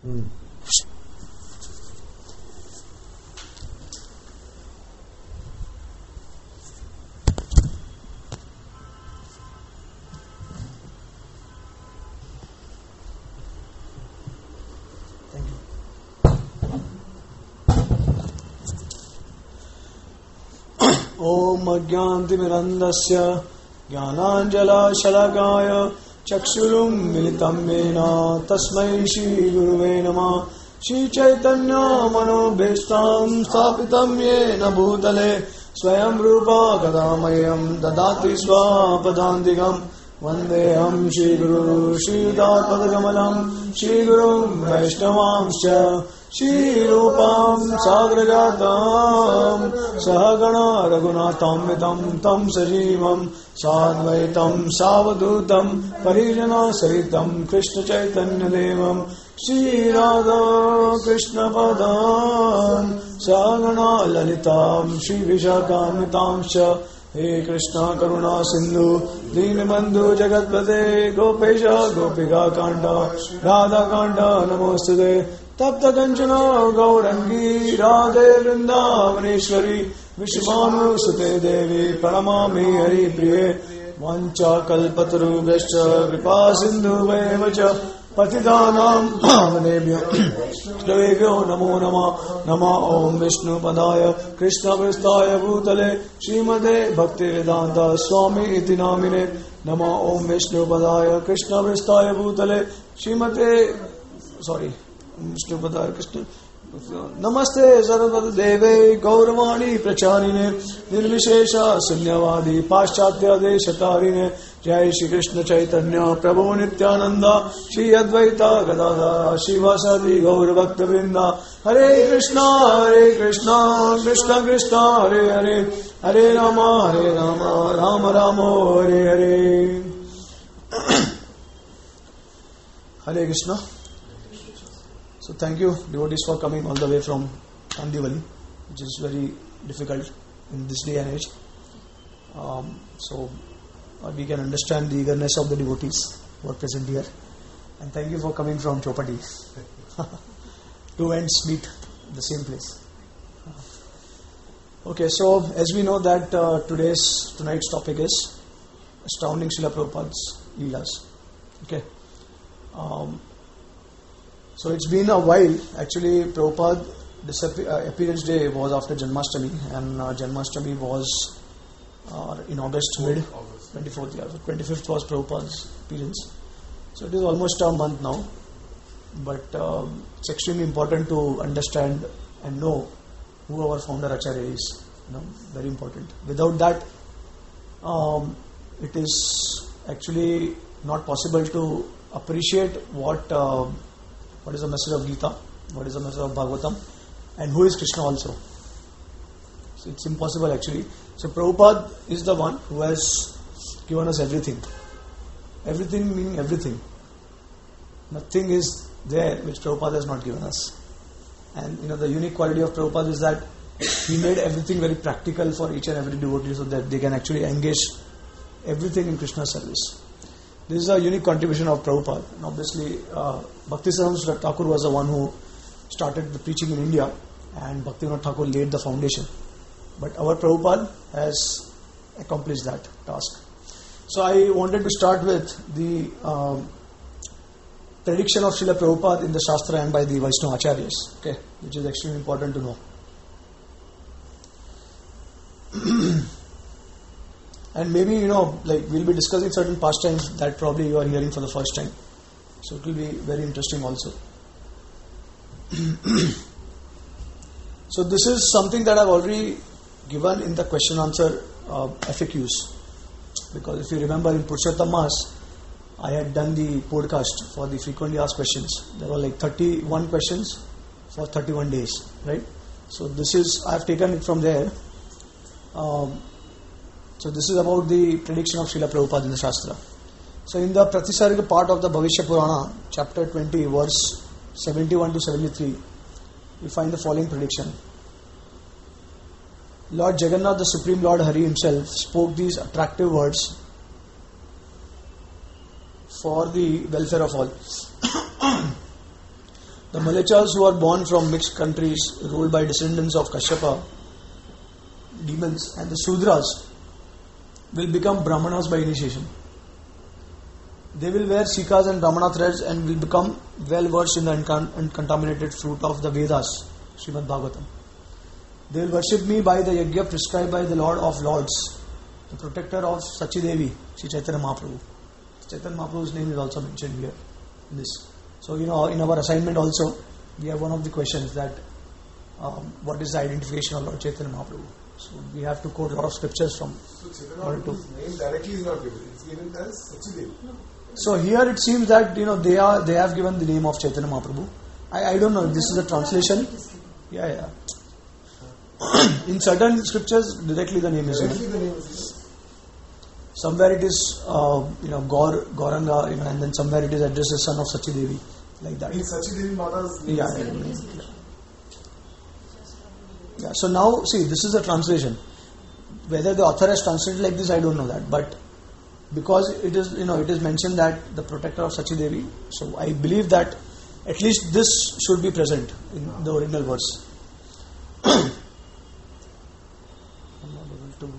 Om Ajnantimirandasya Jnananjala-shalakaya Chakshurum militam mena Tasmai Shri Guruve Namah Shri Chaitanya Manobhishtam Sthapitam Yena Bhutale Swayam Rupa Kadamayam Dadati Swapadantikam Vandeham Shri Guru Shri Yudatpadakamalam Shri Guru Vaishnavamscha Shri Rupam Sagrajatam Sahagana Raghunatham Vitam Tam Sajivam Sadvaitam Savadutam Parijana Sahitam Krishna Chaitanya Devam Shri Radha Krishna Padam Sahagana Lalitam Shri Vishakamitam Sha He Krishna Karuna Sindhu Dinabandhu Jagatpate Gopesha Gopika Kanda Radha Kanda Namostude Tapta Kanchana Gaurangi Radhe Vrindavaneshwari Vishvanu Sute Devi Paramami Hari Priye Vancha Kalpatarubhascha Kripa Sindhu Vevacha Patidanam Manebhyo Shtavebhyo Namo Nama Nama Om Vishnu Padaya Krishna Pristaya Bhutale Srimate Bhakti Vedanta Swami Iti Namine Nama Om Vishnu Padaya Krishna Pristaya Bhutale Srimate Vishnu Padaya Krishna Namaste Saraswati Deve Gauravani Pracharine Nirvishesha Sunyavadi Paschatya Deshatarine Jai Shri Krishna Chaitanya Prabhu Nityananda Shri Advaita Gadadhara Shivasati Gaur Bhakta Vrinda Hare Krishna Krishna Krishna Hare Hare Hare Rama Rama Rama Hare Hare Hare Krishna. So thank you devotees for coming all the way from Kandivali, which is very difficult in this day and age. So we can understand the eagerness of the devotees who are present here. And thank you for coming from Chopati. Two ends meet at the same place. Okay, so as we know that tonight's topic is astounding Srila Prabhupada's Leelas. Okay. So it's been a while. Actually, Prabhupada's appearance day was after Janmashtami, and Janmashtami was in August, mid 24th. Yeah, so 25th was Prabhupada's appearance. So it is almost a month now, but it's extremely important to understand and know who our founder Acharya is. Very important. Without that, it is actually not possible to appreciate what is the message of Gita, what is the message of Bhagavatam, and who is Krishna also. So it's impossible actually. So Prabhupada is the one who has given us everything. Everything meaning everything. Nothing is there which Prabhupada has not given us. And the unique quality of Prabhupada is that he made everything very practical for each and every devotee so that they can actually engage everything in Krishna's service. This is a unique contribution of Prabhupada. And obviously, Bhaktisiddhanta Thakur was the one who started the preaching in India, and Bhaktivinoda Thakur laid the foundation. But our Prabhupada has accomplished that task. So I wanted to start with the prediction of Srila Prabhupada in the Shastra and by the Vaishnava Acharyas, okay, which is extremely important to know. And maybe, we'll be discussing certain pastimes that probably you are hearing for the first time. So it will be very interesting also. So this is something that I've already given in the question answer FAQs. Because if you remember in Purushottam Mass, I had done the podcast for the frequently asked questions. There were 31 questions for 31 days, right? So I've taken it from there. So this is about the prediction of Srila Prabhupada in the Shastra. So in the Pratisarga part of the Bhavishya Purana, chapter 20, verse 71 to 73, we find the following prediction. Lord Jagannath, the Supreme Lord Hari himself, spoke these attractive words for the welfare of all. The Malechas who are born from mixed countries ruled by descendants of Kashyapa, demons, and the Sudras will become Brahmanas by initiation. They will wear Sikas and Brahmana threads and will become well versed in the uncontaminated fruit of the Vedas, Srimad Bhagavatam. They will worship me by the yajna prescribed by the Lord of Lords, the protector of Sachidevi, Sri Chaitanya Mahaprabhu. Chaitanya Mahaprabhu's name is also mentioned here in this. So, in our assignment also, we have one of the questions that what is the identification of Lord Chaitanya Mahaprabhu? So, we have to quote a lot of scriptures from. So, Chaitanya Mahaprabhu's name directly is not given, it's given as Sachidevi. So, here it seems that they have given the name of Chaitanya Mahaprabhu. I don't know if this is a translation. Yeah. In certain scriptures, directly the name is given. Somewhere it is, Gauranga, and then somewhere it is addressed as son of Sachidevi, like that. In Sachidevi Mata's name. Yeah. So now, see, this is a translation. Whether the author has translated like this, I don't know that. But because it is, it is mentioned that the protector of Sachidevi, so I believe that at least this should be present in the original verse. I'm not able to.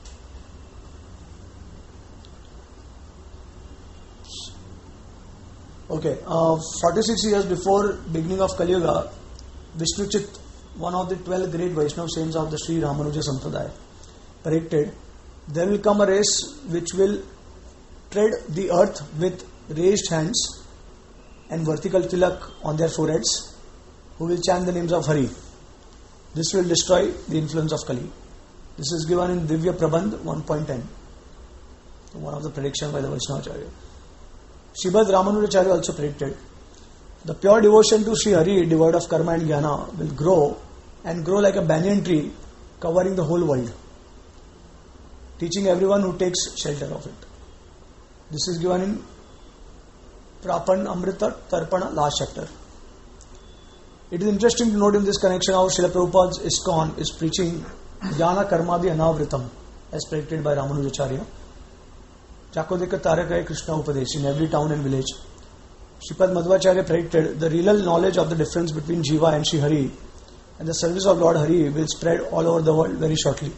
Okay, 46 years before beginning of Kali Yuga, Vishnuchit, one of the 12 great Vaishnava saints of the Sri Ramanuja Sampradaya, predicted there will come a race which will tread the earth with raised hands and vertical tilak on their foreheads, who will chant the names of Hari. This will destroy the influence of Kali. This is given in Divya Prabandh 1.10, one of the predictions by the Vaishnavacharya. Srimad Ramanujacharya also predicted the pure devotion to Sri Hari, devoid of karma and jnana, will grow like a banyan tree covering the whole world, teaching everyone who takes shelter of it. This is given in Prapan Amrita Tarpana, last chapter. It is interesting to note in this connection how Srila Prabhupada's ISKCON is preaching Jnana Karmadi Anavritam as predicted by Ramanujacharya. Chakodika Tarakaya Krishna Upadesh in every town and village. Sripad Madhvacharya predicted the real knowledge of the difference between Jiva and Sri Hari and the service of Lord Hari will spread all over the world very shortly.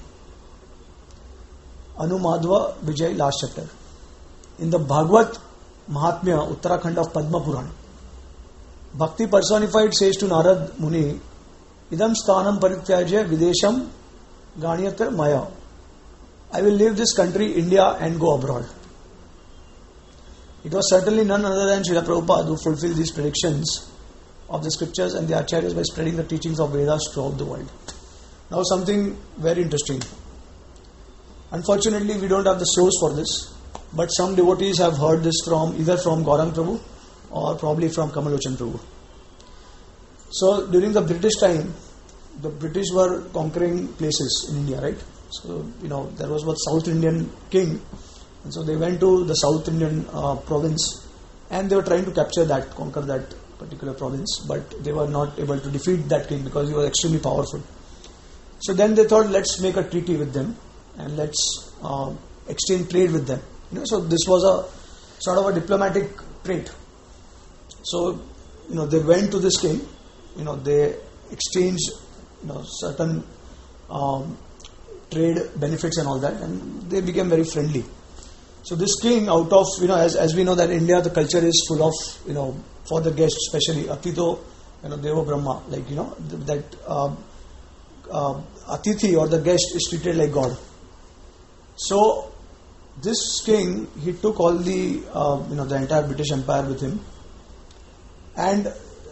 Anu Madhva Vijay, last chapter. In the Bhagavad Mahatmya, Uttarakhand of Padma Puran, Bhakti personified says to Narad Muni, Idam sthanam parityajya videsham ganyatar maya. I will leave this country, India, and go abroad. It was certainly none other than Srila Prabhupada who fulfilled these predictions of the scriptures and the acharyas by spreading the teachings of Vedas throughout the world. Now something very interesting. Unfortunately, we don't have the source for this, but some devotees have heard this either from Gaurang Prabhu or probably from Kamalochan Prabhu. So during the British time, the British were conquering places in India, right? So, there was one South Indian king, and so they went to the South Indian province, and they were trying to conquer that particular province, but they were not able to defeat that king because he was extremely powerful. So then they thought, let's make a treaty with them and let's exchange trade with them. So this was a sort of a diplomatic trait. So they went to this king. They exchanged certain trade benefits and all that, and they became very friendly. So this king, out of as we know that India, the culture is full of for the guests, especially Atito, Devo Brahma, like that Atithi or the guest is treated like God. So this king, he took all the the entire British Empire with him, and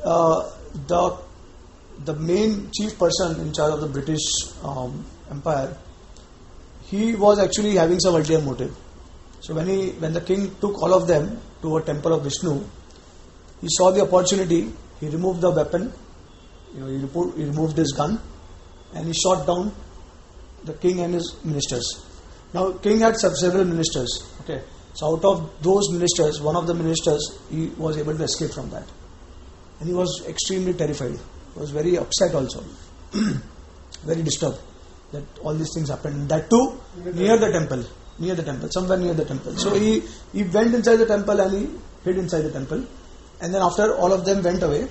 the main chief person in charge of the British Empire, he was actually having some ulterior motive. So when the king took all of them to a temple of Vishnu, he saw the opportunity. He removed the weapon, he removed his gun, and he shot down the king and his ministers. Now, king had several ministers. Okay, so out of those ministers, one of the ministers, he was able to escape from that, and he was extremely terrified. He was very upset also, very disturbed that all these things happened. That too near the temple, somewhere near the temple. So he went inside the temple and he hid inside the temple, and then after all of them went away,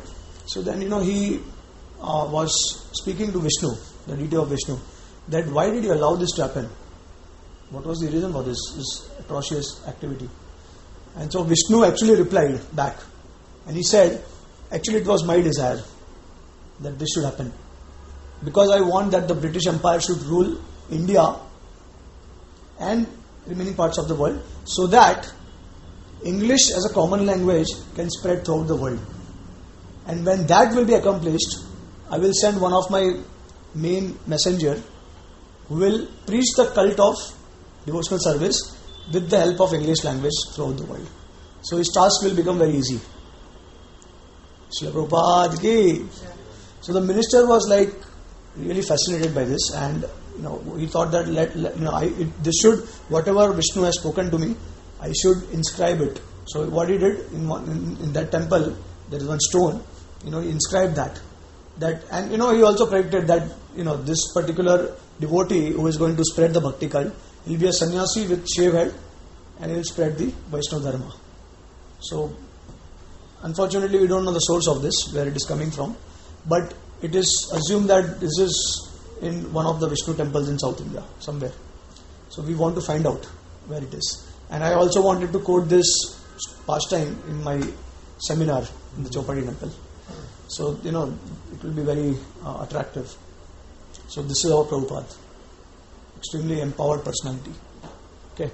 So then, he was speaking to Vishnu, the deity of Vishnu, that why did you allow this to happen? What was the reason for this atrocious activity? And so Vishnu actually replied back, and he said, actually it was my desire that this should happen, because I want that the British Empire should rule India and remaining parts of the world, so that English as a common language can spread throughout the world. And when that will be accomplished, I will send one of my main messenger who will preach the cult of devotional service with the help of English language throughout the world. So his task will become very easy. Srila Prabhupada ki. So the minister was like really fascinated by this, and he thought that this should, whatever Vishnu has spoken to me, I should inscribe it. So what he did in that temple, there is one stone. He inscribed that, and he also predicted that this particular devotee who is going to spread the bhakti cult, he will be a sannyasi with shaved head, and he will spread the Vaishnava dharma. So unfortunately, we don't know the source of this, where it is coming from, but it is assumed that this is in one of the Vishnu temples in South India, somewhere. So we want to find out where it is. And I also wanted to quote this pastime in my seminar in the Chopadi temple. So, it will be very attractive. So this is our Prabhupada. Extremely empowered personality. Okay.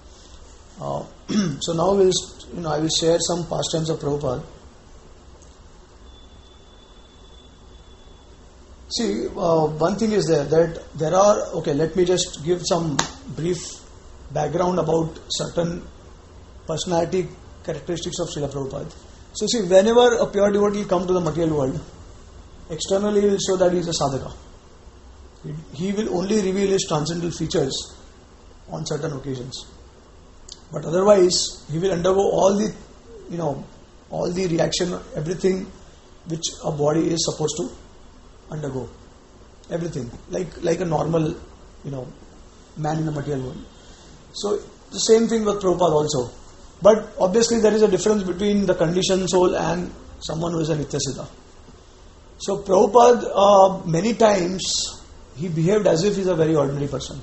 So now I will share some pastimes of Prabhupada. See, one thing is that there are, let me just give some brief background about certain personality characteristics of Srila Prabhupada. So see, whenever a pure devotee will come to the material world, externally he will show that he is a sadhaka. He will only reveal his transcendental features on certain occasions. But otherwise, he will undergo all the reaction, everything which a body is supposed to undergo. Everything. Like a normal, man in the material world. So, the same thing with Prabhupada also. But obviously there is a difference between the conditioned soul and someone who is a Nityasiddha. So Prabhupada, many times, he behaved as if he is a very ordinary person.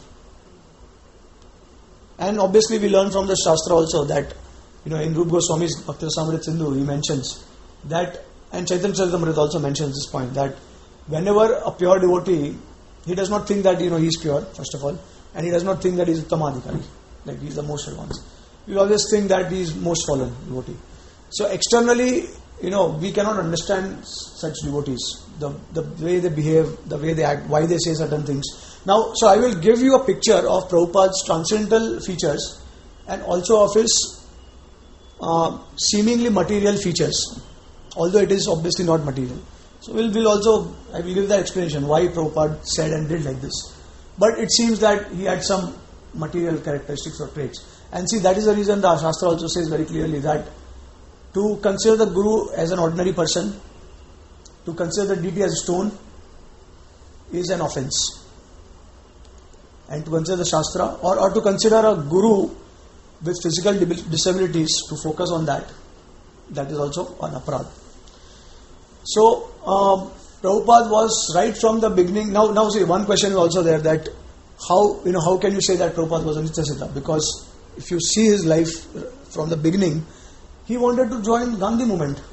And obviously we learn from the Shastra also that, in Rupa Goswami's Bhakti Rasamrita Sindhu, he mentions that, and Chaitanya Charitamrita also mentions this point, that whenever a pure devotee, he does not think that, he is pure, first of all, and he does not think that he is Uttamadhikari, like he is the most advanced. We always think that he is most fallen devotee. So externally, we cannot understand such devotees, the way they behave, the way they act, why they say certain things. Now, so I will give you a picture of Prabhupada's transcendental features and also of his seemingly material features, although it is obviously not material. So I will give that explanation why Prabhupada said and did like this. But it seems that he had some material characteristics or traits. And see, that is the reason the Shastra also says very clearly that to consider the Guru as an ordinary person, to consider the deity as a stone, is an offense. And to consider the Shastra, or to consider a Guru with physical disabilities, to focus on that is also an aparad. So, Prabhupada was right from the beginning. Now see, one question is also there, that how can you say that Prabhupada was a Nityasiddha? Because if you see his life from the beginning, he wanted to join Gandhi movement.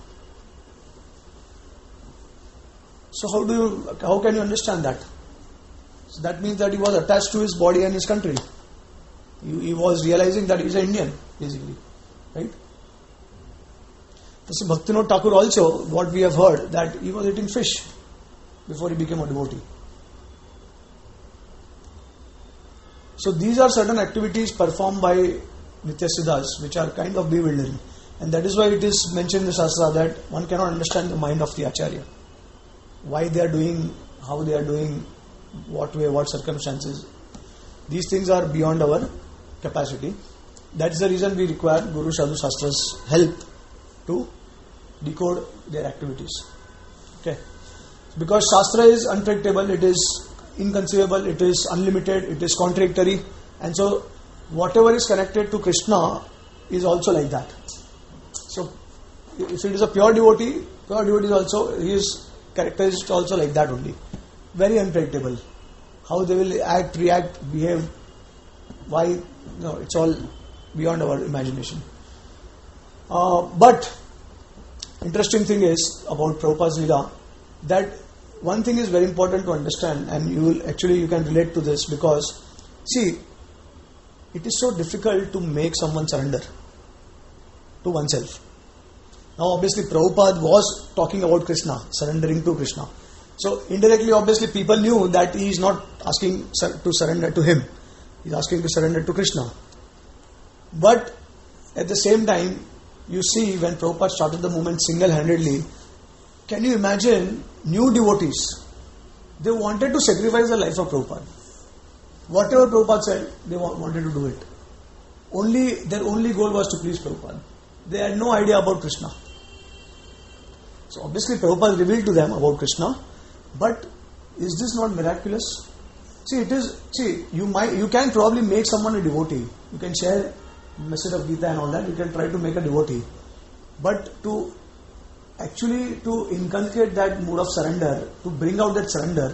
So how can you understand that? So that means that he was attached to his body and his country. He was realizing that he is an Indian, basically. Right? So Bhaktivinoda Thakur also, what we have heard, that he was eating fish before he became a devotee. So these are certain activities performed by Nityasiddhas which are kind of bewildering. And that is why it is mentioned in the Shastra that one cannot understand the mind of the Acharya. Why they are doing, how they are doing, what way, what circumstances. These things are beyond our capacity. That is the reason we require Guru Sadhu Shastra's help to decode their activities. Okay. Because Shastra is unpredictable, it is inconceivable, it is unlimited, it is contradictory, and so whatever is connected to Krishna is also like that. So if it is a pure devotee, Pure devotee is also, his character is also like that only. Very unpredictable. How they will act, react, behave, why, no, it's all beyond our imagination. But interesting thing is about Prabhupada's Leela, that one thing is very important to understand, and you can relate to this, because see, it is so difficult to make someone surrender to oneself. Now obviously Prabhupada was talking about Krishna, surrendering to Krishna. So indirectly obviously people knew that he is not asking to surrender to him. He is asking to surrender to Krishna. But at the same time, you see when Prabhupada started the movement single-handedly, can you imagine new devotees? They wanted to sacrifice the life of Prabhupada. Whatever Prabhupada said, they wanted to do it. Their only goal was to please Prabhupada. They had no idea about Krishna. So obviously Prabhupada revealed to them about Krishna, but is this not miraculous? See, it is. See, you can probably make someone a devotee. You can share message of Gita and all that. You can try to make a devotee, but to inculcate that mood of surrender, to bring out that surrender,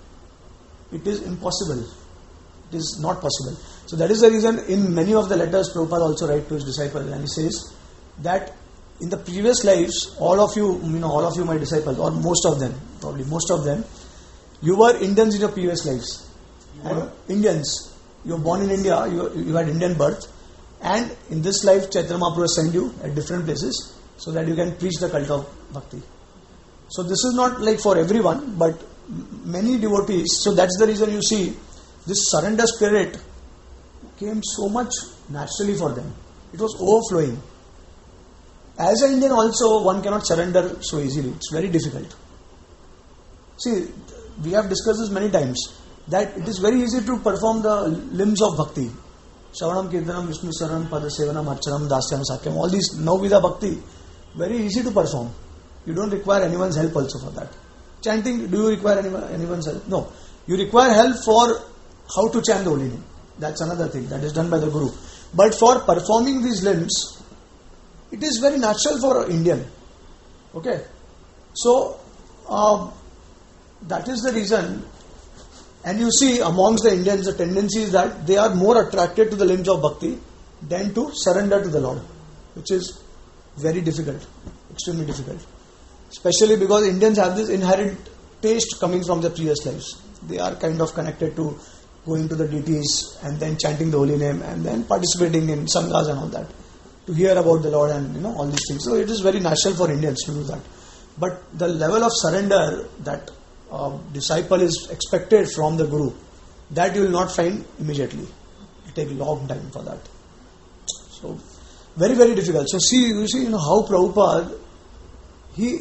it is impossible. It is not possible. So that is the reason in many of the letters Prabhupada also writes to his disciples, and he says that in the previous lives, all of you my disciples, or most of them, you were Indians in your previous lives. Indians. You were born in India, you had Indian birth, and in this life Chaitanya Mahaprabhu has sent you at different places so that you can preach the cult of bhakti. So this is not like for everyone, but many devotees. So that's the reason you see this surrender spirit came so much naturally for them. It was overflowing. As an Indian also, one cannot surrender so easily. It's very difficult. See, we have discussed this many times, that it is very easy to perform the limbs of bhakti. Shravanam, Kirtanam, Vishnu Saranam, Padasevanam, Archanam, Dasyam, Sakyam, all these Navvidha bhakti, very easy to perform. You don't require anyone's help also for that. Chanting, do you require anyone's help? No. You require help for how to chant the holy name. That's another thing that is done by the Guru. But for performing these limbs, it is very natural for an Indian. Okay? So, that is the reason. And you see amongst the Indians, the tendency is that they are more attracted to the limbs of bhakti than to surrender to the Lord, which is very difficult, extremely difficult. Especially because Indians have this inherent taste coming from their previous lives. They are kind of connected to going to the deities and then chanting the holy name and then participating in sanghas and all that, to hear about the Lord and all these things. So it is very natural for Indians to do that. But the level of surrender that a disciple is expected from the Guru, that you will not find immediately. It will take a long time for that. So very, very difficult. So you see how Prabhupada, he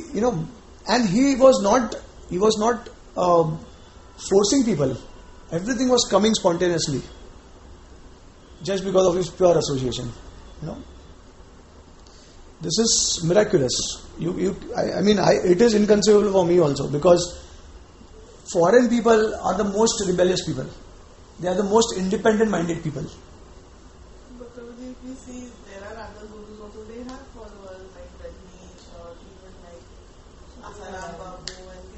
was not forcing people. Everything was coming spontaneously, just because of his pure association. This is miraculous. It is inconceivable for me also, because foreign people are the most rebellious people. They are the most independent-minded people. But if we see, there are other gurus also, they have followers like Rajneesh or even like Asaram Babu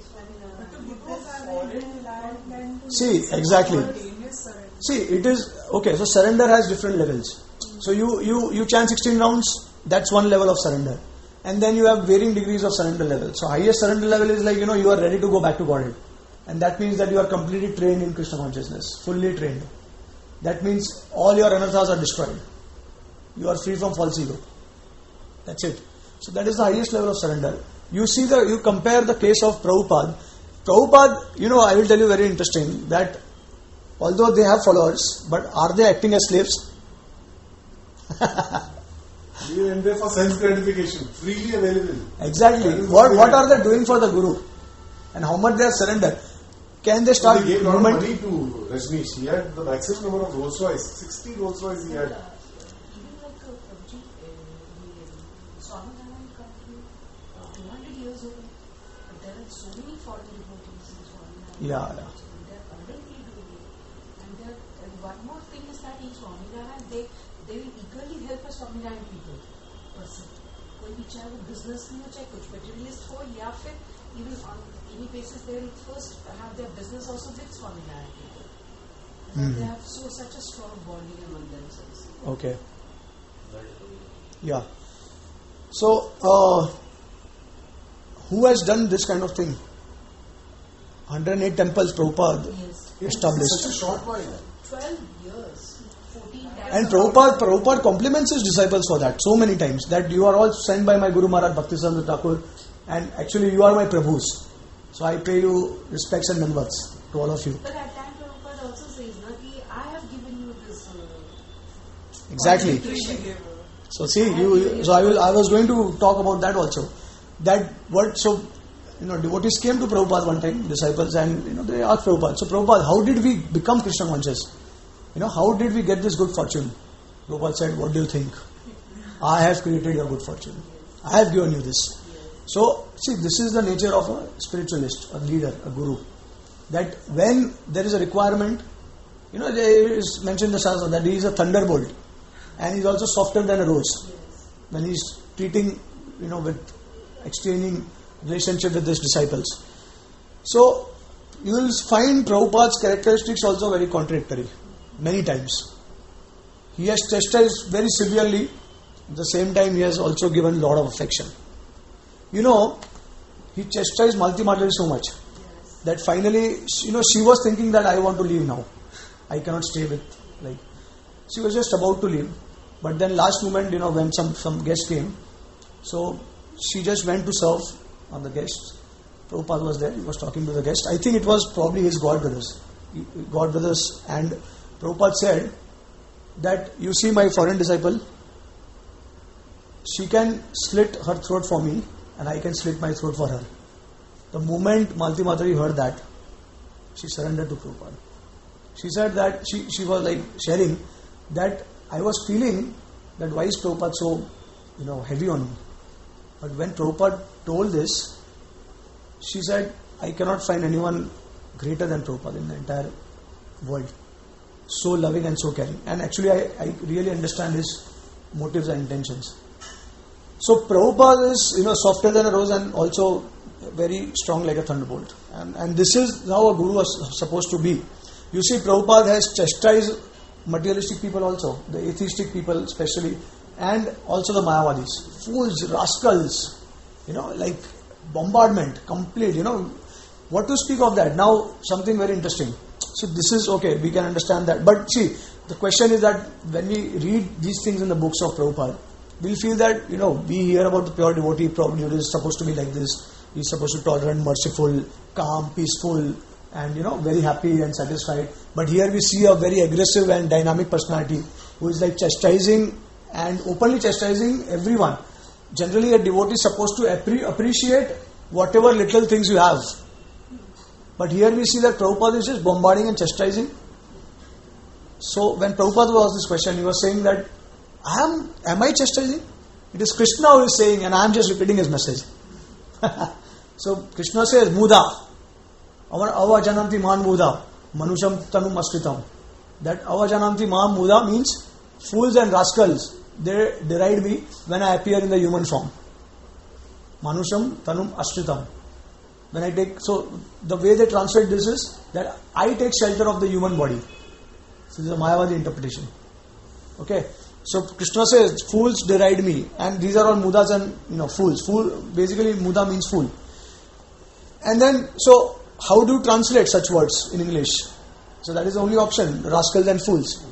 and Kiswani. See, exactly. See, it is okay. So surrender has different levels. So you chant 16 rounds. That's one level of surrender, and then you have varying degrees of surrender level. So highest surrender level is like you are ready to go back to Godhead, and that means that you are completely trained in Krishna consciousness, fully trained. That means all your anarthas are destroyed. You are free from false ego. That's it. So that is the highest level of surrender. You compare the case of Prabhupada. Prabhupada, I will tell you very interesting that although they have followers, but are they acting as slaves? You enter for self gratification, freely available. Exactly. What are they doing for the Guru? And how much they have surrendered? Can they start He gave a lot of movement? money to Rajneesh. He had the maximum number of Rolls Royce. 60 Rolls Royce he had. Even like Swaminarayan country, 200 years old, but there are so many foreign devotees in Swaminarayan. Yeah. They are abundantly doing it. And one more thing is that in Swaminarayan, they will eagerly help a Swaminarayan person कोई भी चाहे वो business में हो चाहे कुछ materialist हो या फिर even on any basis they will first have their business also with Swaminarayan people. They have such a strong bonding among themselves. Okay. Yeah. So, who has done this kind of thing? 108 temples Prabhupada established. Such a short while. 12 years. 14 times. And Prabhupada compliments his disciples for that so many times, that you are all sent by my Guru Maharaj Bhaktisaranga Thakur, and actually you are my Prabhus. So I pay you respects and danvats to all of you. But at that Prabhupada also says, na, ki I have given you this. Exactly. So see, I was going to talk about that also. That what, so, devotees came to Prabhupada one time, disciples, and, they asked Prabhupada, so Prabhupada, how did we become Krishna conscious? How did we get this good fortune? Prabhupada said, what do you think? I have created your good fortune. I have given you this. So, see, this is the nature of a spiritualist, a leader, a guru. That when there is a requirement, there is mentioned in the Shastra that he is a thunderbolt, and he is also softer than a rose. When he is treating, with exchanging relationship with his disciples. So, you will find Prabhupada's characteristics also very contradictory, many times. He has chastised very severely, at the same time he has also given a lot of affection. He chastised Malti Madhavi so much that finally, she was thinking that I want to leave now. I cannot stay with, she was just about to leave. But then last moment, when some guest came, so she just went to serve on the guests. Prabhupada was there, he was talking to the guest. I think it was probably his godbrothers. And Prabhupada said that, you see my foreign disciple, she can slit her throat for me, and I can slit my throat for her. The moment Malti Madhavi heard that, she surrendered to Prabhupada. She said that she was sharing that I was feeling that why is Prabhupada so heavy on me. But when Prabhupada told this, she said, I cannot find anyone greater than Prabhupada in the entire world. So loving and so caring. And actually I really understand his motives and intentions. So Prabhupada is softer than a rose and also very strong like a thunderbolt. And this is how a guru was supposed to be. You see, Prabhupada has chastised materialistic people also, the atheistic people especially, and also the Mayavadis. Fools, rascals, bombardment, complete, What to speak of that? Now, something very interesting. So this is okay, we can understand that. But see, the question is that when we read these things in the books of Prabhupada, we'll feel that, we hear about the pure devotee, probably is supposed to be like this. He's supposed to be tolerant, merciful, calm, peaceful, and, very happy and satisfied. But here we see a very aggressive and dynamic personality who is chastising and openly chastising everyone. Generally, a devotee is supposed to appreciate whatever little things you have. But here we see that Prabhupada is just bombarding and chastising. So when Prabhupada was asked this question, he was saying that, am I chastising? It is Krishna who is saying, and I am just repeating his message. So Krishna says, Muda. Avajananti man Muda. Manusham tanum askritam. That Avajananti man Muda means fools and rascals. They deride me when I appear in the human form. Manusham tanum askritam. When I take, so the way they translate this is that I take shelter of the human body. So this is a Mayavadi interpretation. Okay. So Krishna says, fools deride me, and these are all mudas and fools. Fool, basically muda means fool. And then, so how do you translate such words in English? So that is the only option, rascals and fools.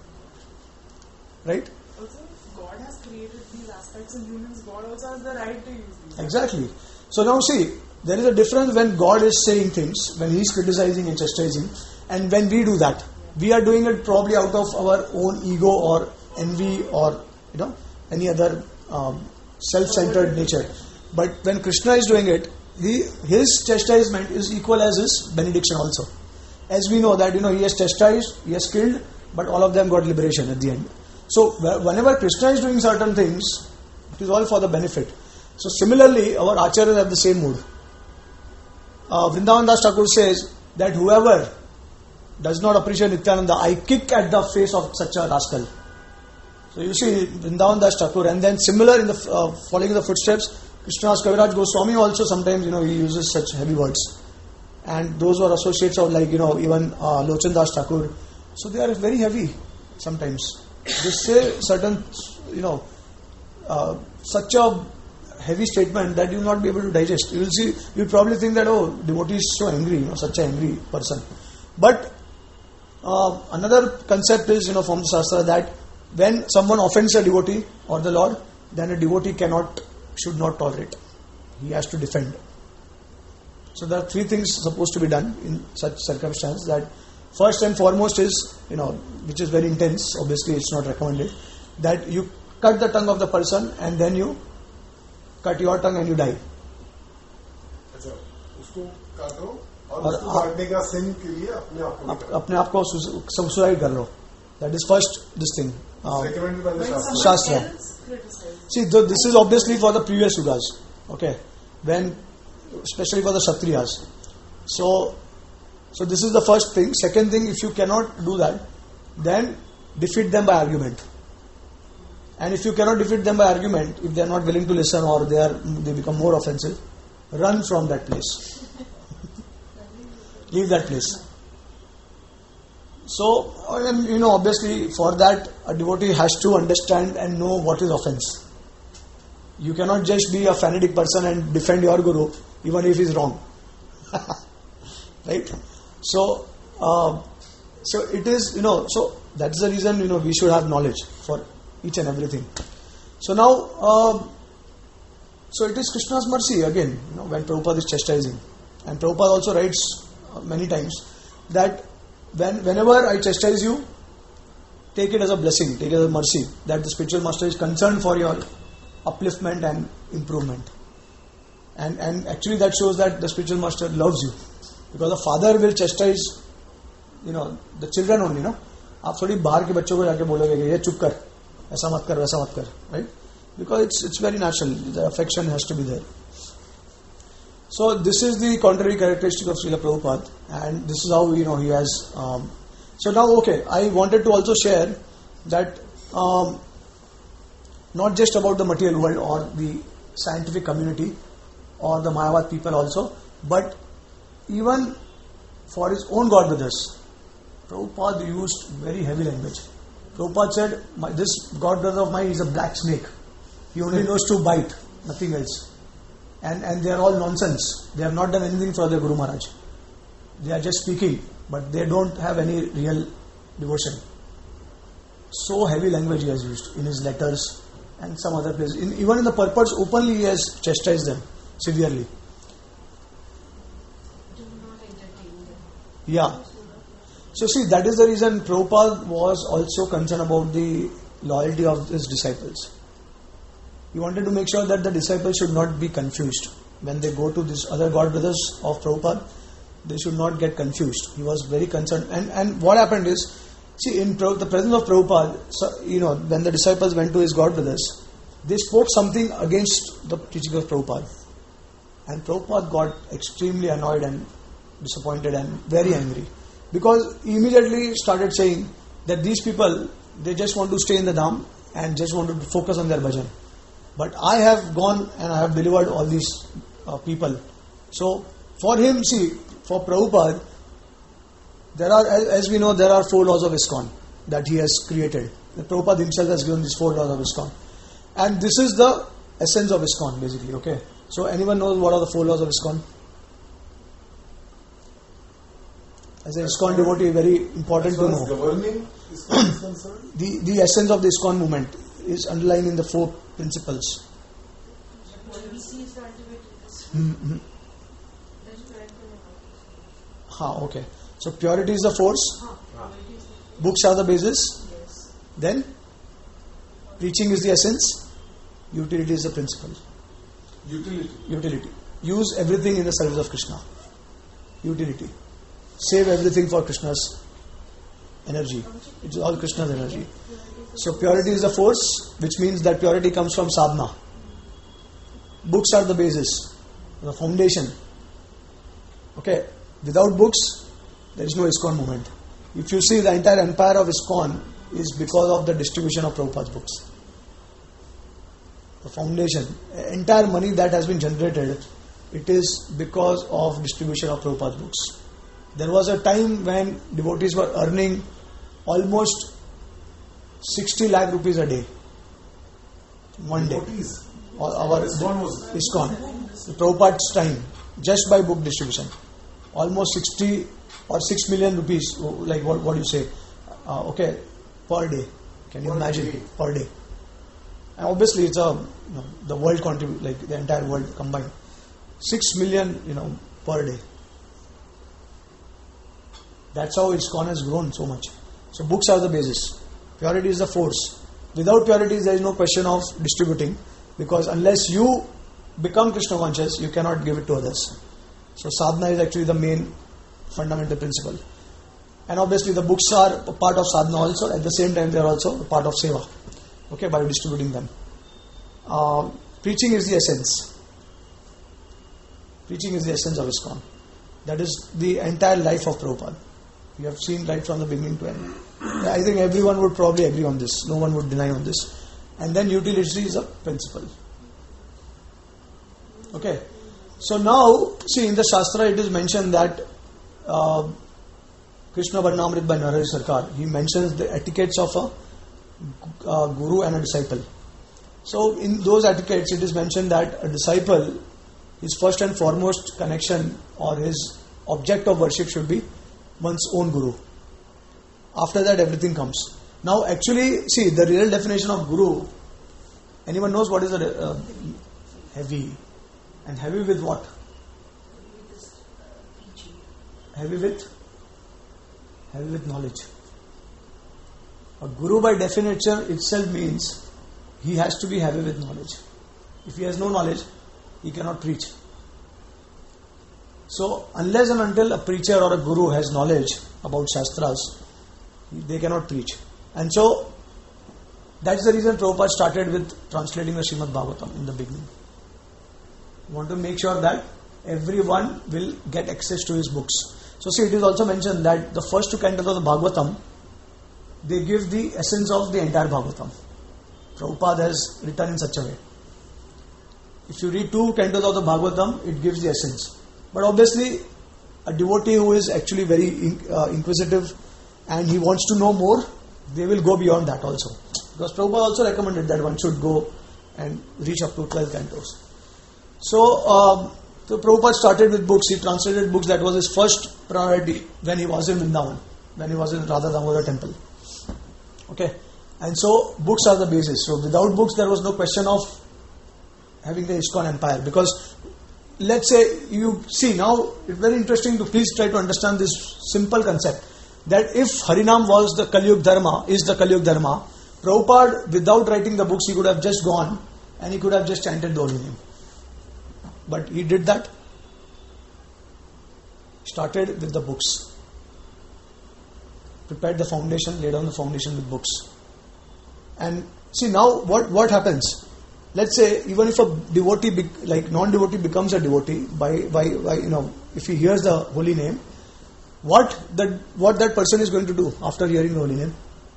Right? Also, God has created these aspects in humans. God also has the right to use these. Exactly. So now see, there is a difference when God is saying things, when He is criticizing and chastising, and when we do that. We are doing it probably out of our own ego or envy or any other self-centered nature. But when Krishna is doing it, his chastisement is equal as his benediction also. As we know that he has chastised, he has killed, but all of them got liberation at the end. So whenever Krishna is doing certain things, it is all for the benefit. So similarly, our acharyas have the same mood. Vrindavan Das Thakur says that whoever does not appreciate Nityananda, I kick at the face of such a rascal. So you see Vrindavan Das Thakur, and then similar in the following the footsteps, Krishnadas Kaviraj Goswami also sometimes he uses such heavy words, and those were associates of even Lochan Das Thakur. So they are very heavy sometimes. They say certain such a heavy statement that you will not be able to digest. You will see, you will probably think that devotee is so angry, such an angry person. But another concept is from the Shastra that when someone offends a devotee or the Lord, then a devotee should not tolerate. He has to defend. So there are three things supposed to be done in such circumstance. That first and foremost is, which is very intense, obviously it's not recommended, that you cut the tongue of the person and then you cut your tongue and you die. अच्छा, उसको काटो और उसको काटने का sin के लिए अपने आप को suicide कर लो. That is first this thing. recommended by the Shastra. See, this is obviously for the previous yugas. Okay, especially for the Kshatriyas. So this is the first thing. Second thing, if you cannot do that, then defeat them by argument. And if you cannot defeat them by argument, if they are not willing to listen or they become more offensive, run from that place. Leave that place. So, obviously for that a devotee has to understand and know what is offense. You cannot just be a fanatic person and defend your guru even if he is wrong. Right? So it is, so that's the reason, we should have knowledge for each and everything. So now, so it is Krishna's mercy again, when Prabhupada is chastising. And Prabhupada also writes many times that whenever I chastise you, take it as a blessing, take it as a mercy, that the spiritual master is concerned for your upliftment and improvement. And actually that shows that the spiritual master loves you. Because the father will chastise, the children only, आप थोड़ी बाहर के बच्चों को जाके बोलोगे कि ये चुप कर, ऐसा मत कर, वैसा मत कर, right? Because it's very natural, the affection has to be there. So this is the contrary characteristic of Srila Prabhupada, and this is how he has. So now, okay, I wanted to also share that not just about the material world or the scientific community or the Mayavad people also, but even for his own God brothers, Prabhupada used very heavy language. Prabhupada said, this God brother of mine is a black snake. He only knows to bite, nothing else. And they are all nonsense. They have not done anything for their Guru Maharaj. They are just speaking, but they don't have any real devotion. So heavy language he has used in his letters and some other places. Even in the purports, openly he has chastised them severely. Do not entertain them. Yeah. So see, that is the reason Prabhupada was also concerned about the loyalty of his disciples. He wanted to make sure that the disciples should not be confused. When they go to these other God brothers of Prabhupada, they should not get confused. He was very concerned. And what happened is, see, in the presence of Prabhupada, when the disciples went to his God brothers, they spoke something against the teaching of Prabhupada. And Prabhupada got extremely annoyed and disappointed and very angry. Because he immediately started saying that these people, they just want to stay in the Dham and just want to focus on their bhajan. But I have gone and I have delivered all these people. So for him, see, for Prabhupada, there are, as we know, there are 4 laws of ISKCON that he has created. The Prabhupada himself has given these 4 laws of ISKCON. And this is the essence of ISKCON basically, okay. So anyone knows what are the 4 laws of ISKCON? As an ISKCON devotee, very important to know. Governing ISKCON is concerned? The essence of the ISKCON movement is underlined in the 4 principles. Purity is the ultimate Mm-hmm. Okay. So purity is the force. Books are the basis. Yes. Then preaching is the essence. Utility is the principle. Utility. Use everything in the service of Krishna. Utility. Save everything for Krishna's energy. It's all Krishna's energy. So purity is the force, which means that purity comes from sadhana. Books are the basis, the foundation. Okay. Without books, there is no ISKCON movement. If you see the entire empire of ISKCON is because of the distribution of Prabhupada's books. The foundation, entire money that has been generated, it is because of distribution of Prabhupada's books. There was a time when devotees were earning almost 60 lakh rupees a day. One day. Devotees. Our ISKCON. Prabhupada's time, just by book distribution. Almost 60 or 6 million rupees, like what do you say? Per day. Can you imagine? Per day. And obviously it's the world contribute, like the entire world combined. 6 million, per day. That's how ISKCON has grown so much. So books are the basis. Purity is the force. Without purity, there is no question of distributing, because unless you become Krishna conscious, you cannot give it to others. So sadhana is actually the main fundamental principle. And obviously the books are a part of sadhana also. At the same time, they are also a part of seva. By distributing them. Preaching is the essence. Preaching is the essence of ISKCON. That is the entire life of Prabhupada. You have seen right from the beginning to end. I think everyone would probably agree on this. No one would deny on this. And then utility is a principle. Okay. So now, see, in the Shastra it is mentioned that Krishna Varnamrit by Narahari Sarkar, he mentions the etiquettes of a guru and a disciple. So in those etiquettes it is mentioned that a disciple, his first and foremost connection or his object of worship should be one's own guru. After that everything comes. Now actually, see, the real definition of guru, anyone knows what is a heavy? And heavy with what? Heavy with knowledge. A guru by definition itself means he has to be heavy with knowledge. If he has no knowledge, he cannot preach. So unless and until a preacher or a guru has knowledge about Shastras, they cannot preach. And so that's the reason Prabhupada started with translating the Srimad Bhagavatam in the beginning. We want to make sure that everyone will get access to his books. So see, it is also mentioned that the first two cantos of the Bhagavatam, they give the essence of the entire Bhagavatam. Prabhupada has written in such a way. If you read two cantos of the Bhagavatam, it gives the essence. But obviously, a devotee who is actually very inquisitive and he wants to know more, they will go beyond that also. Because Prabhupada also recommended that one should go and reach up to 12 cantos. So Prabhupada started with books. He translated books. That was his first priority when he was in Vrindavan, when he was in Radha Damodar temple. Okay. And so books are the basis. So without books there was no question of having the ISKCON empire. Because let's say, you see now, it's very interesting to please try to understand this simple concept. That if Harinam was the Kali-Yuga Dharma, is the Kali-Yuga Dharma, Prabhupada, without writing the books, he could have just gone and he could have just chanted the holy name. But he did that. Started with the books. Prepared the foundation, laid down the foundation with books. And see now what happens? Let's say even if a devotee, like non-devotee, becomes a devotee by if he hears the holy name, what that person is going to do after hearing the holy name?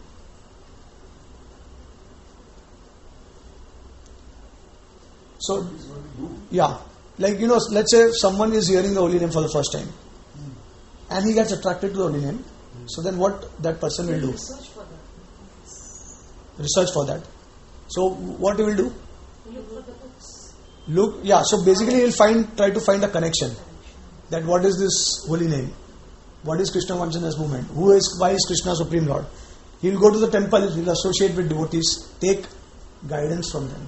So yeah, like let's say someone is hearing the holy name for the first time, and he gets attracted to the holy name. So then what that person will do? Research for that. So what he will do? Look for the books. So basically he'll try to find a connection. That what is this holy name? What is Krishna consciousness movement? Why is Krishna Supreme Lord? He'll go to the temple, he'll associate with devotees, take guidance from them.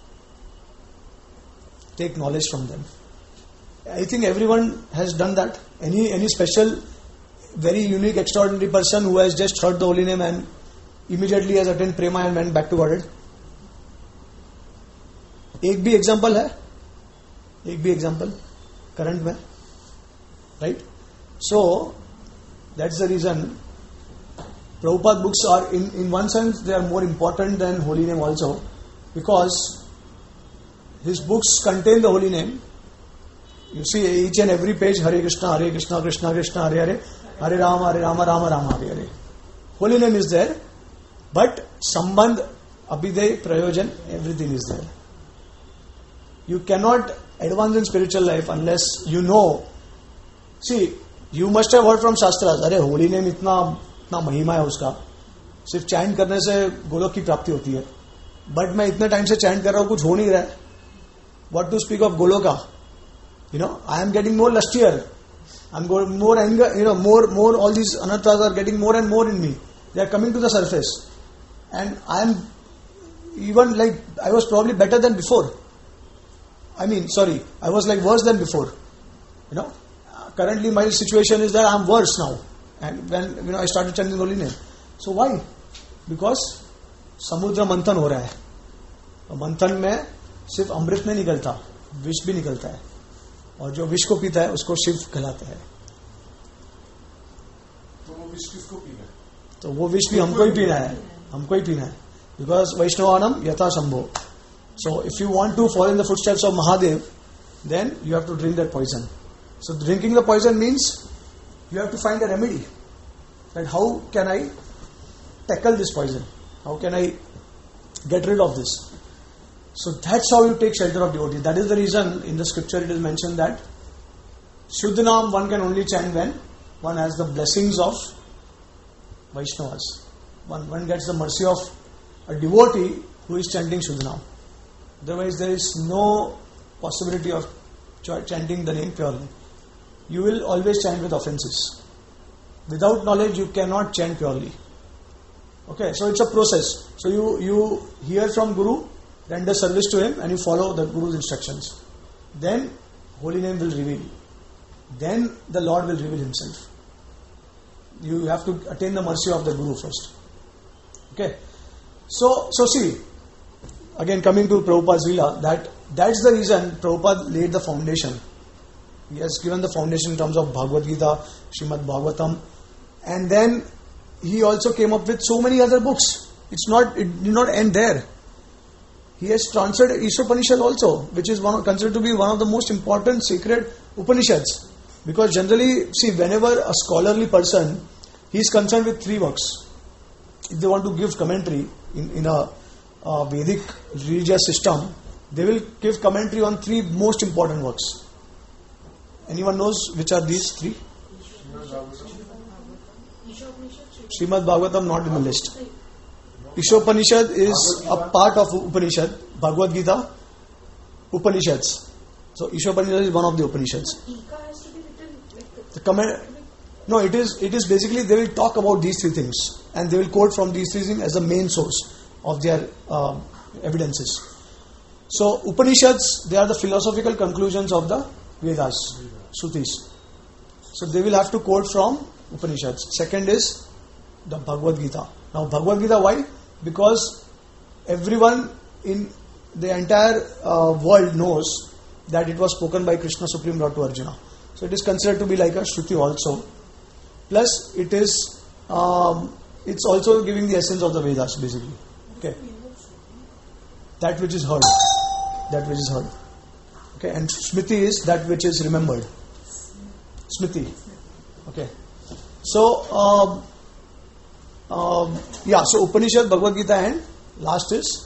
Take knowledge from them. I think everyone has done that. Any special, very unique, extraordinary person who has just heard the holy name and immediately has attained prema and went back to Godhead? एक भी example है, एक भी example current में, right? So that's the reason Prabhupada books are in one sense they are more important than holy name also, because his books contain the holy name. You see each and every page Hare Krishna, Krishna Krishna, Hare Hare, Hare Rama, Rama Rama, Hare Hare. Holy name is there, But Sambandh, Abhiday, Prayojan, everything is there. You cannot advance in spiritual life unless you know. See, you must have heard from Shastras, अरे holy name इतना महिमा है उसका, सिर्फ chant करने से गोलोक की प्राप्ति होती है. बट मैं इतने टाइम से चैंट कर रहा हूँ, कुछ हो नहीं रहा है. What to speak of Goloka? I am getting more lustier. I'm going more anger, more all these anarthas are getting more and more in me. They are coming to the surface. And I am even I was probably better than before. I was worse than before. Currently my situation is that I am worse now. And when I started chanting holy name. So why? Because samudra manthan हो रहा है. और मंथन में सिर्फ अमृत नहीं निकलता, विष भी निकलता है. और जो विष को पीता है उसको शिव कहलाता है. तो वो विष किसको पीना है? तो वो विष भी हमको ही पीना है. Because Vaishnavanam yatha Shambho. So if you want to follow in the footsteps of Mahadev, then you have to drink that poison. So drinking the poison means you have to find a remedy. That how can I tackle this poison? How can I get rid of this? So that's how you take shelter of devotee. That is the reason in the scripture it is mentioned that Shuddhanam one can only chant when one has the blessings of Vaishnavas. One gets the mercy of a devotee who is chanting Shuddhanam. Otherwise there is no possibility of chanting the name purely. You will always chant with offenses. Without knowledge you cannot chant purely. Okay, so it's a process. So you hear from Guru, render service to him, and you follow the Guru's instructions. Then holy name will reveal. Then the Lord will reveal himself. You have to attain the mercy of the Guru first. Okay. So see, again coming to Prabhupada's Leela, that's the reason Prabhupada laid the foundation. He has given the foundation in terms of Bhagavad Gita, Srimad Bhagavatam, and then he also came up with so many other books. It did not end there. He has translated Ishopanishad also, which is considered to be one of the most important sacred Upanishads. Because generally, see, whenever a scholarly person, he is concerned with 3 works. If they want to give commentary in a Vedic religious system, they will give commentary on 3 most important works. Anyone knows which are these 3? Srimad Bhagavatam not in the list. Ishopanishad is a part of Upanishad. Bhagavad Gita, Upanishads. So Ishopanishad is one of the Upanishads. The comment, no, it is basically they will talk about these 3 things and they will quote from these 3 things as the main source of their evidences. So Upanishads, they are the philosophical conclusions of the Vedas, Shrutis. So they will have to quote from Upanishads. Second is the Bhagavad Gita. Now Bhagavad Gita, why? Because everyone in the entire world knows that it was spoken by Krishna Supreme Lord to Arjuna. So it is considered to be like a Shruti also. Plus it is it's also giving the essence of the Vedas basically. Okay. That which is heard. Okay. And Smriti is that which is remembered. Smriti. Okay. So so Upanishad, Bhagavad Gita, and last is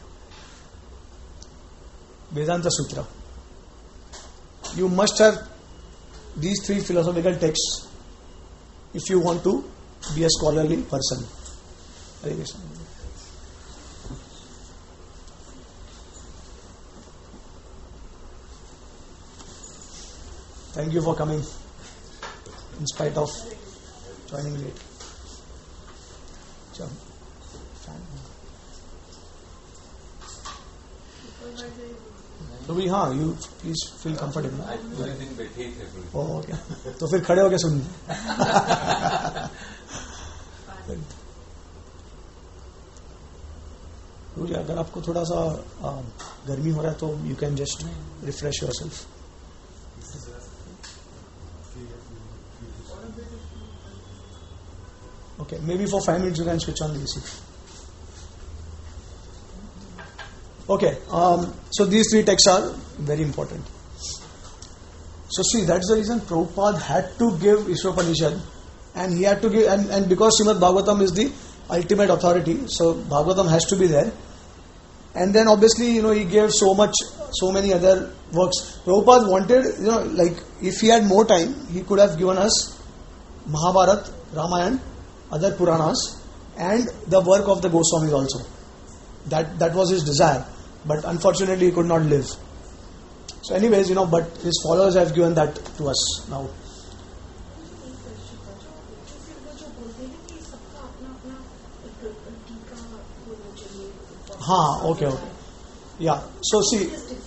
Vedanta Sutra. You must have these 3 philosophical texts if you want to be a scholarly person. Hare Krishna. Thank you for coming in spite of joining late. तो भी हाँ, you please feel comfortable. पूरे दिन बैठे थे. ओह क्या? तो फिर खड़े होके सुन. अगर आपको थोड़ा सा गर्मी हो रहा है तो you can just refresh yourself. Okay, maybe for 5 minutes you can switch on the AC. Okay, so these 3 texts are very important. So see, that's the reason Prabhupada had to give Ishopanishad, and he had to give, and because Srimad Bhagavatam is the ultimate authority. So Bhagavatam has to be there. And then obviously, he gave so many other works. Prabhupada wanted, like if he had more time, he could have given us Mahabharata, Ramayana, other Puranas, and the work of the Goswamis also. That was his desire. But unfortunately, he could not live. So anyways, but his followers have given that to us now. Okay. Yeah. So see,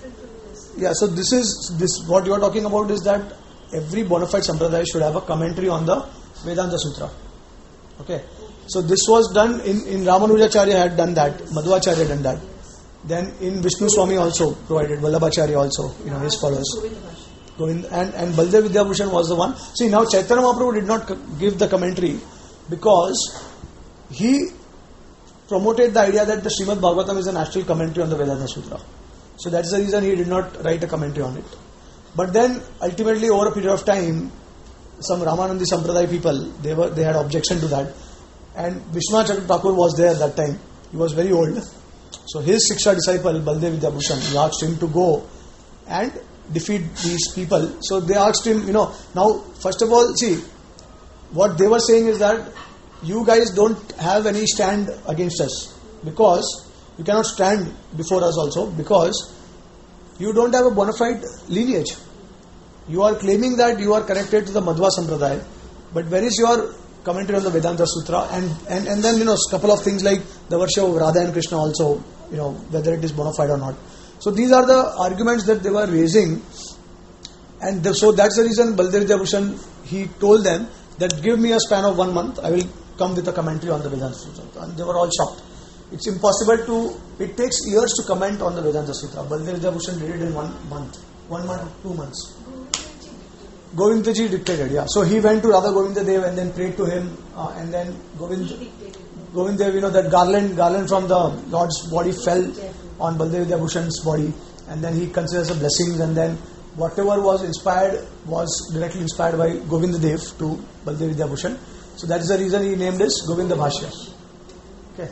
so this what you are talking about is that every bona fide sampradaya should have a commentary on the Vedanta Sutra. Okay. So this was done in Ramanujacharya had done that, Madhvacharya had done that. Then in Vishnu Swami also provided, Vallabhacharya also, his followers. Govind and Baldev Vidyabhushan was the one. See, now Chaitanya Mahaprabhu did not give the commentary because he promoted the idea that the Srimad Bhagavatam is a natural commentary on the Vedanta Sutra. So that's the reason he did not write a commentary on it. But then ultimately over a period of time, some Ramanandi Sampradaya people, they had objection to that. And Vishwanath Thakur was there at that time. He was very old. So his Siksha disciple, Baldev Vidyabhushan, he asked him to go and defeat these people. So they asked him, now first of all, see, what they were saying is that you guys don't have any stand against us because you cannot stand before us also because you don't have a bona fide lineage. You are claiming that you are connected to the Madhva Sampradaya, but where is your commentary on the Vedanta Sutra? And then a couple of things like the worship of Radha and Krishna also, whether it is bona fide or not. So these are the arguments that they were raising, and so that's the reason Baldev Vidyabhushan, he told them that give me a span of 1 month, I will come with a commentary on the Vedanta Sutra. And they were all shocked. It's impossible it takes years to comment on the Vedanta Sutra. Baldev Vidyabhushan did it in 1 month, 1 month, 2 months. Govindaji dictated, yeah. So he went to Radha Govindadev and then prayed to him, and then Govindadev, that garland from the Lord's body fell on Baldev Vidyabhushan's body, and then he considers the blessings, and then whatever was inspired was directly inspired by Govindadev to Baldev Vidyabhushan. So that is the reason he named this Govinda Bhashya. Okay.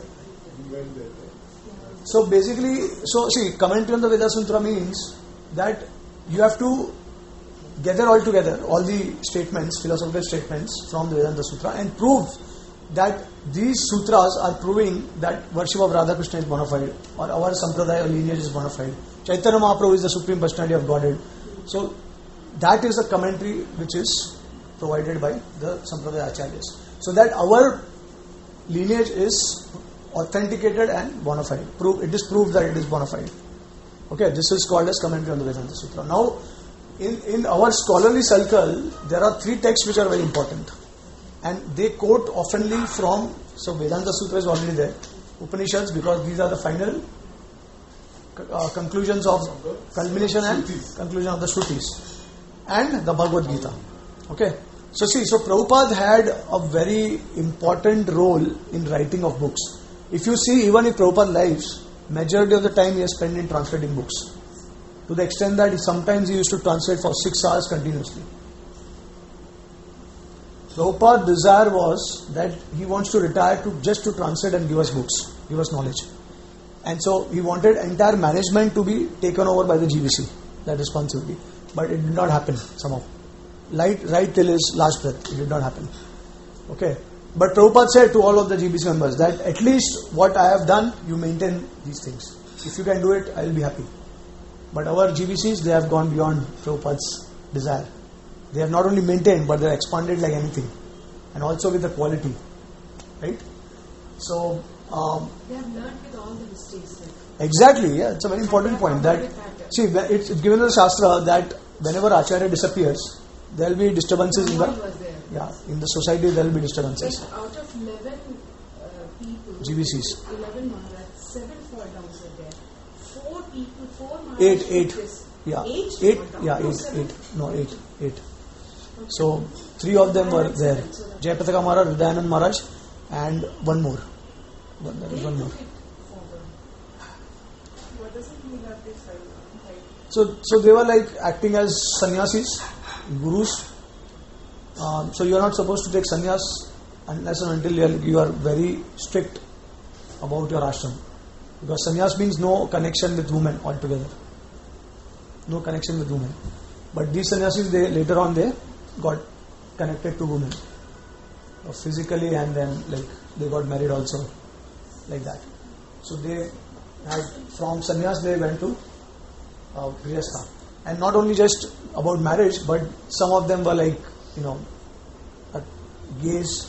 So basically, see, commentary on the Vedanta Sutra means that you have to gather all together all the statements, philosophical statements from the Vedanta Sutra and prove that these sutras are proving that worship of Radha Krishna is bona fide, or our sampradaya or lineage is bona fide. Chaitanya Mahaprabhu is the Supreme Personality of Godhead. So that is the commentary which is provided by the sampradaya acharyas. So that our lineage is authenticated and bona fide. It is proved that it is bona fide. Okay, this is called as commentary on the Vedanta Sutra. Now, in our scholarly circle, there are 3 texts which are very important. And they quote oftenly from, so Vedanta Sutra is already there, Upanishads, because these are the final conclusions of, culmination and conclusion of the Shrutis. And the Bhagavad Gita. Okay. So Prabhupada had a very important role in writing of books. If you see, even in Prabhupada lives, majority of the time he has spent in translating books. To the extent that sometimes he used to translate for 6 hours continuously. Prabhupada's desire was that he wants to retire just to translate and give us books, give us knowledge. And so he wanted entire management to be taken over by the GBC, that responsibility. But it did not happen somehow. Right till his last breath, it did not happen. Okay. But Prabhupada said to all of the GBC members that at least what I have done, you maintain these things. If you can do it, I will be happy. But our GBCs, they have gone beyond Prabhupada's desire. They have not only maintained, but they have expanded like anything. And also with the quality. Right? So, they have learned with all the mistakes. Exactly, yeah. It's a very important point. That see, it's given in the Shastra that whenever Acharya disappears, there will be disturbances in the society. There will be disturbances. Like out of 11 people, GBCs, 11 Maharajas, 7 fall down there. 4 people, 4 Maharajas. 8. Yeah, 8. So 3 of them were there. Jayapataka Maharaj, Hridayanand Maharaj, and one more. There is one more. What does it mean that this So they were like acting as sannyasis, gurus. So you are not supposed to take sannyas unless and until you are very strict about your ashram. Because sannyas means no connection with women altogether. No connection with women. But these sannyasis, later on they got connected to women. Physically, and then they got married also. Like that. So they had, from sannyas they went to grihastha. And not only just about marriage, but some of them were gays,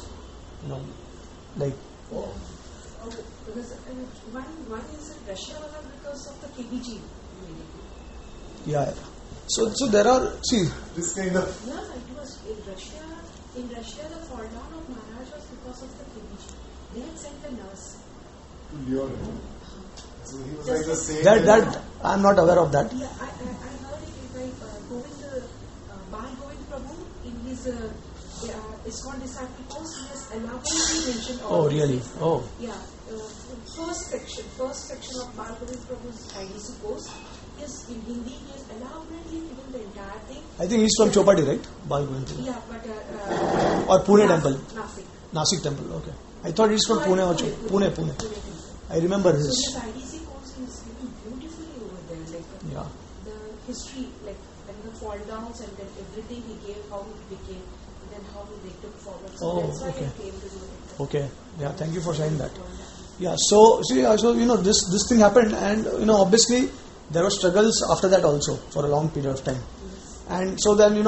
Because one is in Russia because of the KBG. Yeah. So there are, this kind of. Yeah, it was in Russia. In Russia, the fall down of Maharaj was because of the KBG. They had sent a nurse to Lyon. So he was like the same. That I'm not aware of that. Yeah, I heard it Bal Govind Prabhu in his ISKCON disciple course, he has elaborately mentioned all Oh, these really? things. Oh. Yeah. First section of Bal Govind Prabhu's IDC course is in Hindi. He has elaborately given the entire thing. I think he's from Chopati, right? Bal Govind. Yeah, but Or Pune temple. Nasik Temple. Okay. I thought he's from Pune or Pune. I remember So his. this IDC course is given beautifully over there. Yeah. The history, and the fall downs and then everything he gave, how it became, and then how they took forward. So Oh, that's why okay. I came to do it. Okay. Yeah. Thank you for sharing that. Yeah. So this thing happened, and obviously there were struggles after that also for a long period of time. And so then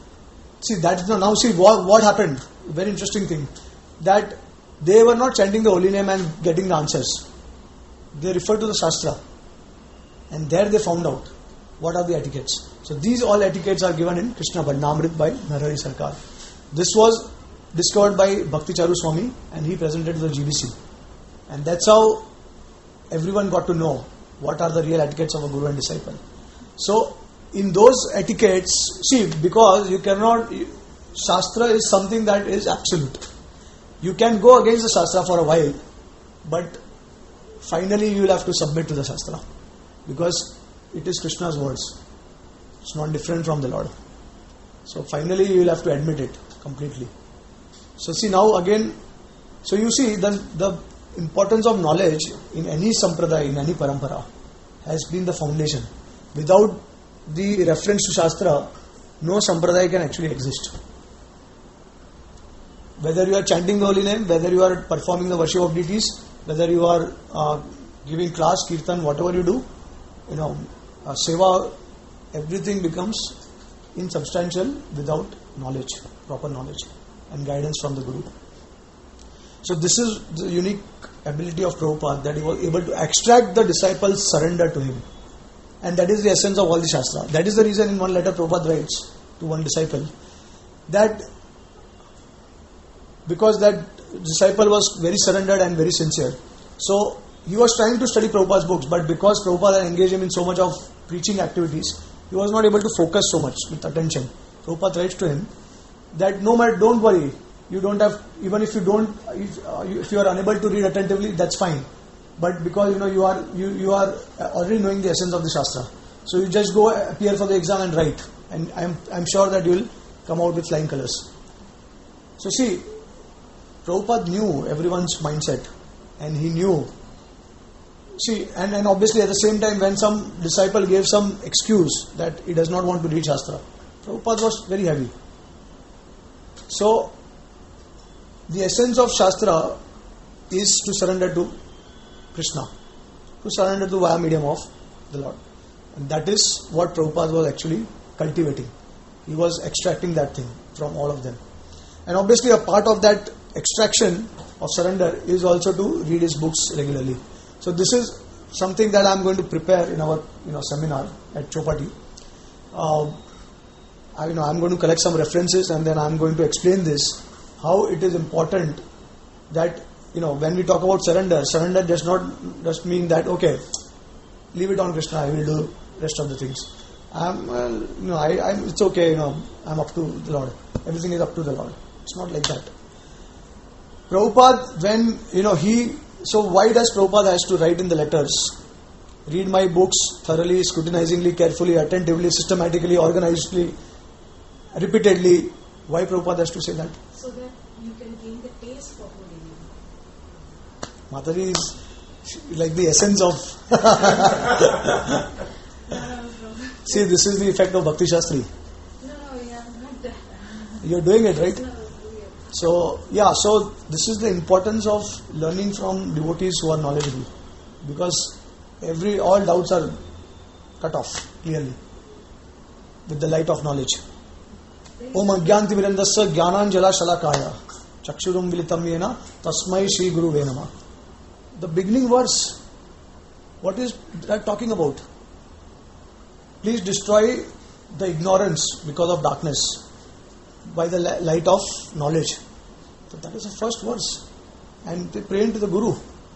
what happened. Very interesting thing, that they were not chanting the holy name and getting the answers. They referred to the Shastra, and there they found out what are the etiquettes. So these all etiquettes are given in Krishna Bhajnamrit by Narahari Sarkar. This was discovered by Bhakti Charu Swami, and he presented to the GBC. And that's how everyone got to know what are the real etiquettes of a guru and disciple. So in those etiquettes, because you cannot, Shastra is something that is absolute. You can go against the Shastra for a while, but finally you will have to submit to the Shastra, because it is Krishna's words. It's not different from the Lord. So finally you will have to admit it completely. So now again, so you see the importance of knowledge in any sampradaya, in any parampara, has been the foundation. Without the reference to Shastra, no sampradaya can actually exist. Whether you are chanting the holy name, whether you are performing the worship of deities, whether you are giving class, kirtan, whatever you do, seva, everything becomes insubstantial without knowledge, proper knowledge and guidance from the Guru. So this is the unique ability of Prabhupada, that he was able to extract the disciples' surrender to him. And that is the essence of all the Shastra. That is the reason in one letter Prabhupada writes to one disciple that because that disciple was very surrendered and very sincere. So he was trying to study Prabhupada's books, but because Prabhupada had engaged him in so much of preaching activities, he was not able to focus so much with attention. Prabhupada writes to him that no matter, don't worry, you don't have, even if you don't, if you are unable to read attentively, that's fine. But because you are already knowing the essence of the Shastra, so you just go appear for the exam and write, and I'm sure that you will come out with flying colours. So see, Prabhupada knew everyone's mindset, and he knew. See, and obviously at the same time, when some disciple gave some excuse that he does not want to read Shastra, Prabhupada was very heavy. So the essence of Shastra is to surrender to Krishna, to surrender to via medium of the Lord. And that is what Prabhupada was actually cultivating. He was extracting that thing from all of them. And obviously a part of that extraction of surrender is also to read his books regularly. So this is something that I am going to prepare in our seminar at Chopati. I am going to collect some references, and then I am going to explain this, how it is important that when we talk about surrender does not just mean that okay, leave it on Krishna, I will do rest of the things. It's okay, I'm up to the Lord. Everything is up to the Lord. It's not like that. Prabhupada, so why does Prabhupada has to write in the letters, read my books thoroughly, scrutinizingly, carefully, attentively, systematically, organizedly, repeatedly? Why Prabhupada has to say that? So that you can gain the taste Yes, Prabhupada. Mataji is like the essence of. See, this is the effect of Bhakti Shastri. No, yeah, not that. You're doing it, right? No, yeah. So, yeah, so this is the importance of learning from devotees who are knowledgeable. Because all doubts are cut off clearly with the light of knowledge. Om Agyanti Virendasya Jnananjala Shalakaya Chakshurum Vilitam Yena Tasmai Shri Guru Venama. The beginning verse, what is that talking about? Please destroy the ignorance because of darkness by the light of knowledge. So that is the first verse. And they pray to the Guru.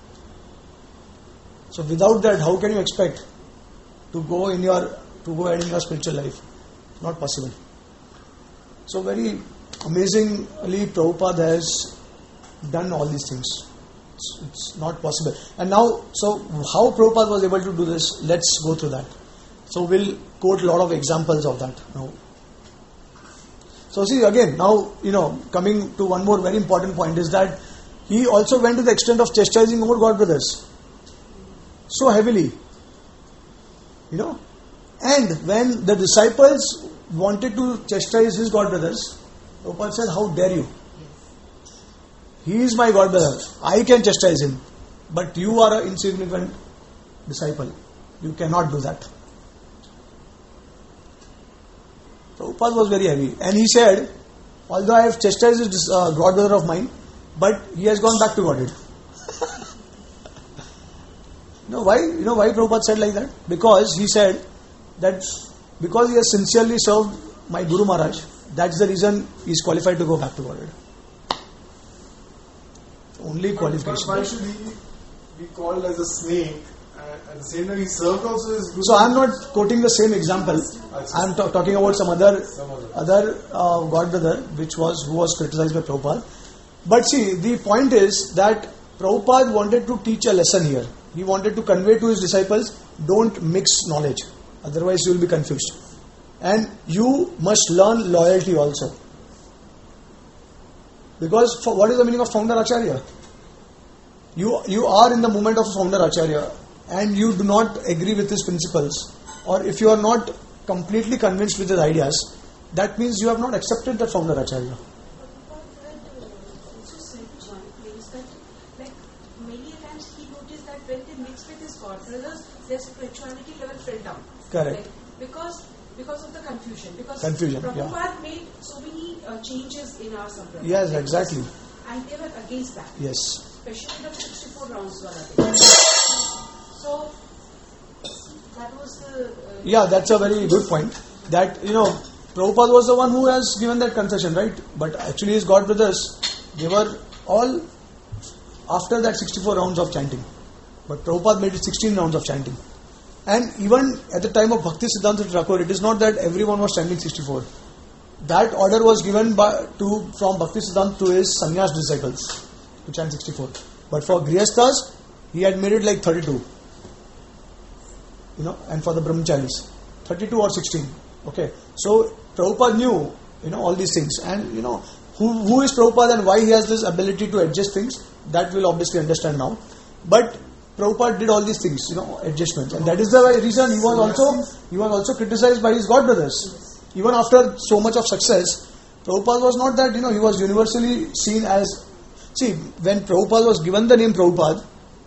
So without that, how can you expect to go ahead in your spiritual life? Not possible. So very amazingly, Prabhupada has done all these things. It's not possible. And now, so how Prabhupada was able to do this? Let's go through that. So we'll quote a lot of examples of that now. So see again, now, coming to one more very important point is that he also went to the extent of chastising over God brothers. So heavily. And when the disciples wanted to chastise his God brothers, Prabhupada said, how dare you? He is my God brother. I can chastise him. But you are an insignificant disciple. You cannot do that. Prabhupada was very heavy. And he said, although I have chastised this God brother of mine, but he has gone back to Godhead. Why? Why Prabhupada said like that? Because he said that because he has sincerely served my Guru Maharaj, that's the reason he is qualified to go back to Godhead. Only qualification. But why should he be called as a snake? At the same time, he served also his Guru. So I am not quoting the same example. I am talking about some other God brother, who was criticized by Prabhupada. But see, the point is that Prabhupada wanted to teach a lesson here. He wanted to convey to his disciples, don't mix knowledge, otherwise you will be confused. And you must learn loyalty also. Because what is the meaning of founder Acharya? You are in the moment of founder Acharya and you do not agree with his principles, or if you are not completely convinced with his ideas, that means you have not accepted that founder Acharya. Also said one place that, like, many times he noticed that when they mixed with his God brothers, their spirituality level fell down. Correct. Like, because of the confusion. Because Confusion, Prabhupada made so many changes in our sampradaya. Yes, exactly. And they were against that. Yes. Especially the 64 rounds were against. So that was the. Yeah, that's a very good point. That, Prabhupada was the one who has given that concession, right? But actually his God brothers, they were all after that 64 rounds of chanting. But Prabhupada made it 16 rounds of chanting. And even at the time of Bhakti Siddhanta Thakur, it is not that everyone was chanting 64. That order was given from Bhakti Siddhanta to his sannyas disciples to chant 64. But for Grihasthas, he had made it like 32. And for the Brahmacharis, 32 or 16. Okay. So Prabhupada knew, all these things. And, who is Prabhupada and why he has this ability to adjust things, that we'll obviously understand now. But Prabhupada did all these things, adjustments. And that is the reason he was also criticized by his God brothers. Even after so much of success, Prabhupada was not that, he was universally seen as... See, when Prabhupada was given the name Prabhupada,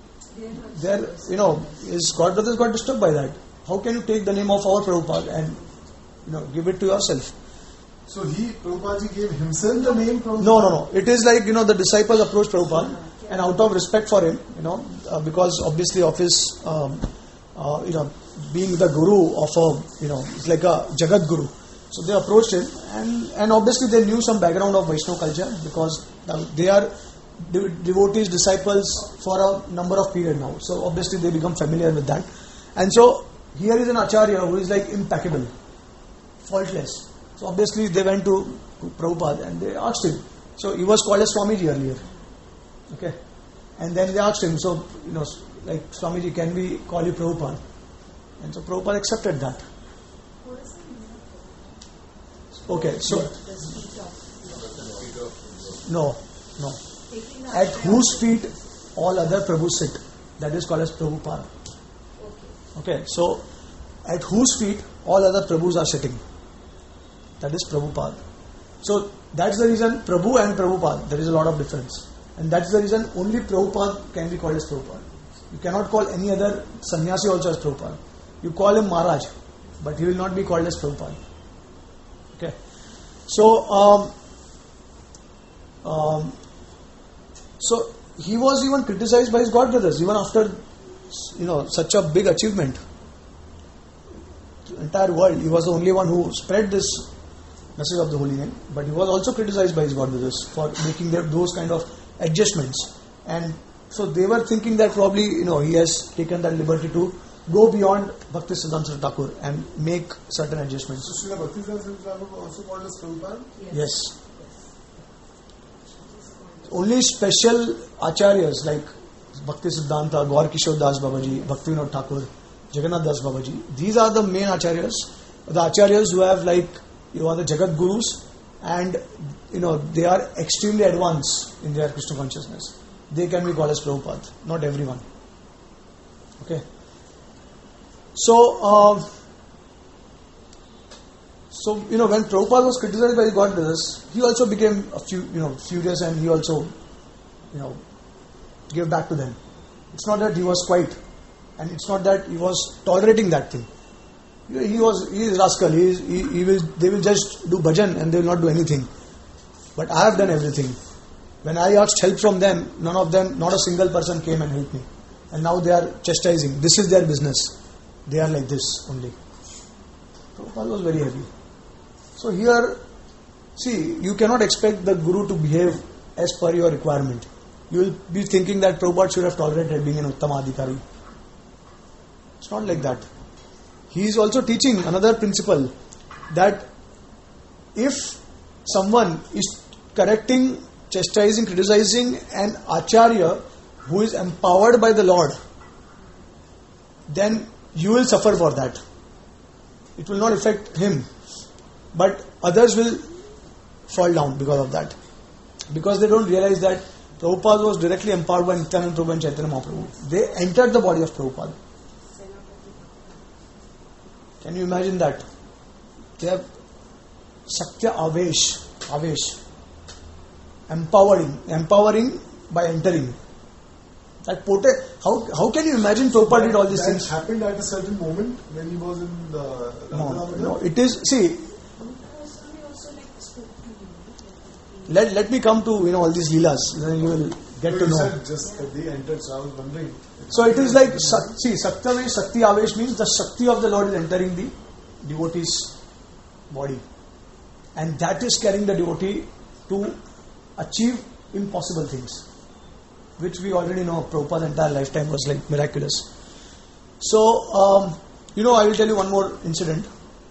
his God brothers got disturbed by that. How can you take the name of our Prabhupada and, give it to yourself? So Prabhupada gave himself the name Prabhupada? No. It is like, the disciples approached Prabhupada. And out of respect for him, because obviously of his, being the guru of it's like a Jagat Guru. So they approached him, and obviously they knew some background of Vaishnava culture because they are devotees, disciples for a number of period now. So obviously they become familiar with that. And so here is an Acharya who is like impeccable, faultless. So obviously they went to Prabhupada and they asked him. So he was called as Swamiji earlier. Okay. And then they asked him, so, like, Swamiji, can we call you Prabhupada? And so Prabhupada accepted that. Okay, so... No. Taking the at ashraya whose of feet all other Prabhus sit. That is called as Prabhupada. Okay. Okay, so at whose feet all other Prabhus are sitting. That is Prabhupada. So that's the reason Prabhu and Prabhupada, there is a lot of difference. And that's the reason only Prabhupada can be called as Prabhupada. You cannot call any other sannyasi also as Prabhupada. You call him Maharaj, but he will not be called as Prabhupada. Okay. So, so he was even criticized by his god brothers, even after such a big achievement. The entire world, he was the only one who spread this message of the holy name, but he was also criticized by his god brothers for making those kind of adjustments. And so they were thinking that probably he has taken that liberty to go beyond Bhakti Siddhanta Saraswati Thakur and make certain adjustments. So Srila Bhakti Siddhanta Saraswati Thakur also called as Prabhupada? Yes. Only special acharyas like Bhakti Siddhanta, Gaur Kishore Das Babaji, Bhakti Vinod Thakur, Jagannath Das Babaji, these are the main acharyas, the acharyas who have the Jagat Gurus, and they are extremely advanced in their Krishna consciousness. They can be called as Prabhupada, not everyone. Okay. So, when Prabhupada was criticized by the God brothers, he also became furious, and he also, gave back to them. It's not that he was quiet, and it's not that he was tolerating that thing. He is rascal. They will just do bhajan and they will not do anything. But I have done everything. When I asked help from them, none of them, not a single person came and helped me. And now they are chastising. This is their business. They are like this only. Prabhupada was very heavy. So here, see, you cannot expect the Guru to behave as per your requirement. You will be thinking that Prabhupada should have tolerated being an Uttama Adhikari. It's not like that. He is also teaching another principle, that if someone is correcting, chastising, criticizing an acharya who is empowered by the Lord, then you will suffer for that. It will not affect him, but others will fall down because of that. Because they don't realize that Prabhupada was directly empowered by Nityananda Prabhu and Chaitanya Mahaprabhu. They entered the body of Prabhupada. Can you imagine that? They have Sakya Avesh, empowering by entering. That how can you imagine Prabhupada did all these things? That happened at a certain moment when he was in the No, it is, see, let me come to all these leelas, then you will get to know. Said just that they entered, so I was wondering. So it is like, see, Sakyavesh, Sakti Avesh means the Shakti of the Lord is entering the devotee's body. And that is carrying the devotee to achieve impossible things, which we already know. Prabhupada's entire lifetime was like miraculous. So, I will tell you one more incident.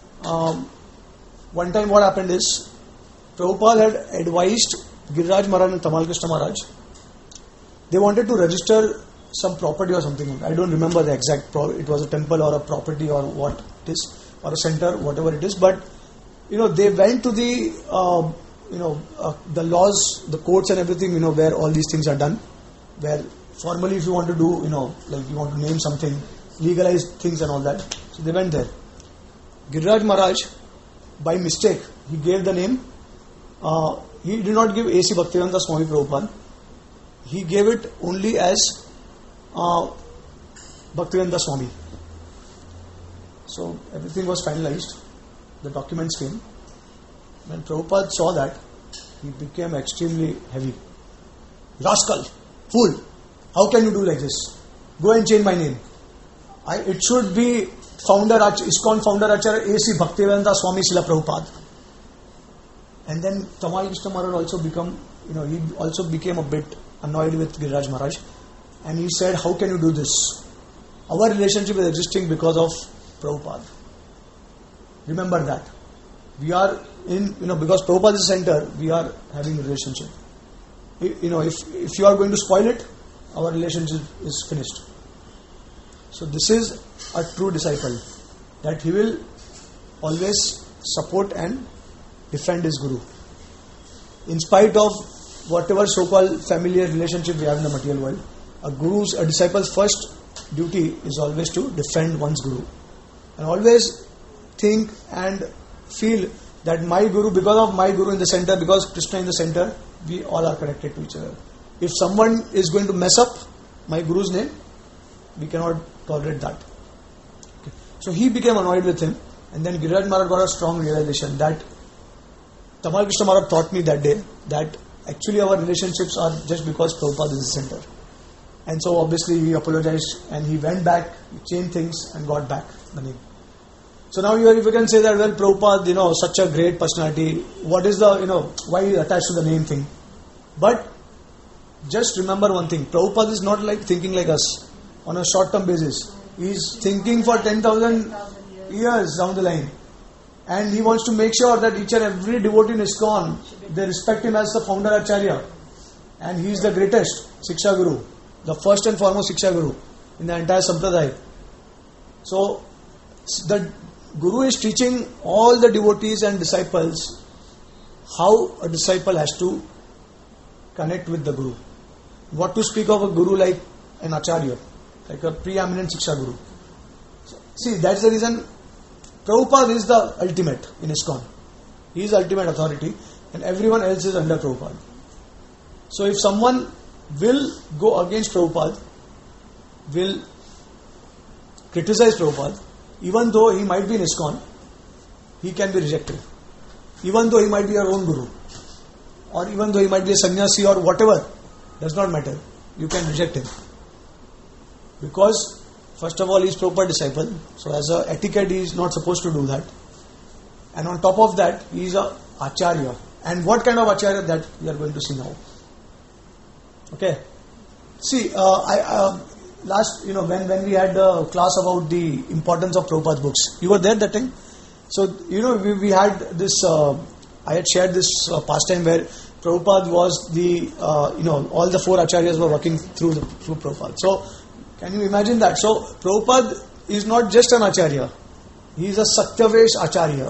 One time what happened is, Prabhupada had advised Giriraj Maharaj and Tamal Krishna Maharaj. They wanted to register some property or something. I don't remember the exact, it was a temple or a property or what it is, or a center, whatever it is. But, they went to the, the laws, the courts and everything, where all these things are done. Where formally if you want to do, like you want to name something, legalize things and all that. So they went there. Giriraj Maharaj, by mistake, he gave the name, he did not give A.C. Bhaktivedanta Swami Prabhupada. He gave it only as Bhaktivedanta Swami. So everything was finalized. The documents came. When Prabhupada saw that, he became extremely heavy. Rascal! Fool! How can you do like this? Go and change my name. It should be ISKCON founder Acharya A.C. Bhaktivedanta Swami Srila Prabhupada. And then Tamal Krishna Maharaj also he also became a bit annoyed with Giriraj Maharaj. And he said, how can you do this? Our relationship is existing because of Prabhupada. Remember that. We are in, because Prabhupada is the center, we are having a relationship. If you are going to spoil it, our relationship is finished. So this is a true disciple, that he will always support and defend his Guru. In spite of whatever so-called familiar relationship we have in the material world, a disciple's first duty is always to defend one's guru. And always think and feel that my guru, because of my guru in the center, because Krishna in the center, we all are connected to each other. If someone is going to mess up my guru's name, we cannot tolerate that. Okay. So he became annoyed with him, and then Giriraj Maharaj got a strong realization that Tamal Krishna Maharaj taught me that day that actually our relationships are just because Prabhupada is the center. And so obviously he apologized and he went back, he changed things and got back the name. So now if you can say that, well, Prabhupada, such a great personality, what is the, why he attached to the name thing? But just remember one thing, Prabhupada is not like thinking like us on a short-term basis. He is thinking for 10,000 years down the line. And he wants to make sure that each and every devotee in ISKCON, they respect him as the founder Acharya. And he is the greatest Siksha Guru, the first and foremost Siksha Guru in the entire Sampradaya. So, the Guru is teaching all the devotees and disciples how a disciple has to connect with the Guru. What to speak of a Guru like an Acharya, like a preeminent Siksha Guru. See, that's the reason Prabhupada is the ultimate in ISKCON. He is the ultimate authority and everyone else is under Prabhupada. So if someone will go against Prabhupada, will criticize Prabhupada, even though he might be in ISKCON, he can be rejected. Even though he might be your own Guru, or even though he might be a sannyasi or whatever, does not matter. You can reject him. Because first of all, he is Prabhupada disciple, so as a etiquette he is not supposed to do that. And on top of that, he is a Acharya. And what kind of Acharya that we are going to see now. Okay. See, last, when we had the class about the importance of Prabhupada's books, you were there that time? So, we had this, I had shared this pastime where Prabhupada was the, all the four Acharyas were working through Prabhupada. So, can you imagine that? So, Prabhupada is not just an Acharya, he is a Satyavesh Acharya.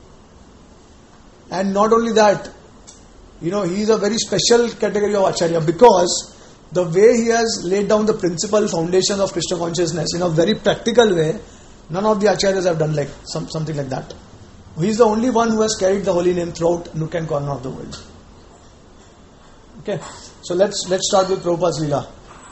And not only that, he is a very special category of Acharya because the way he has laid down the principal foundation of Krishna consciousness in a very practical way, none of the Acharyas have done like something like that. He is the only one who has carried the holy name throughout nook and corner of the world. Okay, so let's start with Prabhupada's Leela.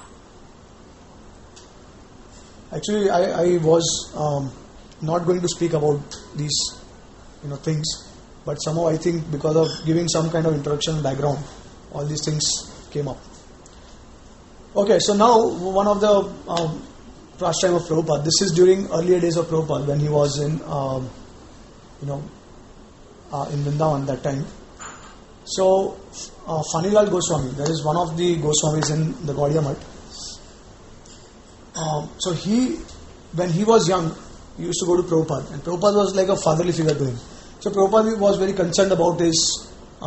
Actually, I was not going to speak about these things, but somehow I think because of giving some kind of introduction background, all these things came up. Okay, so now one of the pastime of Prabhupada. This is during earlier days of Prabhupada when he was in Vrindavan that time. So Fanilal Goswami, that is one of the Goswamis in the Gaudiya Math. So when he was young, he used to go to Prabhupada, and Prabhupada was like a fatherly figure to him. So Prabhupada was very concerned about his,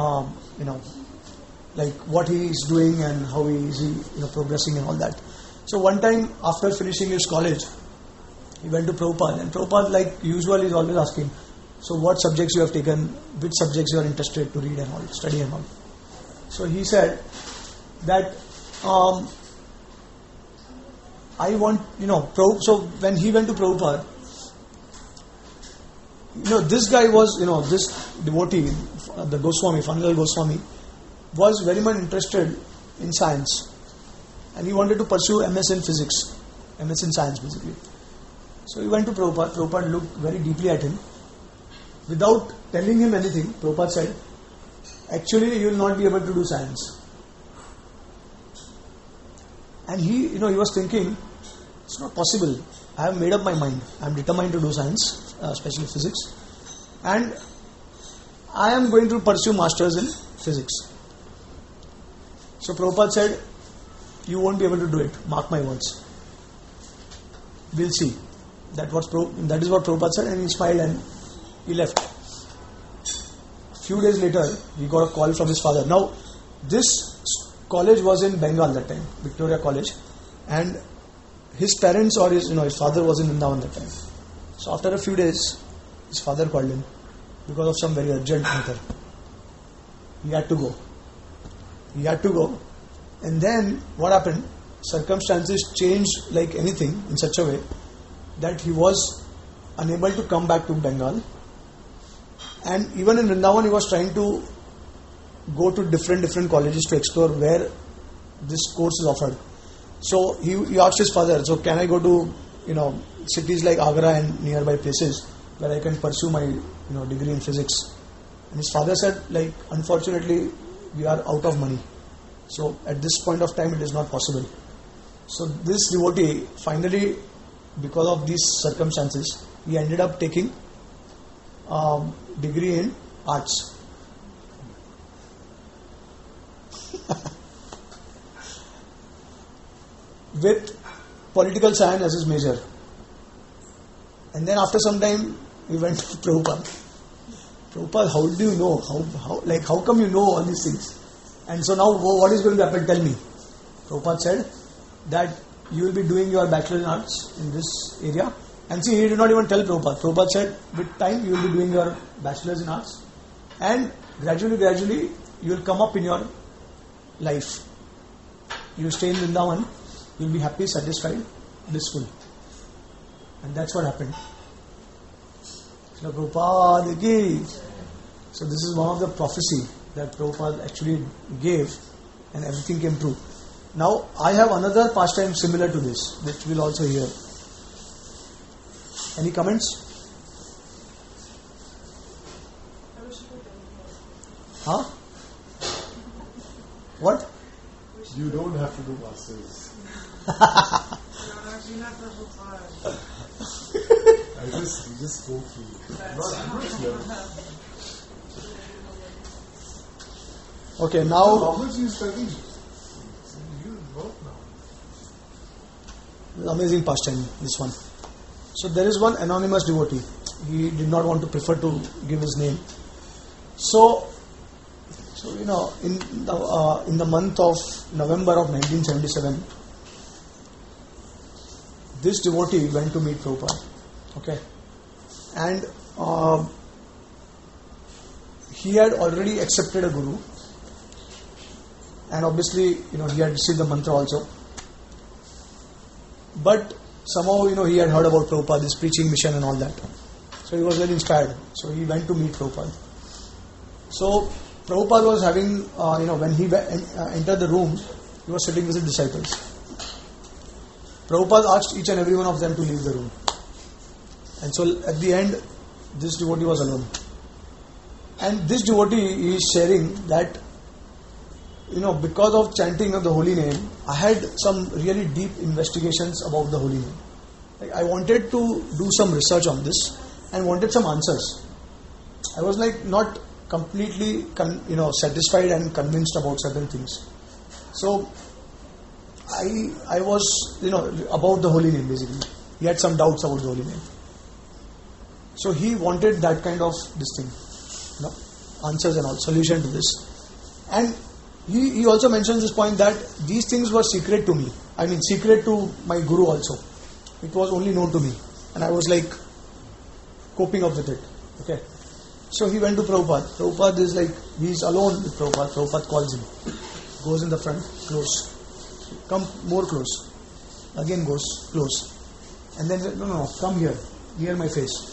like what he is doing and how he is progressing and all that. So one time after finishing his college, he went to Prabhupada, and Prabhupada, like usual, is always asking, so what subjects you have taken, which subjects you are interested to read and all, study and all. So he said that I want, so when he went to Prabhupada, this guy was, this devotee, the Goswami, Fanilal Goswami, was very much interested in science. And he wanted to pursue MS in physics, MS in science basically. So he went to Prabhupada. Prabhupada looked very deeply at him. Without telling him anything, Prabhupada said, actually you will not be able to do science. And he was thinking, it's not possible. I have made up my mind. I am determined to do science, especially physics. And I am going to pursue masters in physics. So Prabhupada said, you won't be able to do it. Mark my words. We'll see. That is what Prabhupada said, and he smiled and he left. A few days later, he got a call from his father. Now, this college was in Bengal that time, Victoria College, and his parents or his father was in Vrindavan that time. So after a few days, his father called him because of some very urgent matter. He had to go. He had to go. And then what happened? Circumstances changed like anything in such a way that he was unable to come back to Bengal. And even in Vrindavan, he was trying to go to different colleges to explore where this course is offered. So he asked his father, so can I go to cities like Agra and nearby places where I can pursue my degree in physics? And his father said, like, unfortunately we are out of money, so at this point of time it is not possible. So this devotee finally, because of these circumstances, he ended up taking degree in arts. With political science as his major. And then after some time he went to Prabhupada. Prabhupada, how do you know? How come you know all these things? And so now what is going to happen? Tell me. Prabhupada said that you will be doing your bachelor in arts in this area. And see, he did not even tell Prabhupada. Prabhupada said, with time you will be doing your bachelor's in arts, and gradually you will come up in your life. You stay in Vrindavan, you will be happy, satisfied, blissful. And that's what happened. So Prabhupada ki. So this is one of the prophecy that Prabhupada actually gave, and everything came true. Now I have another pastime similar to this, which we'll also hear. Any comments? Huh? What? You don't have to do masters. You just go through. Okay, now. How much you study? You work now. Amazing pastime, this one. So there is one anonymous devotee. He did not want to prefer to give his name. So in the month of November of 1977, this devotee went to meet Prabhupada. Okay, and he had already accepted a guru, and obviously he had received the mantra also. But somehow he had heard about Prabhupada, his preaching mission and all that. So he was very inspired. So he went to meet Prabhupada. So Prabhupada was having, when he entered the room, he was sitting with his disciples. Prabhupada asked each and every one of them to leave the room. And so at the end, this devotee was alone. And this devotee is sharing that, because of chanting of the holy name, I had some really deep investigations about the holy name. Like, I wanted to do some research on this and wanted some answers. I was not completely satisfied and convinced about certain things. So I was about the holy name basically. He had some doubts about the holy name. So he wanted that kind of this thing, answers and all, solution to this. And he also mentions this point that these things were secret to me. I mean, secret to my guru also. It was only known to me. And I was coping up with it. Okay. So he went to Prabhupada. Prabhupada is he's alone with Prabhupada. Prabhupada calls him. Goes in the front, close. Come more close. Again goes close. And then said, no, come here. Near my face.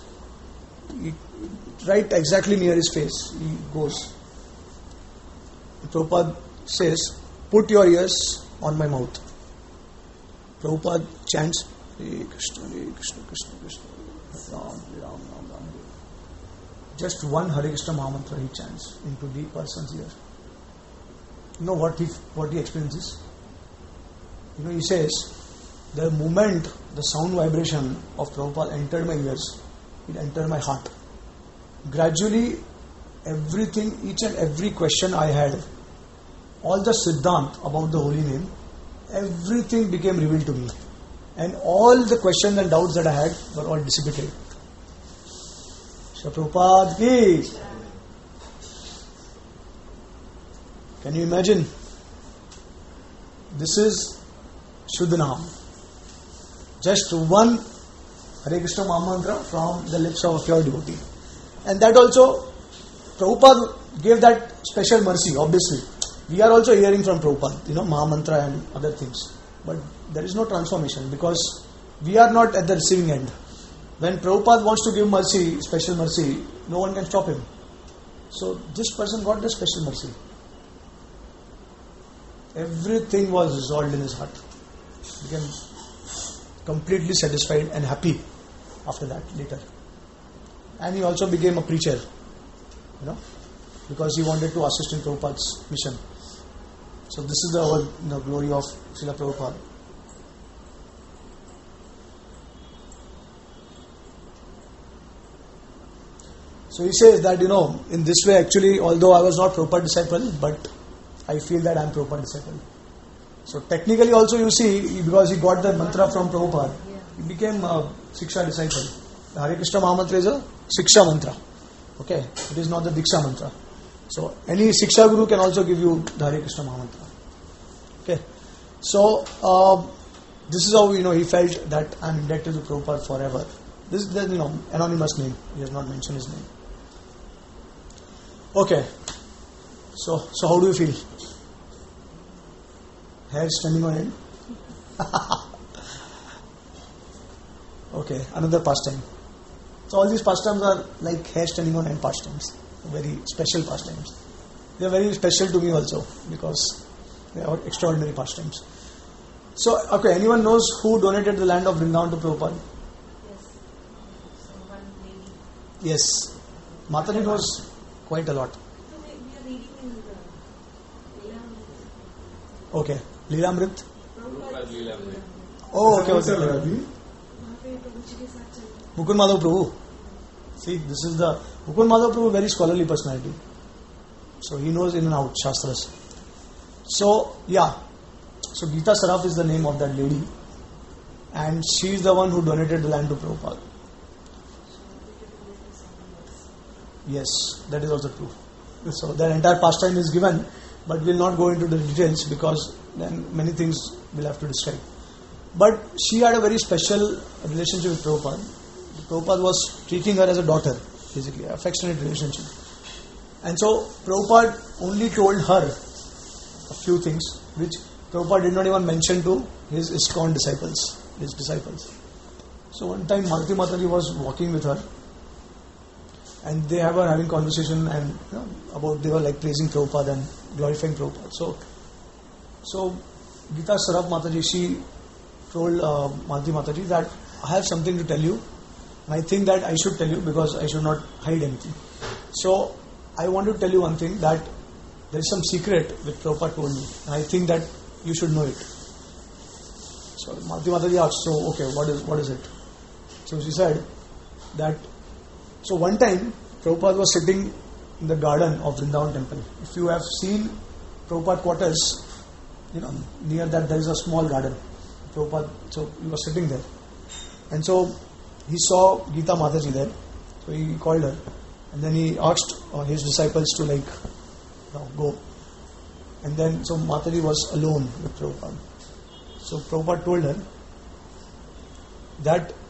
Right exactly near his face. He goes. Prabhupada says, put your ears on my mouth. Prabhupada chants, Hare Krishna, Krishna, Krishna, Ram, Ram, Ram, Ram. Just one Hare Krishna Mahamantra he chants into the person's ear. You know what he experiences? He says, the moment the sound vibration of Prabhupada entered my ears, it entered my heart. Gradually, everything, each and every question I had, all the Siddhant about the holy name, everything became revealed to me. And all the questions and doubts that I had were all dissipated. So Prabhupada ki. Can you imagine? This is Shuddhanam. Just one Hare Krishna Mahamantra from the lips of a pure devotee. And that also, Prabhupada gave that special mercy, obviously. We are also hearing from Prabhupada, Maha Mantra and other things. But there is no transformation because we are not at the receiving end. When Prabhupada wants to give mercy, special mercy, no one can stop him. So this person got the special mercy. Everything was resolved in his heart. He became completely satisfied and happy after that later. And he also became a preacher, because he wanted to assist in Prabhupada's mission. So this is the glory of Srila Prabhupada. So he says that, in this way actually, although I was not Prabhupada disciple, but I feel that I am Prabhupada disciple. So technically also you see, because he got the mantra from Prabhupada, he became a Siksha disciple. The Hare Krishna Mahamantra is a Siksha mantra. Okay, it is not the Diksha mantra. So any Siksha Guru can also give you the Hare Krishna Mahamantra. Okay, so this is how he felt that I am indebted to Prabhupada forever. This is the anonymous name. He has not mentioned his name. Okay, so how do you feel? Hair standing on end? Okay, another pastime. So all these pastimes are like hair standing on end pastimes. Very special pastimes. They are very special to me also because they are extraordinary pastimes. So, okay, anyone knows who donated the land of Vrindavan to Prabhupada? Yes. One lady. Yes. Mataji knows quite a lot. So we are reading in the Leela. Okay. Leelamrit? Prabhupada Leela. Oh, okay. चल रहा है अभी? वहाँ पे प्रभु जी के साथ चल रहे हैं। Mukund Madhav Prabhu. See, this is the Mukund Madhav Prabhu, very scholarly personality. So he knows in and out Shastras. So, yeah. So Geeta Saraf is the name of that lady. And she is the one who donated the land to Prabhupada. Yes, that is also true. So that entire pastime is given, but we will not go into the details because then many things we'll have to describe. But she had a very special relationship with Prabhupada. Prabhupada was treating her as a daughter, basically, affectionate relationship. And so Prabhupada only told her a few things which Prabhupada did not even mention to his ISKCON disciples. So one time Maruti Mataji was walking with her and they were having conversation and they were like praising Prabhupada and glorifying Prabhupada. So Geeta Saraf Mataji, she told Maruti Mataji that I have something to tell you and I think that I should tell you because I should not hide anything. So I want to tell you one thing, that there is some secret which Prabhupada told me and I think that you should know it. So Maruti Mataji asked, so okay, what is it? So she said that, so one time Prabhupada was sitting in the garden of Vrindavan temple. If you have seen Prabhupada quarters, near that there is a small garden. Prabhupada, so he was sitting there. And so he saw Geeta Mataji there. So he called her. And then he asked his disciples to go. And then, so Mataji was alone with Prabhupada. So Prabhupada told her that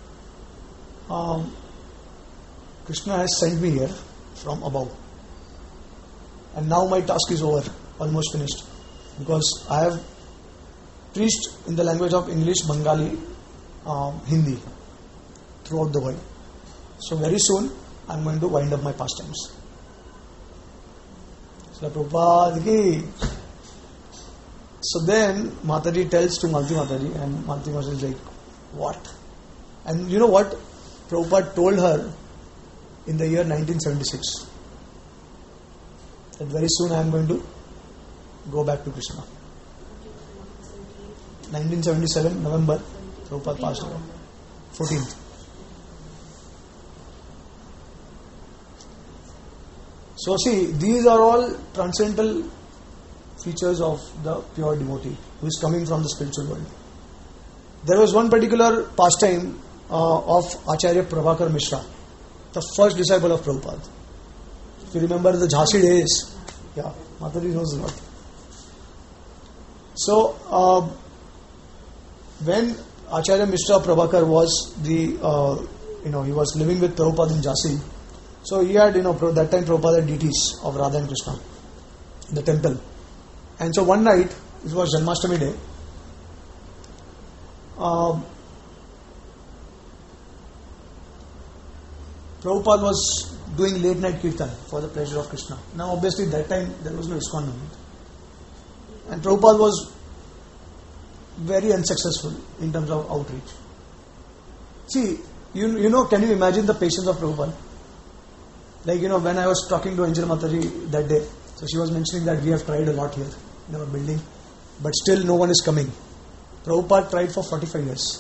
Krishna has sent me here from above. And now my task is over, almost finished. Because I have preached in the language of English, Bengali, Hindi throughout the world. So very soon I am going to wind up my pastimes. So Prabhupada ki. So then Mataji tells to Maruti Mataji and Maruti Mataji is like, what? And you know what? Prabhupada told her in the year 1976 that very soon I am going to go back to Krishna. 1977 November, Prabhupada passed away. 14th. So see, these are all transcendental features of the pure devotee who is coming from the spiritual world. There was one particular pastime of Acharya Prabhakar Mishra, the first disciple of Prabhupada. If you remember the Jhansi days, yeah, Mataji knows a lot. So, when Acharya Mishra Prabhakar was he was living with Prabhupada in Jhansi. So he had, that time Prabhupada had deities of Radha and Krishna in the temple. And so one night, it was Janmashtami day, Prabhupada was doing late night kirtan for the pleasure of Krishna. Now obviously that time there was no ISKCON movement. And Prabhupada was very unsuccessful in terms of outreach. See, you know, can you imagine the patience of Prabhupada? Like, when I was talking to Anjali Mataji that day, so she was mentioning that we have tried a lot here in our building, but still no one is coming. Prabhupada tried for 45 years.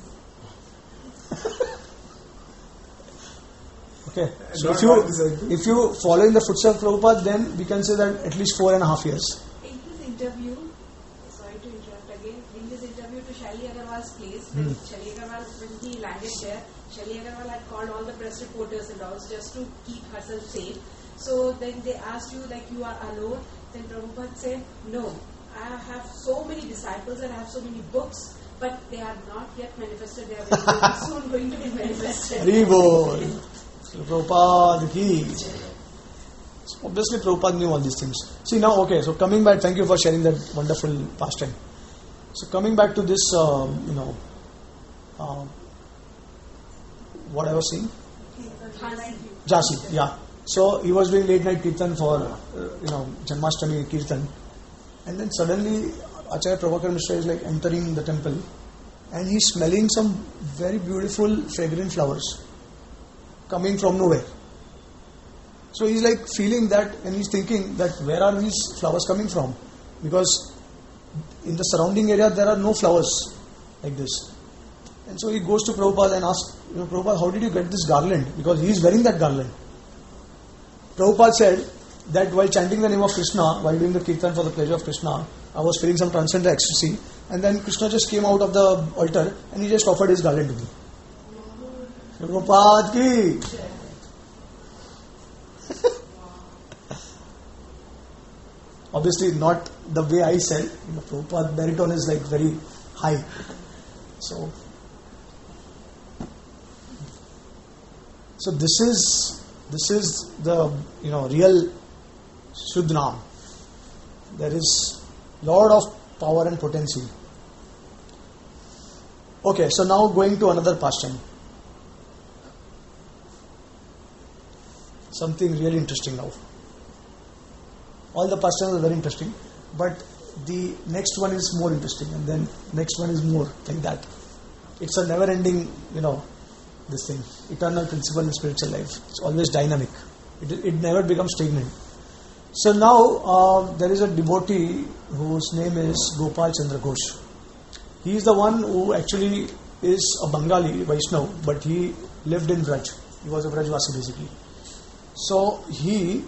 Okay, so if you follow in the footsteps of Prabhupada, then we can say that at least 4.5 years. In his interview, sorry to interrupt again, in his interview to Shaili Agarwal's place, when Shaili Agarwal, when he landed there, Shaili Agarwal had called all the press reporters and all just to keep herself safe. So then they asked you, like, you are alone. Then Prabhupada said, no, I have so many disciples and I have so many books, but they are not yet manifested. They are very soon going to be manifested. Haribol. Prabhupada ki. So obviously Prabhupada knew all these things. See now, okay, so coming back, thank you for sharing that wonderful pastime. So coming back to this, what I was saying? Jhansi, yeah. So he was doing late night kirtan for, Janmashtami kirtan. And then suddenly Acharya Prabhakar Mishra is like entering the temple and he's smelling some very beautiful fragrant flowers coming from nowhere. So he's like feeling that and he's thinking that where are these flowers coming from? Because in the surrounding area there are no flowers like this. And so he goes to Prabhupada and asks, Prabhupada, how did you get this garland? Because he is wearing that garland. Prabhupada said that while chanting the name of Krishna, while doing the kirtan for the pleasure of Krishna, I was feeling some transcendental ecstasy, and then Krishna just came out of the altar and he just offered his garland to me. Prabhupada ki. Obviously not the way I said. Prabhupada baritone is like very high. So this is the real Shuddh Naam. There is lot of power and potency. Okay, so now going to another pastime. Something really interesting now. All the pastimes are very interesting, but the next one is more interesting, and then next one is more like that. It's a never-ending, this thing, eternal principle in spiritual life. It's always dynamic. It never becomes stagnant. So now there is a devotee whose name is Gopal Chandra Ghosh. He is the one who actually is a Bengali Vaishnava, but he lived in Braj. He was a Brajvasi basically. So he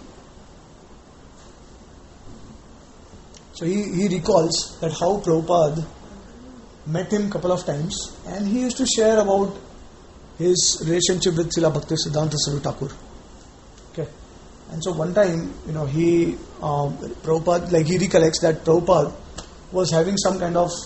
recalls that how Prabhupada met him a couple of times, and he used to share about his relationship with Srila Bhaktisiddhanta Saraswati Thakur. Okay, and so one time, Prabhupada, like he recollects that Prabhupada was having some kind of,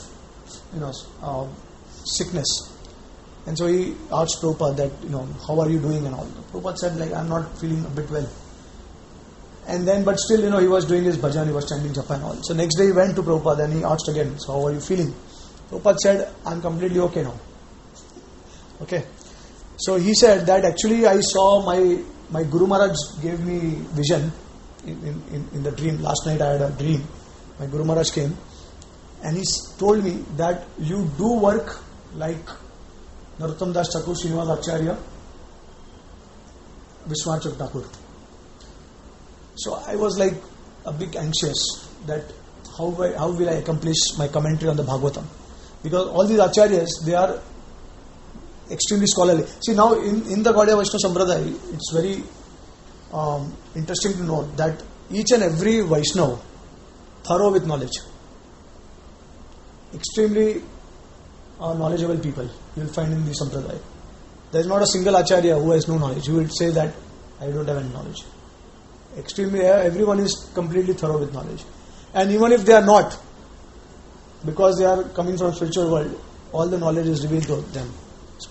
sickness, and so he asked Prabhupada that, how are you doing and all. Prabhupada said, like, I'm not feeling a bit well. And then, but still, he was doing his bhajan, he was chanting japa and all. So next day he went to Prabhupada and he asked again, so how are you feeling? Prabhupada said, I'm completely okay now. Okay. So he said that actually I saw my Guru Maharaj gave me vision in the dream. Last night I had a dream. My Guru Maharaj came and he told me that you do work like Narottam Das Thakur, Srinivas Acharya, Vishwanath Thakur. So I was like a bit anxious that how will I accomplish my commentary on the Bhagavatam, because all these acharyas, they are extremely scholarly. See now in the Gaudiya Vaishnava Sampradaya, it's very interesting to note that each and every Vaishnava thorough with knowledge, extremely knowledgeable people you will find in the Sampradaya. There is not a single acharya who has no knowledge. You will say that I don't have any knowledge. Extremely, everyone is completely thorough with knowledge. And even if they are not, because they are coming from spiritual world, all the knowledge is revealed to them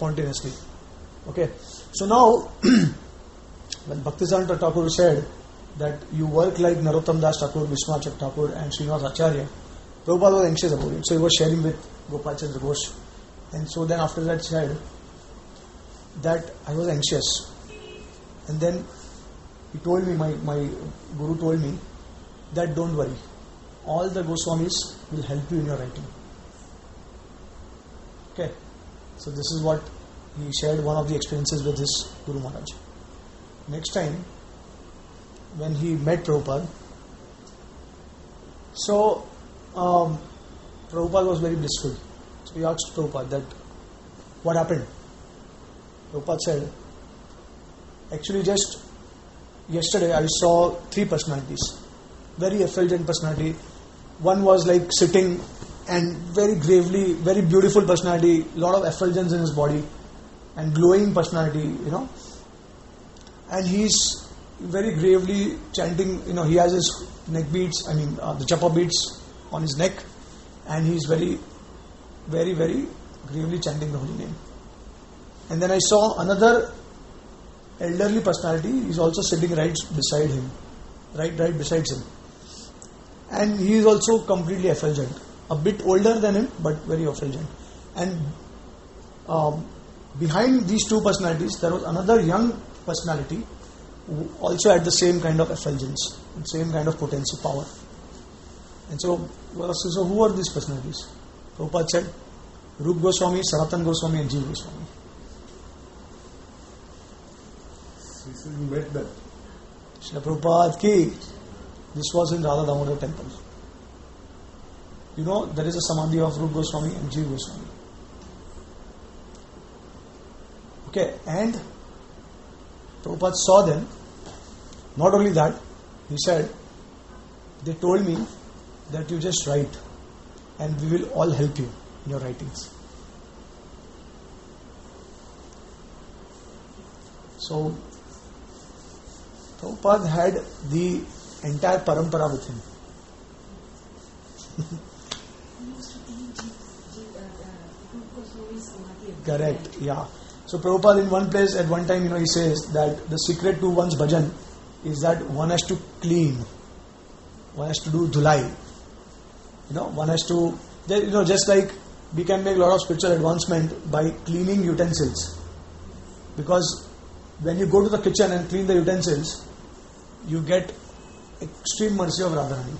spontaneously. Okay. So now, when Bhaktisiddhanta Thakur said that you work like Narottam Das Thakur, Vishwanath Thakur and Srinivas Acharya. Prabhupada was anxious about it. So he was sharing with Gopal Chandra Ghosh. And so then after that said that I was anxious. And then he told me, my Guru told me that don't worry. All the Goswamis will help you in your writing. Okay. So this is what he shared, one of the experiences with his Guru Maharaj. Next time, when he met Prabhupada, so Prabhupada was very blissful. So he asked Prabhupada that, what happened? Prabhupada said, actually just yesterday I saw 3 personalities. Very effulgent personality. One was like sitting and very gravely, very beautiful personality, lot of effulgence in his body and glowing personality, and he's very gravely chanting, he has his neck beads, the japa beads on his neck, and he's very, very, very gravely chanting the holy name. And then I saw another elderly personality, he's also sitting right beside him, right besides him. And he is also completely effulgent. A bit older than him, but very effulgent. And behind these 2 personalities, there was another young personality who also had the same kind of effulgence, same kind of potency, power. And so who are these personalities? Prabhupada said, Rup Goswami, Sanatan Goswami and Jeev Goswami. So you met them. Srila Prabhupada ki, this was in Radha Damodar temple. There is a samadhi of Rup Goswami and Jeev Goswami. Okay, and Prabhupada saw them. Not only that, he said, they told me that you just write and we will all help you in your writings. So, Prabhupada had the entire parampara with him. Correct, yeah. So Prabhupada in one place at one time, he says that the secret to one's bhajan is that one has to clean, one has to do dhulai. One has to, just like we can make a lot of spiritual advancement by cleaning utensils. Because when you go to the kitchen and clean the utensils, you get extreme mercy of Radharani.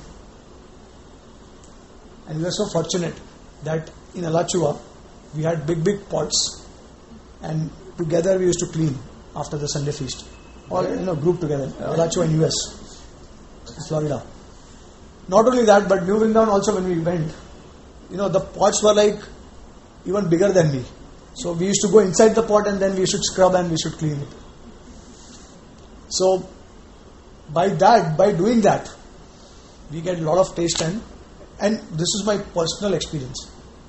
And we are so fortunate that in Alachua, we had big pots, and together we used to clean after the Sunday feast. All grouped together. Alachua in US, Florida. Not only that, but New Vrindavan also when we went, the pots were like even bigger than me. So we used to go inside the pot and then we should scrub and we should clean it. So by doing that, we get a lot of taste and this is my personal experience.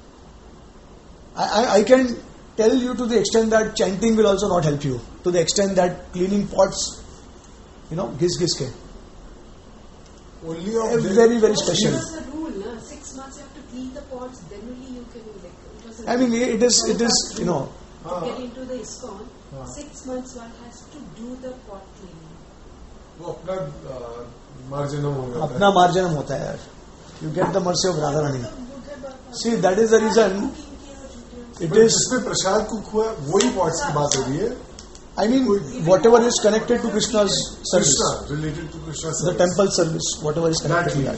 I can tell you to the extent that chanting will also not help you. To the extent that cleaning pots, gis ke. Only of very, very special. There was a rule, 6 months you have to clean the pots, then only you can it is, to get into the ISKCON, 6 months one has to do the pot cleaning. वो अपना marginum हो जाता है. अपना marginum होता है यार. You get the mercy of Radharani. See, that is the reason. It is. जिसमें प्रसाद कुक हुआ, वही pots की बात हो रही है. Whatever is connected to Krishna's service, related to Krishna's the service. temple service, whatever is connected to that.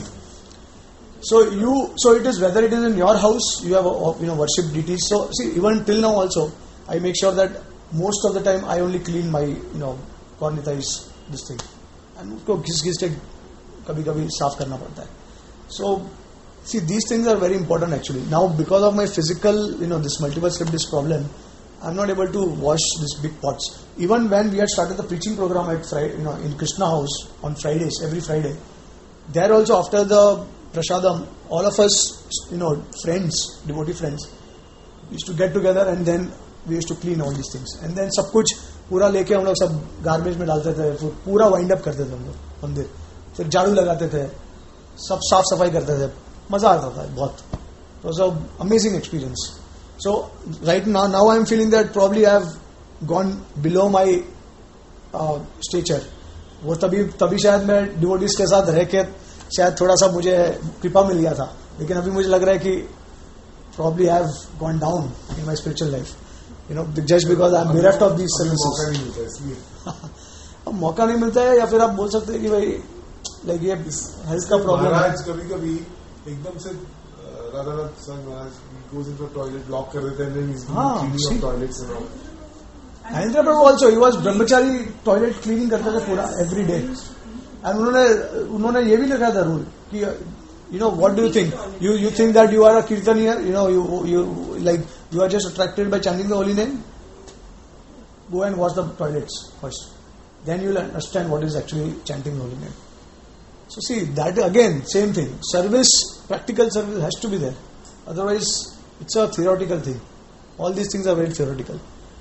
So it is whether it is in your house, you have worship deities. So see, even till now also, I make sure that most of the time I only clean my cornithais, this thing, and उसको घिस के कभी साफ करना पड़ता है. So see, these things are very important actually. Now because of my physical, this multiple slip disc problem, I'm not able to wash these big pots. Even when we had started the preaching program at Friday, in Krishna House on Fridays, every Friday, there also after the prasadam, all of us, friends, devotee friends, used to get together and then we used to clean all these things. And then सब कुछ पूरा लेके हम लोग सब garbage में डालते थे, फिर पूरा वाइंड अप करते थे हम लोग मंदिर, फिर झाड़ू लगाते थे, सब साफ सफाई करते थे, मजा आता था बहुत. It was an amazing experience. So right now I am feeling that probably I have gone below my stature वो तभी शायद मैं डिवोटीज के साथ रह के शायद थोड़ा सा मुझे कृपा मिल गया था, लेकिन अभी मुझे लग रहा है कि probably I have gone down in my spiritual life, just because I am bereft of these services. अब मौका नहीं मिलता है, या फिर आप बोल सकते हैं कि भाई लाइक ये हेल्थ का प्रॉब्लम है. महाराज कभी एकदम से Radhanath Swami Maharaj goes into the toilet, lock कर देते हैं, cleaning of toilets and all. Mahendra Prabhu also, he was brahmachari toilet cleaning करते थे पूरा एवरी डे. एंड उन्होंने ये भी लिखा था रूल कि what do you think? You think that you are a kirtaniya? You are just attracted by chanting the holy name? Go and wash the toilets first. Then you will understand what is actually chanting the holy name. So see, that again, same thing. Service, practical service has to be there. Otherwise, it's a theoretical thing. All these things are very theoretical.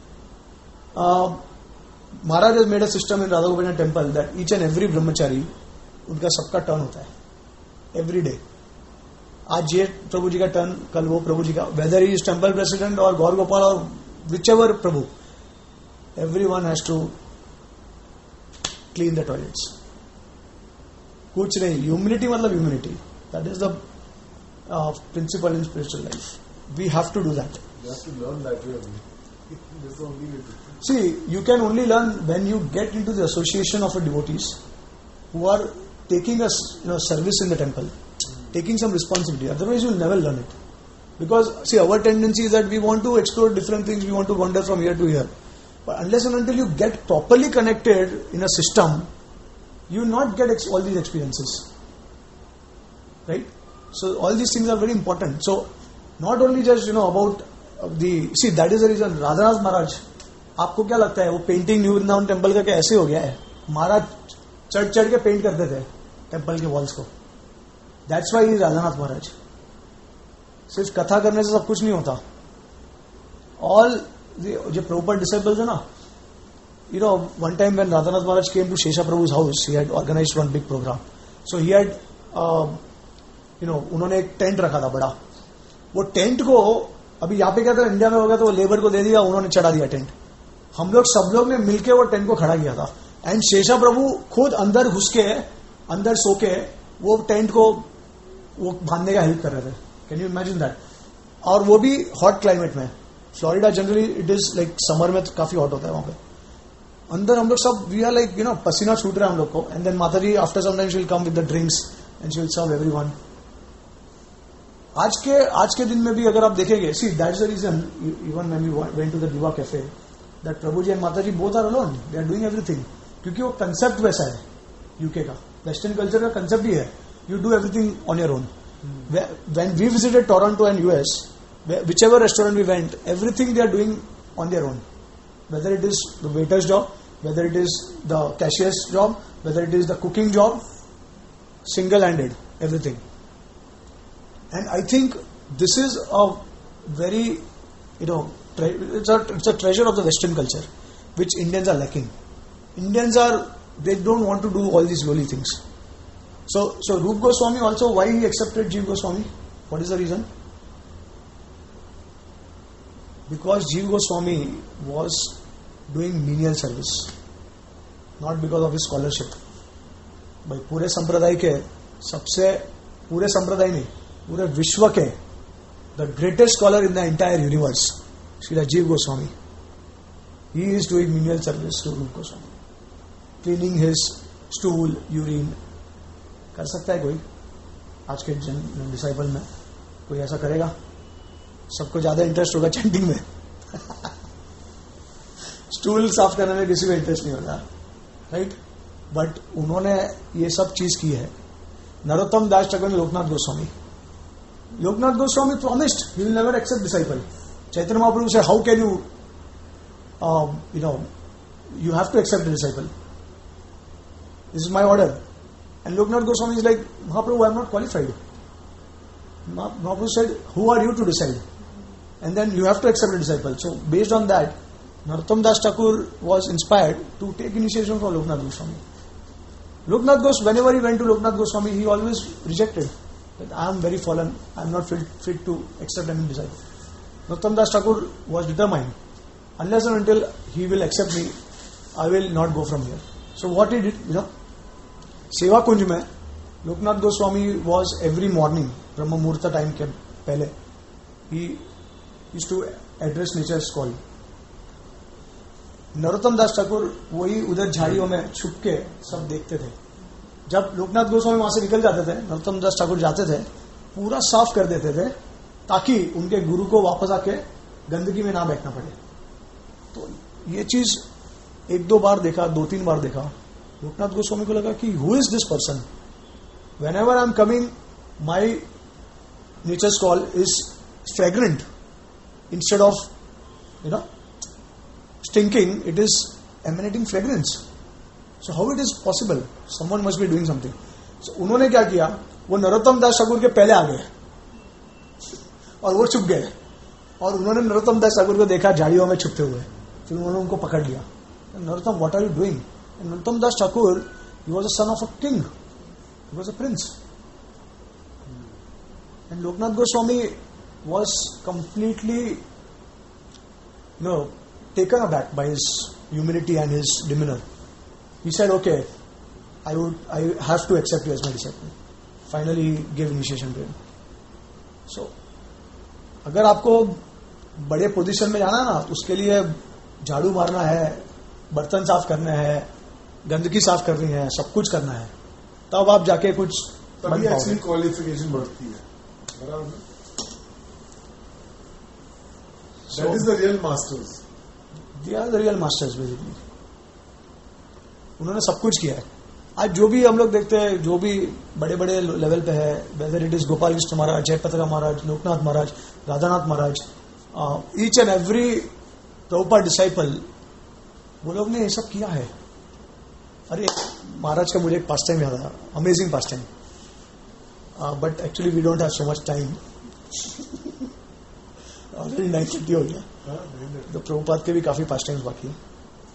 Maharaj has made a system in Radha Gopinath temple that each and every brahmachari, उनका सबका turn होता है. Every day. आज ये प्रभु जी का turn, कल वो प्रभु जी का, whether he is temple president or Gaur Gopal or whichever Prabhu, everyone has to clean the toilets. कुछ नहीं, humility मतलब humility. That is the principle in spiritual life. We have to do that. You have to learn that way only. That's the only way to. See, you can only learn when you get into the association of a devotees who are taking a service in the temple, taking some responsibility. Otherwise, you will never learn it. Because, see, our tendency is that we want to explore different things, we want to wander from here to here. But unless and until you get properly connected in a system, you will not get all these experiences. Right? So, all these things are very important. So, not only just, about see, that is the reason, Radhanath Maharaj, आपको क्या लगता है वो painting new Vrindavan temple का क्या ऐसे हो गया है? महाराज चढ़ के पेंट करते थे टेम्पल के वॉल्स को. That's why he Radhanath Maharaj. सिर्फ कथा करने से सब कुछ नहीं होता. ऑल जो प्रॉपर डिसाइपल्स है ना, one time when Radhanath Maharaj came to Shesha Prabhu's house, he had organised one big programme. So he had उन्होंने एक टेंट रखा था बड़ा. वो टेंट को अभी यहाँ पे क्या था, इंडिया में हो गया तो लेबर को दे दिया, उन्होंने चढ़ा दिया टेंट. हम लोग सब लोग ने मिलकर वो टेंट को खड़ा किया था. एंड शेषा प्रभु खुद अंदर घुस के, अंदर सो के वो टेंट को वो बांधने का हेल्प कर रहे थे. Can you imagine that? और वो भी हॉट क्लाइमेट में. Florida generally it is like summer में काफी हॉट होता है वहां पे. अंदर हम लोग सब वी आर लाइक पसीना छूट रहा है हम लोग को. And then mata ji after some time she will come with the drinks and she will serve everyone. आज के दिन में भी अगर आप देखेंगे, see that's the reason even when we went to the Diva cafe that prabhu ji and mata ji both are alone, they are doing everything. क्योंकि वो कंसेप्ट वैसा है यूके का, वेस्टर्न कल्चर का कंसेप्ट ही है, you do everything on your own. When we visited Toronto and US, whichever restaurant we went, everything they are doing on their own. Whether it is the waiter's job, whether it is the cashier's job, whether it is the cooking job, single-handed, everything. And I think this is a very, it's a treasure of the Western culture, which Indians are lacking. They don't want to do all these lowly things. So Rup Goswami also, why he accepted Jeev Goswami? What is the reason? Because Jeev Goswami was doing menial service, not because of his scholarship. भाई पूरे संप्रदाय के सबसे, पूरे संप्रदाय नहीं, पूरे विश्व के the greatest scholar in the entire universe, Srila Jeev Goswami, he is doing menial service to Rup Goswami, cleaning his stool, urine. कर सकता है कोई आज के डिसाइपल में? कोई ऐसा करेगा? सबको ज्यादा इंटरेस्ट होगा चैंटिंग में. स्टूल साफ करने में किसी को इंटरेस्ट नहीं होता, राइट? बट उन्होंने ये सब चीज की है. नरोत्तम दास ठाकुर ने Lokanath Goswami promised he will never accept disciple. Chaitanya Mahaprabhu से how can you have to accept the disciple. This is my order. And Loknath Goswami is like, Mahaprabhu, I am not qualified. Mahaprabhu said, who are you to decide? And then you have to accept a disciple. So based on that, Narottam Das Thakur was inspired to take initiation from Loknath Goswami. Loknath Goswami, whenever he went to Loknath Goswami, he always rejected that I am very fallen, I am not fit to accept any disciple. Narottam Das Thakur was determined, unless and until he will accept me, I will not go from here. So what he did, सेवा कुंज में Loknath Goswami was every morning ब्रह्म मुहूर्त time के पहले he used to address nature's call. Narottam Das Thakur वही उधर झाड़ियों में छुप के सब देखते थे. जब लोकनाथ गोस्वामी वहां से निकल जाते थे, नरोत्तम दास ठाकुर जाते थे, पूरा साफ कर देते थे ताकि उनके गुरु को वापस आके गंदगी में ना बैठना पड़े. तो ये चीज एक दो बार देखा, दो तीन बार देखा. लोकनाथ गोस्वामी को लगा कि who is this person. Whenever I am coming, my nature's call is fragrant instead of stinking, it is emanating fragrance. So how it is possible? Someone must be doing something. So उन्होंने क्या किया, वो नरोत्तम दास ठाकुर के पहले आ गए और वो छुप गए. और उन्होंने नरोत्तम दास ठाकुर को देखा झाड़ियों में छुपते हुए. फिर उन्होंने उनको पकड़ लिया. Narottam, what are you doing? And Narottam Das Thakur, he was a son of a king. He was a prince. And Loknath Goswami was completely, taken aback by his humility and his demeanor. He said, okay, I have to accept you as my disciple. Finally, he gave initiation to him. So, अगर आपको बड़े position में जाना है ना, उसके लिए झाड़ू मारना है, बर्तन साफ करने हैं, गंदगी साफ करनी है, सब कुछ करना है, तब आप जाके कुछ तभी एक्चुअली क्वालिफिकेशन बढ़ती है. बराबर. That is the real masters. They are the real masters basically. उन्होंने सब कुछ किया है. आज जो भी हम लोग देखते हैं, जो भी बड़े बड़े लेवल पे है, whether it is Gopal Krishna Maharaj, Jayapataka Maharaj, Lokanath Maharaj, Radhanath Maharaj, each and every Prabhupada disciple, वो लोग ने ये सब किया है. अरे महाराज का मुझे एक पास टाइम याद आया, amazing pastime, but actually we don't have so much time. Already 9:30 हो गया. तो प्रभुपाद के भी काफी पास टाइम्स बाकी है.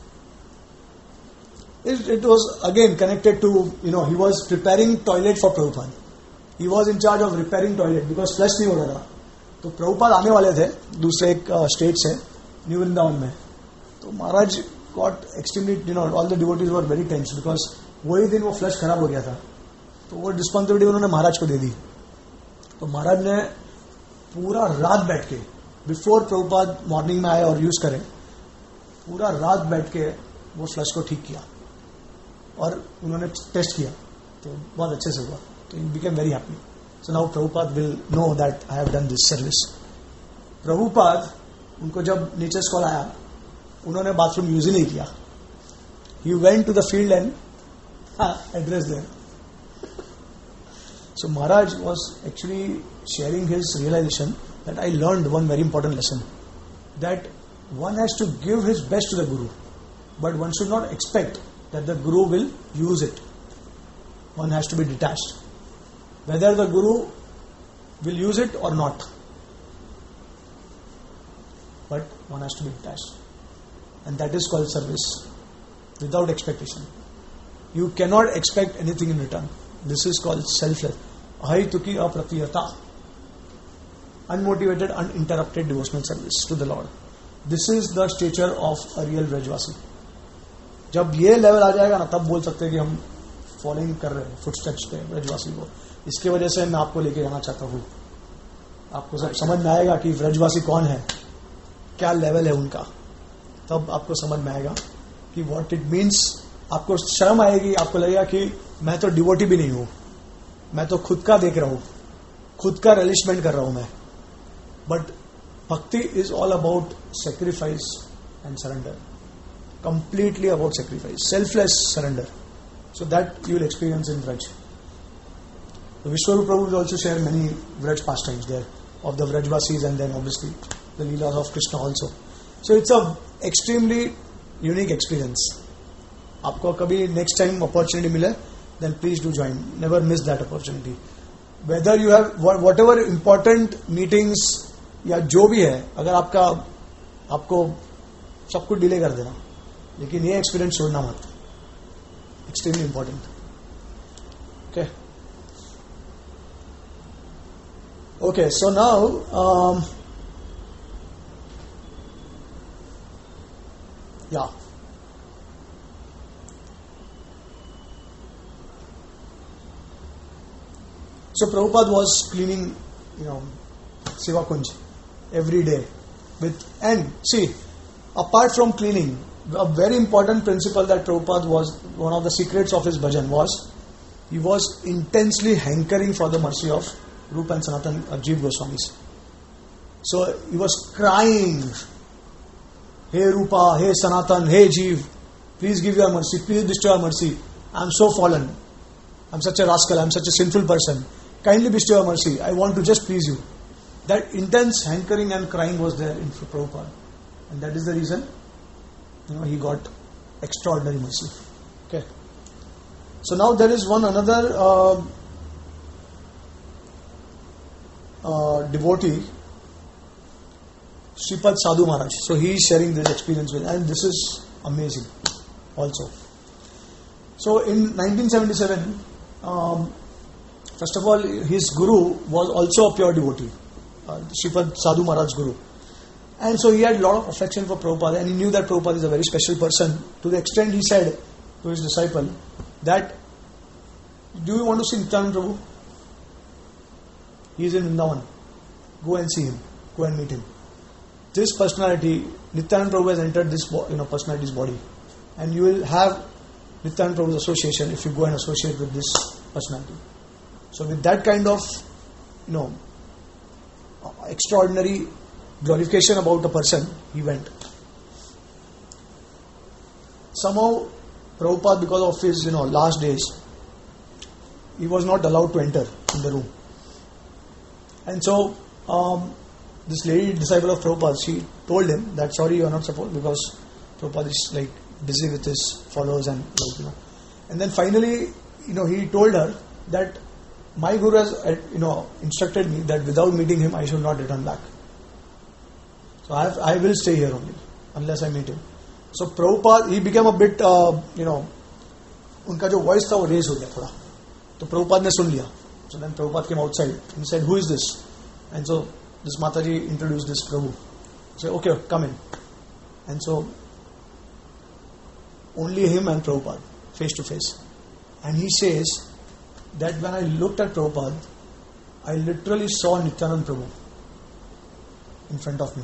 It was again connected to, he was preparing toilet for Prabhupada. He was in charge of repairing toilet because flush नहीं हो रहा था. तो प्रभुपाद आने वाले थे दूसरे एक स्टेट से, न्यू वृंदावन में. तो महाराज got extremely, all the devotees were very tense because वही दिन वो फ्लश खराब हो गया था. तो वो रिस्पॉन्सिबिलिटी उन्होंने महाराज को दे दी. तो महाराज ने पूरा रात बैठ के, बिफोर प्रभुपाद मॉर्निंग में आए और यूज करें, पूरा रात बैठ के वो फ्लश को ठीक किया और उन्होंने टेस्ट किया तो बहुत अच्छे से हुआ. तो he became very happy. So now Prabhupada will know that I have done this service. Prabhupada, उनको जब नेचर्स कॉल आया, उन्होंने बाथरूम यूज ही नहीं किया. He went to the field and address there. So Maharaj was actually sharing his realisation that I learned one very important lesson, that one has to give his best to the Guru, but one should not expect that the Guru will use it. One has to be detached, whether the Guru will use it or not, but one has to be detached, and that is called service without expectation. You cannot expect anything in return. This is called selfless, ahituki apratiyata, unmotivated, uninterrupted devotional service to the Lord. This is the stature of a real Vrajvasi. जब ये level आ जाएगा ना, तब बोल सकते हैं कि हम फॉलोइंग कर रहे हैं फुटस्टेप्स पे व्रजवासी को. इसकी वजह से मैं आपको लेके जाना चाहता हूँ. आपको सब समझ में आएगा कि व्रजवासी कौन है, क्या लेवल है उनका. तब आपको समझ में आएगा कि व्हाट इट मीन्स. आपको शर्म आएगी, आपको लगेगा कि मैं तो डिवोटी भी नहीं हूं, मैं तो खुद का देख रहा हूं, खुद का रिलिशमेंट कर रहा हूं मैं. But bhakti is all about sacrifice and surrender. Completely about sacrifice. Selfless surrender. So that you will experience in Vraj. The Vishwarup Prabhu will also share many Vraj pastimes there of the Vrajvasis, and then obviously the Leelas of Krishna also. So it's a extremely unique experience. आपको कभी next time opportunity मिले, then please do join. Never miss that opportunity. Whether you have whatever important meetings या जो भी है, अगर आपको सब कुछ डिले कर देना, लेकिन ये एक्सपीरियंस छोड़ना मत. Extremely important. Okay okay so now या So Prabhupada was cleaning, Siva Kunj every day. And see, apart from cleaning, a very important principle that Prabhupada was, one of the secrets of his bhajan was, he was intensely hankering for the mercy of Rupa and Sanatan Jiva Goswamis. So he was crying, "Hey Rupa, hey Sanatan, hey Jiva, please give your mercy, please bestow your mercy. I am so fallen. I am such a rascal, I am such a sinful person. Kindly bestow your mercy. I want to just please you." That intense hankering and crying was there in Prabhupada. And that is the reason, he got extraordinary mercy. Okay. So now there is one another devotee, Sripad Sadhu Maharaj. So he is sharing this experience with, and this is amazing also. So in 1977, first of all, his guru was also a pure devotee, Sripad Sadhu Maharaj guru. And so he had a lot of affection for Prabhupada, and he knew that Prabhupada is a very special person, to the extent he said to his disciple that, "Do you want to see Nityananda Prabhu? He is in Vrindavan. Go and see him. Go and meet him." This personality, Nityananda Prabhu has entered this personality's body, and you will have Nityananda Prabhu's association if you go and associate with this personality. So with that kind of extraordinary glorification about a person, he went. Somehow Prabhupada, because of his last days, he was not allowed to enter in the room. And so this lady disciple of Prabhupada, she told him that, "Sorry, you are not supposed," because Prabhupada is busy with his followers and And then finally, he told her that, "My guru has instructed me that without meeting him I should not return back. So I will stay here only unless I meet him." So Prabhupada, he became a bit उनका जो voice था वो raise हो गया थोड़ा. तो Prabhupada ने सुन लिया. So then Prabhupada came outside and said, "Who is this?" And so this Mataji introduced this Prabhu. He said, "Okay, come in." And so only him and Prabhupada, face to face. And he says that when I looked at Prabhupada, I literally saw Nityananda Prabhu in front of me.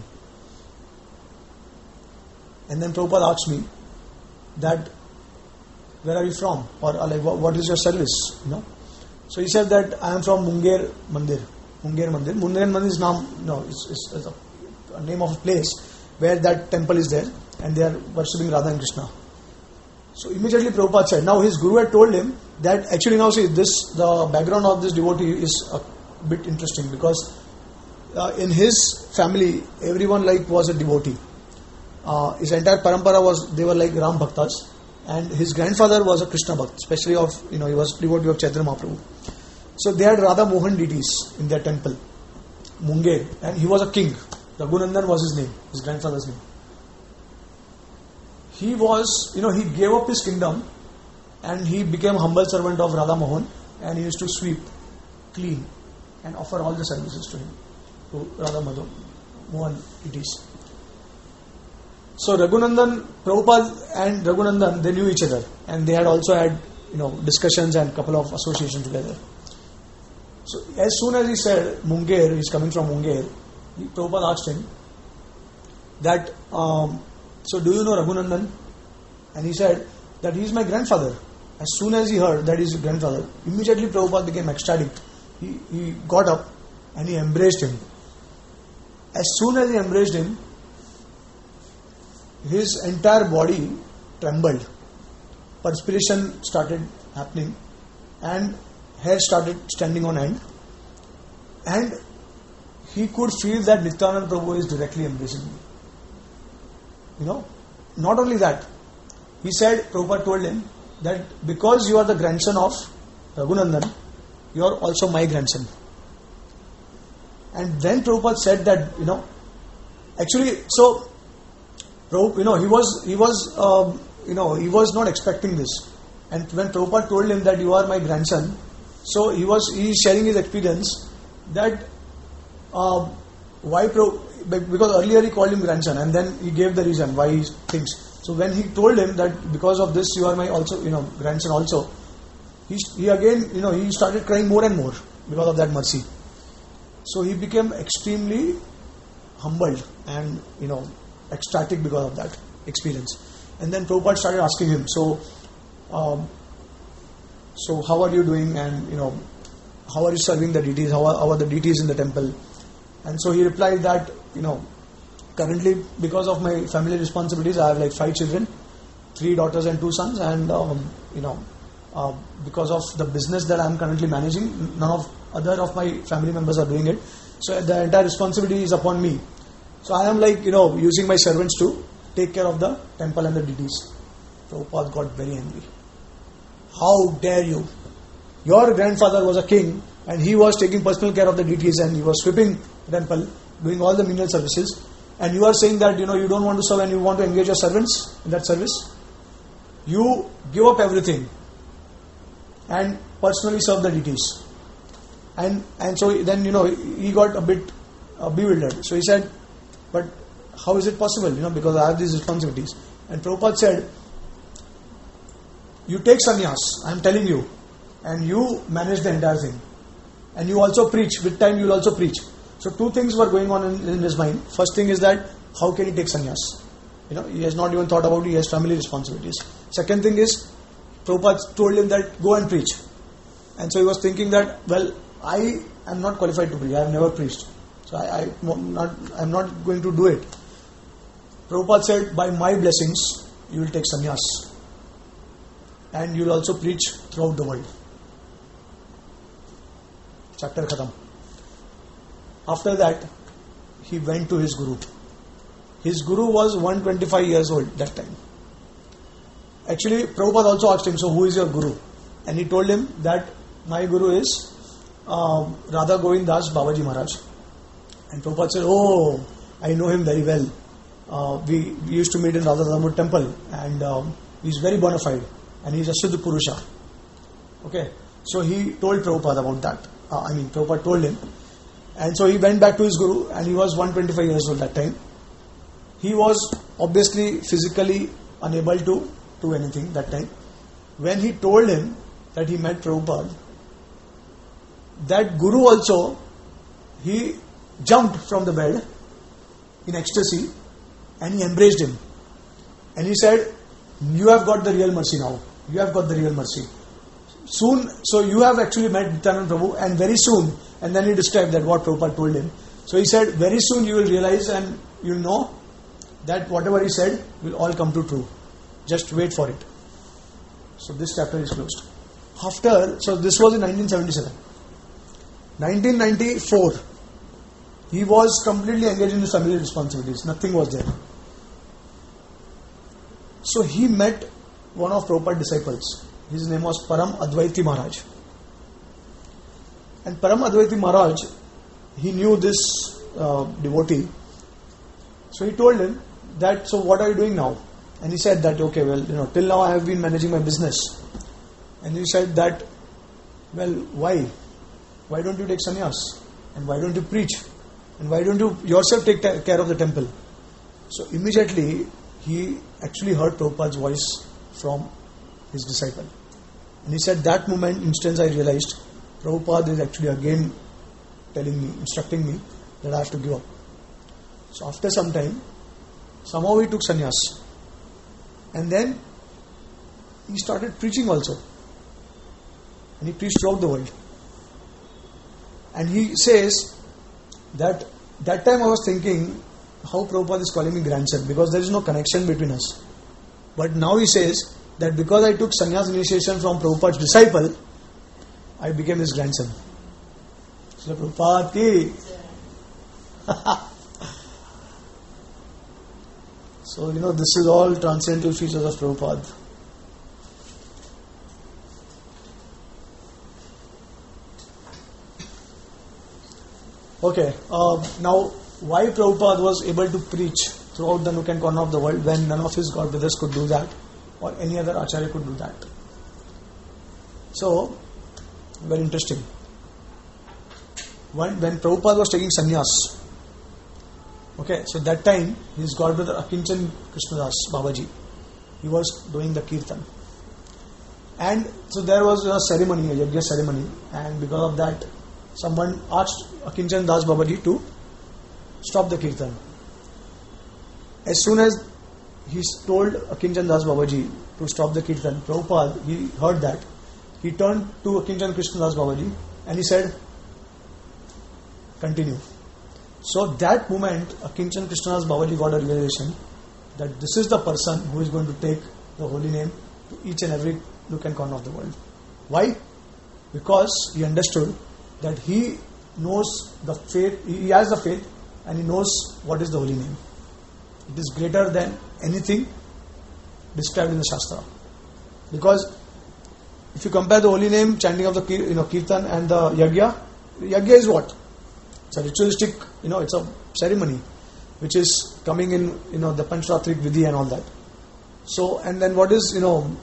And then Prabhupada asked me that, "Where are you from? Or what is your service?" So he said that, "I am from Munger Mandir." Munger Mandir. Munger Mandir is a name of a place where that temple is there, and they are worshipping Radha and Krishna. So immediately Prabhupada said, now his guru had told him that actually now see the background of this devotee is a bit interesting, because in his family everyone was a devotee. His entire parampara they were like Ram Bhaktas, and his grandfather was a Krishna Bhakt, especially he was devotee of Chaitanya Mahaprabhu. So they had Radha Mohan deities in their temple, Munger, and he was a king. Raghunandan was his name, his grandfather's name. He was, he gave up his kingdom and he became humble servant of Radha Mohan, and he used to sweep, clean, and offer all the services to him, to Radha Mohan deities. So Raghunandan, Prabhupada and Raghunandan, they knew each other, and they had also had discussions and couple of associations together. So as soon as he said Munger, he is coming from Munger, Prabhupada asked him that, "So do you know Raghunandan?" And he said that he is my grandfather. As soon as he heard that he is his grandfather, immediately Prabhupada became ecstatic. He got up and he embraced him. As soon as he embraced him, his entire body trembled. Perspiration started happening and hair started standing on end. And he could feel that Nityananda Prabhu is directly embracing me. Not only that, he said, Prabhupada told him that because you are the grandson of Raghunandan, you are also my grandson. And then Prabhupada said that, actually, so, he was not expecting this. And when Prabhupada told him that you are my grandson, so he is sharing his experience that why because earlier he called him grandson, and then he gave the reason why he thinks. So when he told him that because of this you are my also grandson also, he again he started crying more and more. because of that mercy. So he became extremely humbled and ecstatic because of that experience. And then Prabhupada started asking him, so how are you doing, and how are you serving the deities? How are the deities in the temple? And so he replied that currently, because of my family responsibilities, I have like 5 children, 3 daughters and 2 sons, and because of the business that I am currently managing, none of other of my family members are doing it. So the entire responsibility is upon me. So I am like using my servants to take care of the temple and the deities. Prabhupada got very angry. How dare you? Your grandfather was a king and he was taking personal care of the deities and he was sweeping the temple, doing all the menial services. And you are saying that you don't want to serve and you want to engage your servants in that service. You give up everything and personally serve the deities. And so then he got a bit bewildered. So he said, but how is it possible? Because I have these responsibilities. And Prabhupada said, you take sannyas, I am telling you, and you manage the entire thing. And you also preach. With time you will also preach. So 2 things were going on in his mind. First thing is that how can he take sannyas? He has not even thought about it. He has family responsibilities. Second thing is, Prabhupada told him that go and preach. And so he was thinking that, well, I am not qualified to preach. I have never preached. So I am not going to do it. Prabhupada said, by my blessings, you will take sannyas. And you will also preach throughout the world. Chapter khatam. After that, he went to his guru. His guru was 125 years old that time. Actually, Prabhupada also asked him, so who is your guru? And he told him that my guru is Radha Govind Das Babaji Maharaj. And Prabhupada said, oh, I know him very well. We used to meet in Radha Damod temple, and he's very bona fide, and he's a Siddha Purusha. Okay, so he told Prabhupada about that. Prabhupada told him. And so he went back to his guru, and he was 125 years old that time. He was obviously physically unable to do anything that time. When he told him that he met Prabhupada, that guru also, he jumped from the bed in ecstasy and he embraced him. And he said, you have got the real mercy now. You have got the real mercy. Soon, so you have actually met Nityananda Prabhu, and very soon, and then he described that what Prabhupada told him. So he said, very soon you will realize and you will know that whatever he said will all come to true. Just wait for it. So this chapter is closed. So this was in 1977. 1994, he was completely engaged in his family responsibilities. Nothing was there. So he met one of Prabhupada's disciples. His name was Param Advaiti Maharaj. And Param Advaiti Maharaj, he knew this devotee. So he told him that, so what are you doing now? And he said that, okay, well, till now I have been managing my business. And he said that, well, why? Why don't you take sannyas? And why don't you preach? And why don't you yourself take care of the temple? So immediately he actually heard Prabhupada's voice from his disciple. And he said, that instance I realized Prabhupada is actually again telling me, instructing me that I have to give up. So after some time, somehow he took sannyas. And then he started preaching also. And he preached throughout the world. And he says that time I was thinking how Prabhupada is calling me grandson, because there is no connection between us. But now he says that because I took sannyas initiation from Prabhupada's disciple, I became his grandson. So Prabhupada ki. So this is all transcendental features of Prabhupada. Okay, now why Prabhupada was able to preach throughout the nook and corner of the world when none of his god brothers could do that, or any other acharya could do that? So, very interesting. When Prabhupada was taking sannyas, okay, so that time his god brother Akinchan Krishnadas Babaji, he was doing the kirtan. And so there was a ceremony, a yajna ceremony, and because of that, someone asked Akinchan Das Babaji to stop the kirtan. As soon as he told Akinchan Das Babaji to stop the kirtan, Prabhupada, he heard that. He turned to Akinchan Krishna Das Babaji and he said, continue. So that moment, Akinchan Krishna Das Babaji got a realization that this is the person who is going to take the holy name to each and every nook and corner of the world. Why? Because he understood that he knows the faith, he has the faith and he knows what is the holy name. It is greater than anything described in the Shastra. Because if you compare the holy name, chanting of the kirtan and the yagya is what? It's a ritualistic, it's a ceremony which is coming in, the Panchratrik Vidhi and all that. So, and then what is,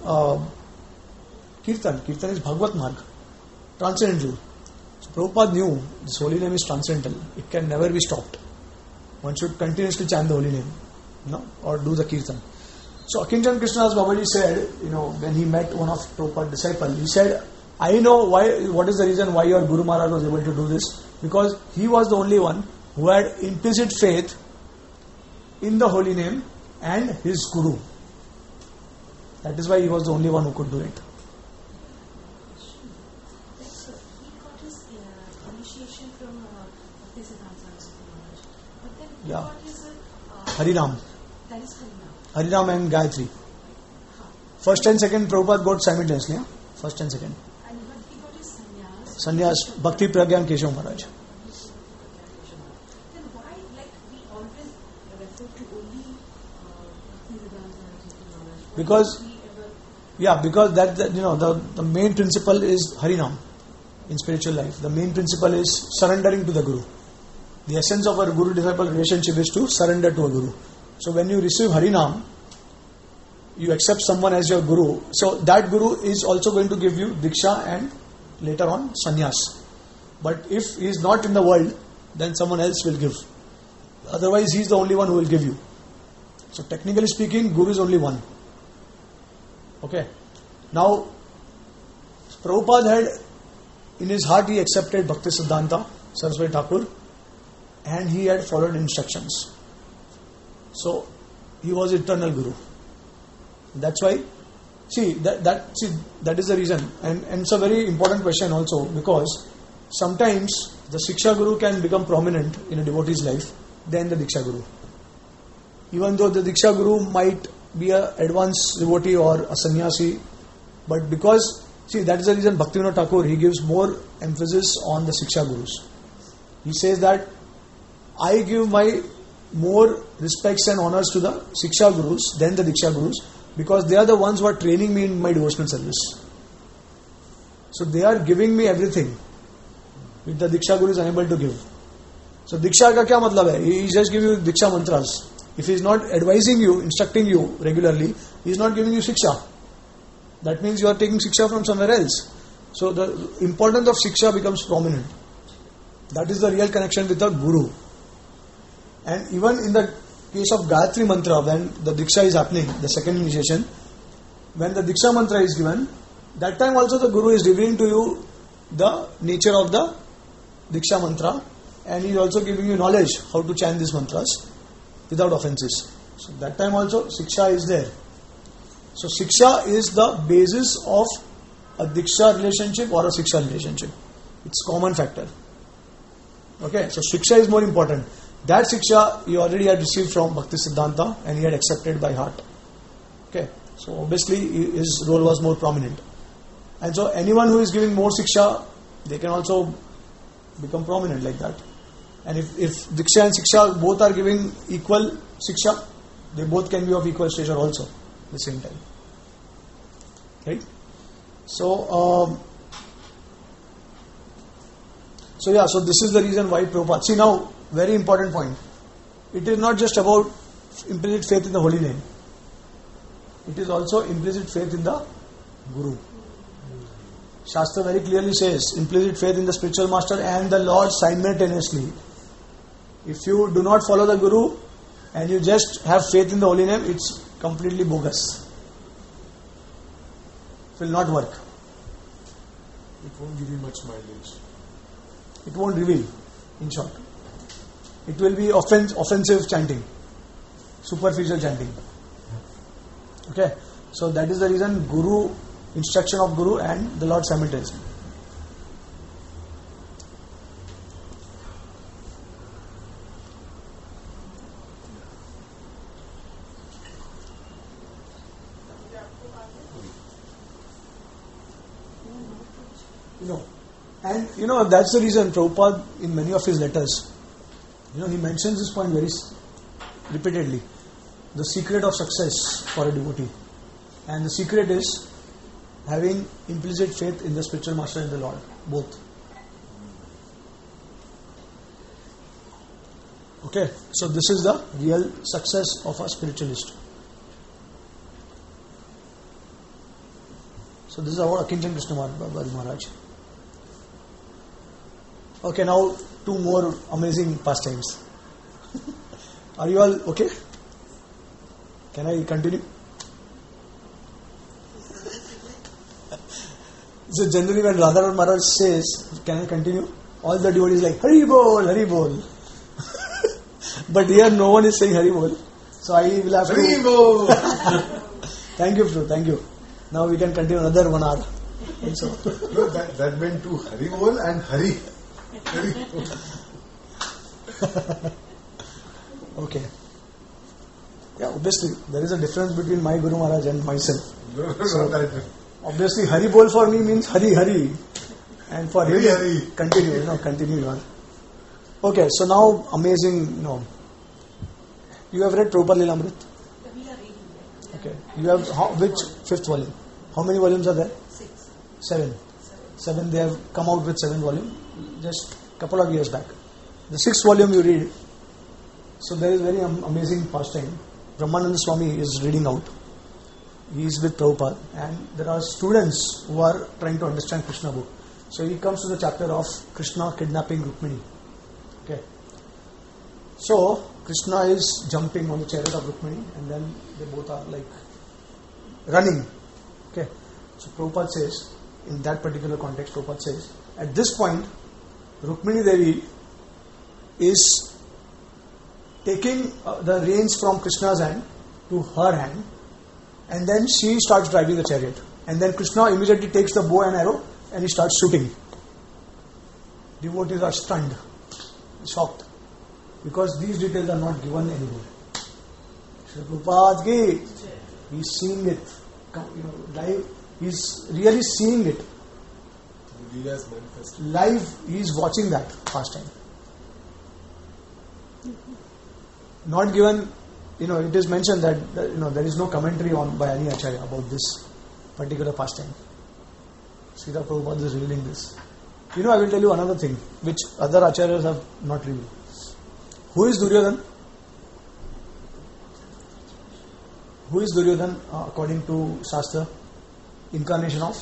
kirtan? Kirtan is Bhagavad Marg, transcendental. So Prabhupada knew this holy name is transcendental. It can never be stopped. One should continuously chant the holy name, or do the kirtan. So Akinchan Krishna Das Babaji said, when he met one of Prabhupada's disciples, he said, I know what is the reason why your Guru Maharaj was able to do this. Because he was the only one who had implicit faith in the holy name and his Guru. That is why he was the only one who could do it. So he got his initiation from Bhaktisiddhanta Saraswati Maharaj. But then he got his Harinam. That is Harinam. Harinam and Gayatri. First and second Prabhupada got simultaneously. First and second. And he got his Sannyas, Bhakti Pragyan Keshav Maharaj. Then why, we always refer to only Bhaktisiddhanta Saraswati Maharaj? Because that the main principle is Harinam in spiritual life. The main principle is surrendering to the Guru. The essence of our Guru-disciple relationship is to surrender to a Guru. So when you receive Harinam, you accept someone as your Guru. So that Guru is also going to give you Diksha and later on Sannyas. But if he is not in the world, then someone else will give. Otherwise, he is the only one who will give you. So technically speaking, Guru is only one. Okay. Now, Prabhupada had, in his heart, he accepted Bhaktisiddhanta Saraswati Thakur and he had followed instructions. So, he was eternal Guru. That's why, that is the reason. And it's a very important question also, because sometimes the Siksha Guru can become prominent in a devotee's life than the Diksha Guru. Even though the Diksha Guru might be an advanced devotee or a sannyasi, but because, that is the reason Bhaktivinoda Thakur, he gives more emphasis on the Siksha Gurus. He says that I give my more respects and honors to the Siksha Gurus than the Diksha Gurus, because they are the ones who are training me in my devotional service. So they are giving me everything which the Diksha Guru is unable to give. So Diksha ka kya matlab hai? He just gives you Diksha mantras. If he is not advising you, instructing you regularly, he is not giving you Siksha. That means you are taking Siksha from somewhere else. So the importance of Siksha becomes prominent. That is the real connection with the Guru. And even in the case of Gayatri Mantra, when the Diksha is happening, the second initiation, when the Diksha Mantra is given, that time also the Guru is revealing to you the nature of the Diksha Mantra, and he is also giving you knowledge how to chant these mantras without offenses. So that time also Siksha is there. So Siksha is the basis of a Diksha relationship or a Siksha relationship. It's common factor. Okay, so Siksha is more important. That Siksha he already had received from Bhaktisiddhanta and he had accepted by heart. Okay, so obviously his role was more prominent. And so anyone who is giving more Siksha, they can also become prominent like that. And if Diksha and Siksha both are giving equal Siksha, they both can be of equal stature also at the same time. Right? So this is the reason why Prabhupada. See now, very important point. It is not just about implicit faith in the holy name. It is also implicit faith in the Guru. Shastra very clearly says implicit faith in the spiritual master and the Lord simultaneously. If you do not follow the Guru and you just have faith in the holy name, it's completely bogus. It will not work. It won't give you much mileage. It won't reveal, in short. It will be offensive chanting, superficial chanting. Okay, so that is the reason Guru, instruction of Guru and the Lord simultaneously. And that's the reason Prabhupada, in many of his letters, he mentions this point very repeatedly. The secret of success for a devotee. And the secret is having implicit faith in the spiritual master and the Lord, both. Okay, so this is the real success of a spiritualist. So this is about Akinchan Krishna Maharaj. Okay, now 2 more amazing pastimes. Are you all okay? Can I continue? So generally when Radharani Maharaj says, can I continue? All the devotees like, Hari Bol, Hari Bol. But here no one is saying Hari Bol. So I will have Hari to... Bol! Thank you, Fru, thank you. Now we can continue another 1 hour. And so. No, that meant 2, Hari Bol and Hari. Hari Bol. Okay. Yeah, obviously there is a difference between my Guru Maharaj and myself. So, obviously Hari Bol for me means Hari Hari, and for Hari him Hari. continue on. Okay, so now amazing. You have read Prabhupada Lilamrit? We are reading that. Okay. You have which 5th volume? How many volumes are there? 6. 7. 7. They have come out with 7 volumes just couple of years back. The 6th volume you read. So there is very amazing pastime. Brahmananda Swami is reading out. He is with Prabhupada, and there are students who are trying to understand Krishna book. So he comes to the chapter of Krishna kidnapping Rukmini. Okay. So Krishna is jumping on the chariot of Rukmini, and then they both are like running. Okay. So Prabhupada says, in that particular context, Prabhupada says, at this point, Rukmini Devi is taking the reins from Krishna's hand to her hand, and then she starts driving the chariot. And then Krishna immediately takes the bow and arrow and he starts shooting. Devotees are stunned, shocked, because these details are not given anywhere. Srila Prabhupada ki, he's seeing it, live. He's really seeing it. Live, he's watching that pastime. Not given, it is mentioned that there is no commentary by any Acharya about this particular pastime. Srila Prabhupada is revealing this. I will tell you another thing which other Acharyas have not revealed. Who is Duryodhan? Who is Duryodhan according to Shastra? Incarnation of?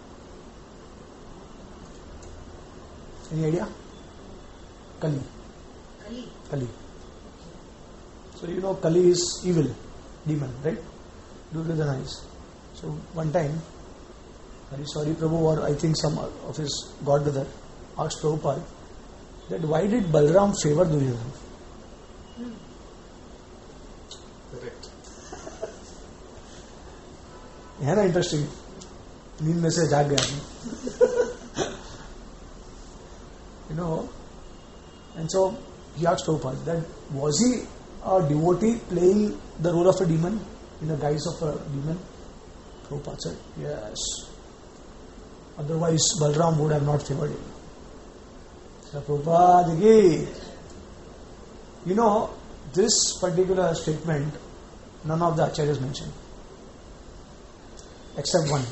Any idea? Kali. Kali. So Kali is evil, demon, right? Duryodhana is. So one time, Hariswari Prabhu, or I think some of his godbrother, asked Prabhupada that why did Balram favor Duryodhana? Correct. है ना interesting नींद में से जाग गया and so he asked Prabhupada that was he a devotee playing the role of a demon in the guise of a demon? Prabhupada said yes, otherwise Balram would have not favored him. So Prabhupada, this particular statement none of the acharyas mentioned except one,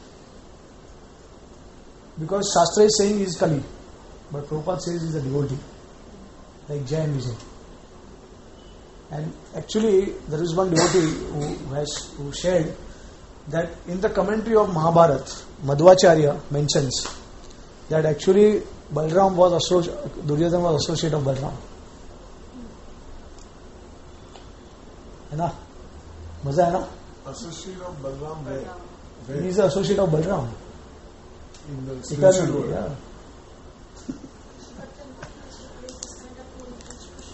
because Shastra is saying he is Kali, but Prabhupada says he is a devotee, like Jai and Vijay. And actually there is one devotee who shared that in the commentary of Mahabharata, Madhvacharya mentions that actually Duryodhana was associate of Balram. है ना? मजा है ना? Associate of Balram where? He is the associate of Balram. In the Eternally, spiritual world. yeah.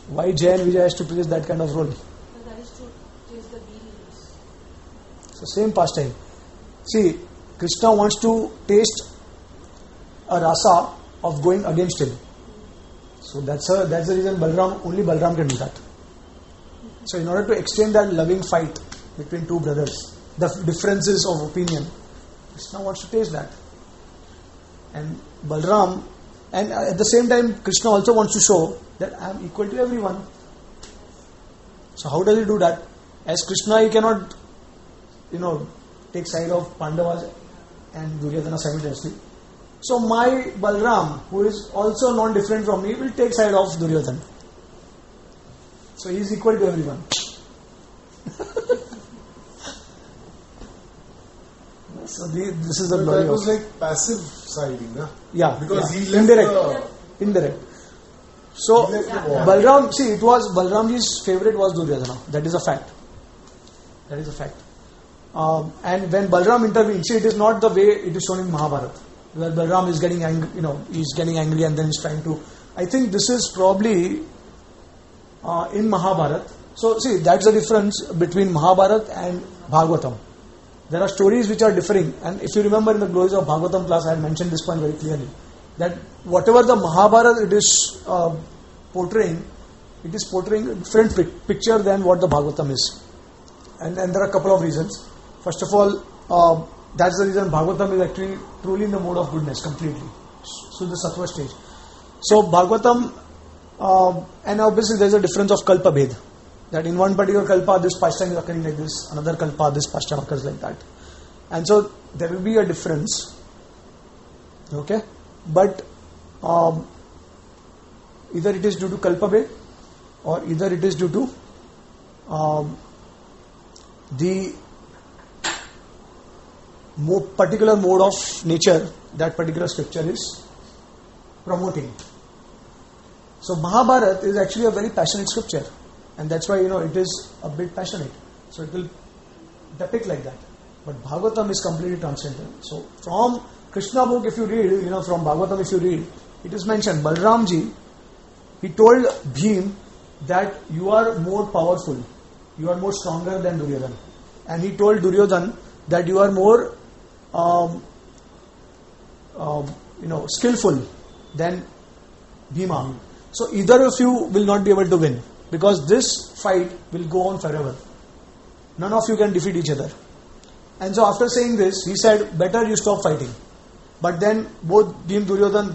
Why Jay and Vijay has to play that kind of role? But that is to chase the deals. So same pastime. See, Krishna wants to taste a rasa of going against him. So that's the reason only Balram can do that. So in order to extend that loving fight between two brothers, the differences of opinion, Krishna wants to taste that. And Balram, and at the same time Krishna also wants to show that I am equal to everyone. So how does he do that? As Krishna, he cannot, take side of Pandavas and Duryodhana simultaneously. So my Balram, who is also non-different from me, will take side of Duryodhana. So he is equal to everyone. So this is the glory that was of... like passive siding, na? Yeah. Because yeah. he left Indirect. So he left the war. Balram, see, it was Balramji's favorite was Duryodhana. That is a fact. And when Balram intervenes, see, it is not the way it is shown in Mahabharata, where Balram is getting angry, he's getting angry and then he's trying to... I think this is probably in Mahabharata. So see, that's the difference between Mahabharata and Bhagavatam. There are stories which are differing, and if you remember in the Glories of Bhagavatam class, I had mentioned this point very clearly, that whatever the Mahabharata it is portraying a different picture than what the Bhagavatam is. And there are a couple of reasons. First of all, that's the reason Bhagavatam is actually truly in the mode of goodness completely. So the Sattva stage. So Bhagavatam, and obviously there is a difference of Kalpa Bhed. That in one particular Kalpa, this pastime is occurring like this, another Kalpa, this pastime occurs like that. And so there will be a difference. Okay? But either it is due to Kalpa Bhed, or either it is due to the particular mode of nature that particular scripture is promoting. So Mahabharata is actually a very passionate scripture, and that's why it is a bit passionate. So it will depict like that. But Bhagavatam is completely transcendental. So from Krishna book, if you read, from Bhagavatam, if you read, it is mentioned Balramji, he told Bhim that you are more powerful, you are more stronger than Duryodhana, and he told Duryodhana that you are more skillful than Bhima. So either of you will not be able to win, because this fight will go on forever. None of you can defeat each other. And so after saying this, he said, better you stop fighting. But then both Bhim, Duryodhana,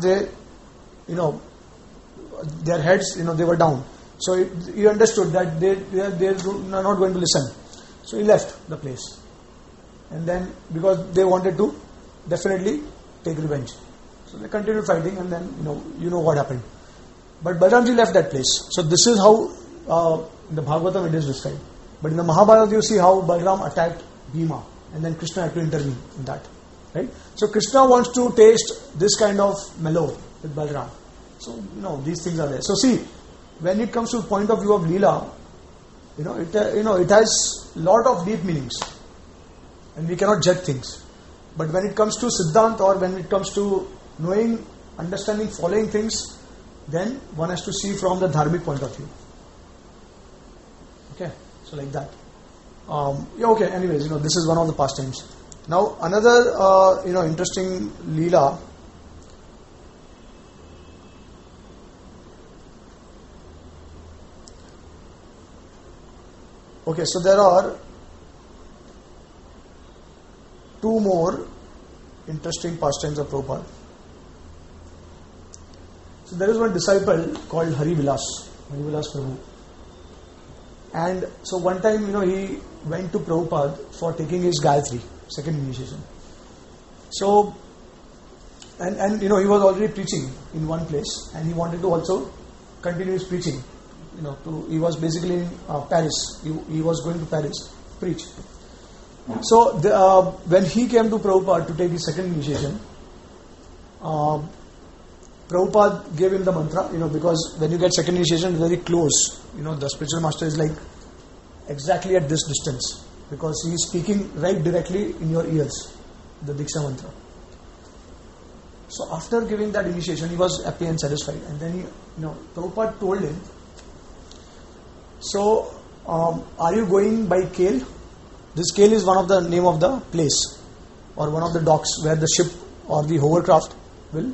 their heads, they were down. So he understood that they are not going to listen. So he left the place. And then, because they wanted to definitely take revenge. So they continued fighting, and then, you know what happened. But Balramji left that place. So this is how in the Bhagavatam it is described. But in the Mahabharata you see how Balram attacked Bhima, and then Krishna had to intervene in that. Right? So Krishna wants to taste this kind of mellow with Balram. So, these things are there. So see, when it comes to the point of view of Leela, it has lot of deep meanings. And we cannot judge things. But when it comes to Siddhant, or when it comes to knowing, understanding, following things, then one has to see from the dharmic point of view. Okay, so like that. Okay, anyways, this is one of the pastimes. Now, another, interesting Leela. Okay, so there are two more interesting pastimes of Prabhupada. So there is one disciple called Hari Vilas Prabhu. And so one time, he went to Prabhupada for taking his Gayatri, second initiation. So, and he was already preaching in one place, and he wanted to also continue his preaching. He was basically in Paris. He was going to Paris preach. So when he came to Prabhupada to take his second initiation, Prabhupada gave him the mantra, because when you get second initiation, it's very close. The spiritual master is like exactly at this distance, because he is speaking right directly in your ears, the Diksha mantra. So after giving that initiation, he was happy and satisfied. And then Prabhupada told him So, are you going by Kale? This Kale is one of the name of the place or one of the docks where the ship or the hovercraft will,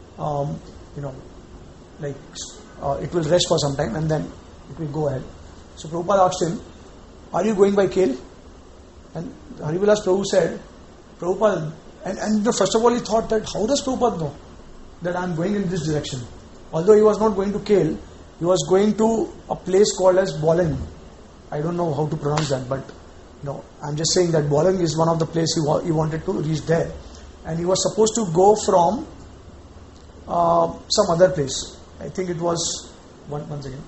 it will rest for some time and then it will go ahead. So Prabhupada asked him, are you going by Kale? And Harivilas Prabhu said, Prabhupada, and first of all he thought that how does Prabhupada know that I am going in this direction? Although he was not going to Kale, he was going to a place called as Bolang. I don't know how to pronounce that, but I'm just saying that Bolang is one of the places he wanted to reach there. And he was supposed to go from some other place. I think it was, once again.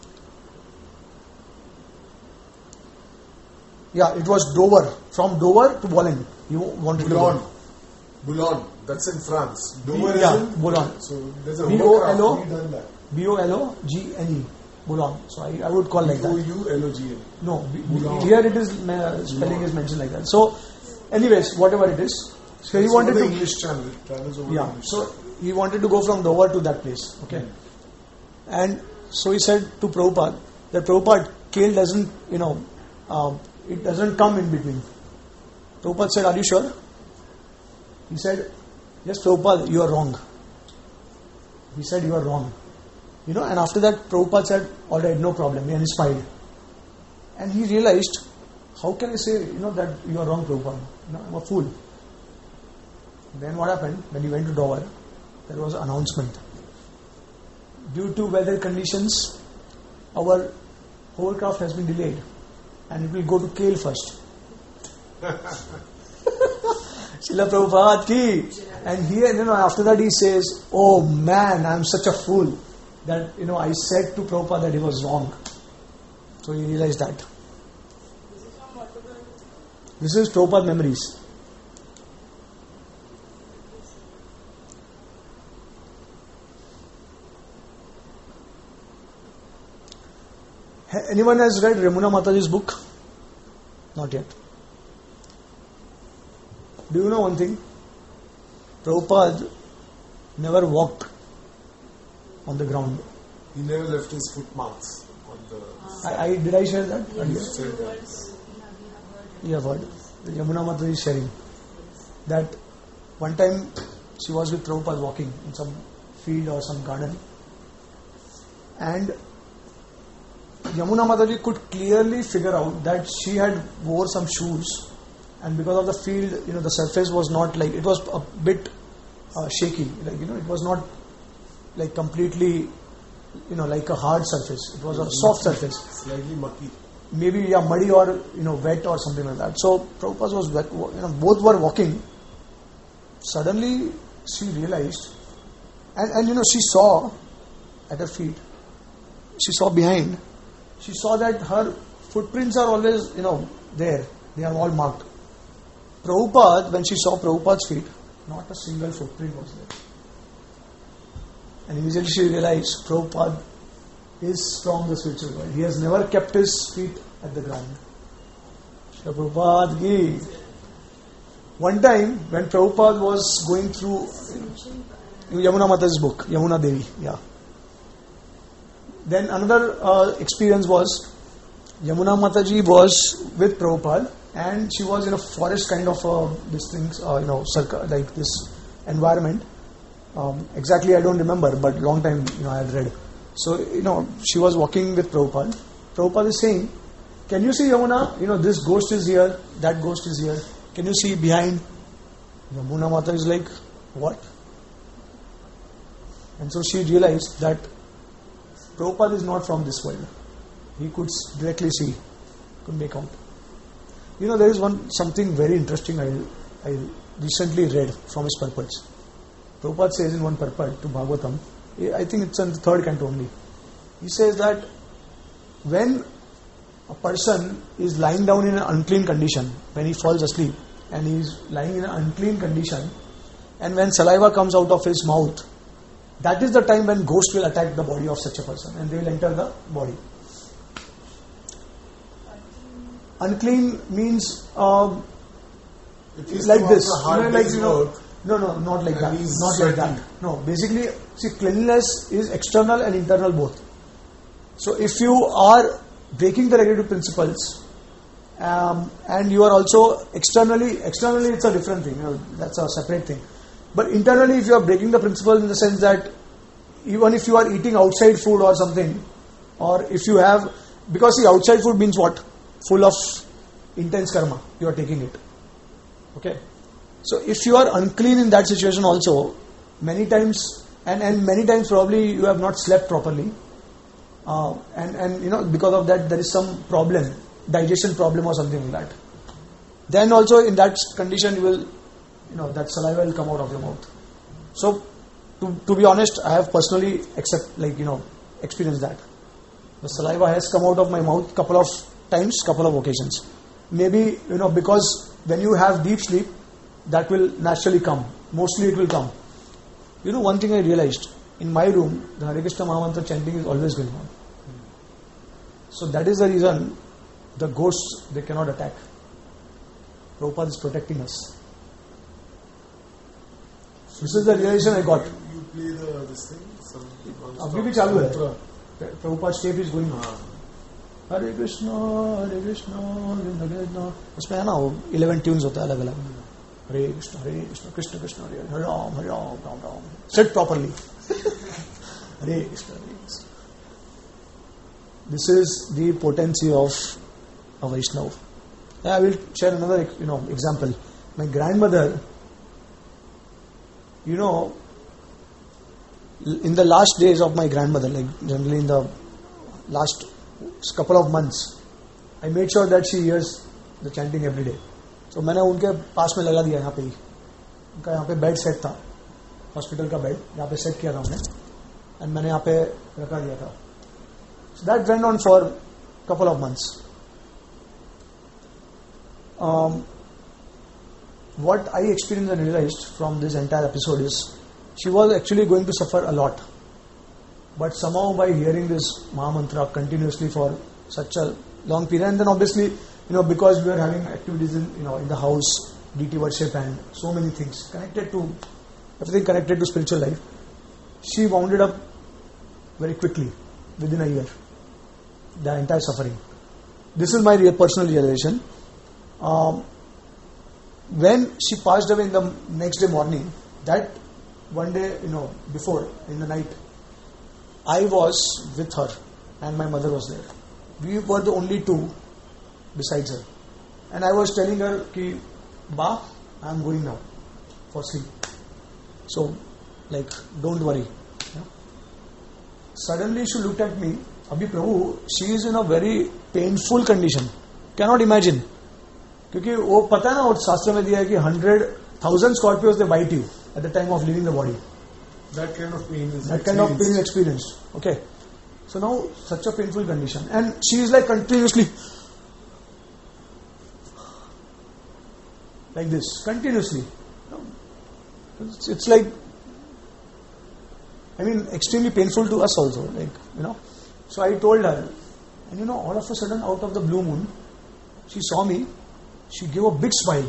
It was Dover. From Dover to Bolang. You wanted Boulogne. to go. Boulogne. That's in France. Dover Yeah, is in Boulogne. So there's a B-O-L-O. hovercraft. We done that. Boulogne. Boulogne. So I would call like that. Boulogne. No, Boulogne. here it is, spelling is mentioned like that. So, anyways, whatever it is. So he wanted the to. English channel. It travels over Yeah. English. So he wanted to go from Dover to that place. Okay. And so he said to Prabhupada that Prabhupada, Kale doesn't, it doesn't come in between. Prabhupada said, are you sure? He said, yes, Prabhupada, you are wrong. He said, you are wrong. And after that, Prabhupada said, all right, no problem. And he smiled. And he realized, how can I say, that you are wrong, Prabhupada? I'm a fool. Then what happened? When he went to Dover, there was an announcement. Due to weather conditions, our hovercraft has been delayed. And it will go to Kale first. Srila Prabhupada ki. And here, after that he says, oh man, I am such a fool that, I said to Prabhupada that he was wrong. So he realized that. This is Prabhupada Memories. Anyone has read Ramuna Mataji's book? Not yet. Do you know one thing? Prabhupada never walked on the ground. He never left his footmarks on the. Did I share that? You Earlier? said that. You have heard. The Yamuna Mataji is sharing that one time she was with Prabhupada walking in some field or some garden, and Yamuna Mataji could clearly figure out that she had wore some shoes, and because of the field, the surface was not like, it was a bit shaky, it was not like completely, like a hard surface. It was a soft surface. Slightly mucky. Maybe muddy or wet or something like that. So Prabhupada was wet, both were walking. Suddenly she realized, and she saw at her feet, she saw behind, she saw that her footprints are always there, they are all marked. Prabhupada, when she saw Prabhupada's feet, not a single footprint was there. And immediately she realized Prabhupada is from the spiritual world. He has never kept his feet at the ground. Shri Prabhupada ki. One time when Prabhupada was going through Yamuna Mata's book, Yamuna Devi, then another experience was Yamuna Mataji was with Prabhupada and she was in a forest kind of this things, circle, like this environment. Exactly I don't remember, but long time I had read. So she was walking with Prabhupada. Prabhupada is saying, can you see Yamuna? This ghost is here, that ghost is here. Can you see behind? Yamuna Mata is like, what? And so she realized that Prabhupada is not from this world. He could directly see, could make out. There is something very interesting I recently read from his purports. Prabhupada says in one purport to Bhagavatam, I think it's in the third canto only. He says that when a person is lying down in an unclean condition, when he falls asleep and he is lying in an unclean condition, and when saliva comes out of his mouth, that is the time when ghost will attack the body of such a person and they will enter the body. Unclean means like this. No, not like that. Not like that. No, basically, see, cleanliness is external and internal both. So if you are breaking the regulative principles, and you are also externally it's a different thing, that's a separate thing. But internally, if you are breaking the principles in the sense that even if you are eating outside food or something, or if you have, because see, outside food means what? Full of intense karma, you are taking it. Okay? So if you are unclean in that situation also, many times, and many times probably you have not slept properly, and because of that there is some problem, digestion problem or something like that. Then also in that condition you will, that saliva will come out of your mouth. So to be honest, I have personally experienced that. The saliva has come out of my mouth couple of times, couple of occasions. Maybe, because when you have deep sleep, that will naturally come. Mostly it will come. One thing I realized, in my room, the Hare Krishna Mahamantra chanting is always going on. So that is the reason the ghosts, they cannot attack. Prabhupada is protecting us. This is the realization I got. You play this thing? Abhi bhi chalu hai. Prabhupada's tape is going on. Hare Krishna, Hare Krishna, Hare Krishna. उसमें है ना 11 tunes होता है अलग अलग. Hare Krishna, Krishna Krishna, Hare Ram, Ram Ram. Sit properly. Hare Krishna, Hare Krishna. This is the potency of a Vaishnava. I will share another example. My grandmother, in the last days of my grandmother, like generally in the last couple of months, I made sure that she hears the chanting every day. So मैंने उनके पास में लगा दिया यहाँ पे ही. उनका यहाँ पे बेड सेट था, हॉस्पिटल का बेड यहाँ पे सेट किया था हमने, and मैंने यहाँ पे रखा दिया था. So that went on for a couple of months. What I experienced and realized from this entire episode is she was actually going to suffer a lot. But somehow by hearing this Mahamantra continuously for such a long period, and then obviously, because we were having activities in the house, DT worship and so many things everything connected to spiritual life, she wounded up very quickly, within a year, the entire suffering. This is my personal realization. When she passed away in the next day morning, that one day, before, in the night, I was with her and my mother was there. We were the only two besides her. And I was telling her, ki, Ba, I am going now for sleep. So, don't worry. Yeah? Suddenly she looked at me, Abhi Prabhu, she is in a very painful condition. Cannot imagine. क्योंकि वो पता है ना, वो शास्त्र में दिया है कि 100,000 scorpions they bite you at the time of leaving the body. That kind of pain is experienced. Okay. So now such a painful condition, and she is continuously like this, continuously. It's extremely painful to us also. So I told her, and all of a sudden, out of the blue moon, she saw me. She gave a big smile,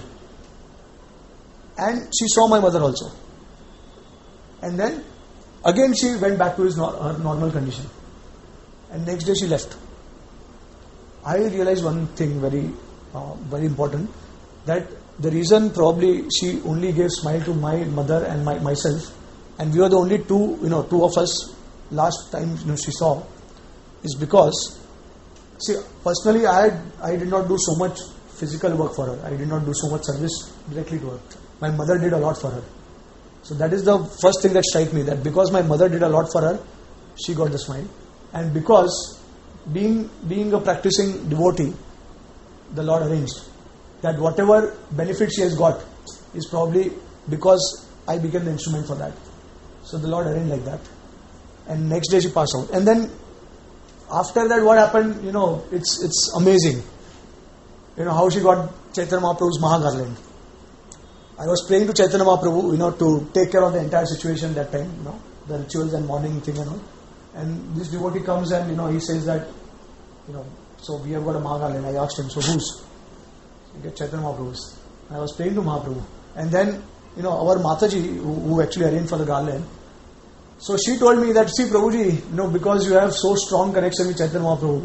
and she saw my mother also. And then again she went back to her normal condition, and next day she left. I realized one thing very very important, that the reason probably she only gave smile to my mother and myself, and we were the only two of us last time she saw, is because, see, personally I did not do so much physical work for her. I did not do so much service directly to her. My mother did a lot for her. So that is the first thing that struck me, that because my mother did a lot for her, she got the smile. And because being a practicing devotee, the Lord arranged that whatever benefit she has got is probably because I became the instrument for that. So the Lord arranged like that. And next day she passed out. And then after that, what happened, it's amazing. How she got Chaitanya Mahaprabhu's Mahagarland. I was praying to Chaitanya Mahaprabhu, to take care of the entire situation that time, the rituals and morning thing and all. And this devotee comes and, he says that, so we have got a Mahagarland. I asked him, so whose? He get Chaitanya Mahaprabhu's. I was praying to Mahaprabhu. And then, our Mataji, who actually arranged for the garland, so she told me that, see Prabhuji, because you have so strong connection with Chaitanya Mahaprabhu,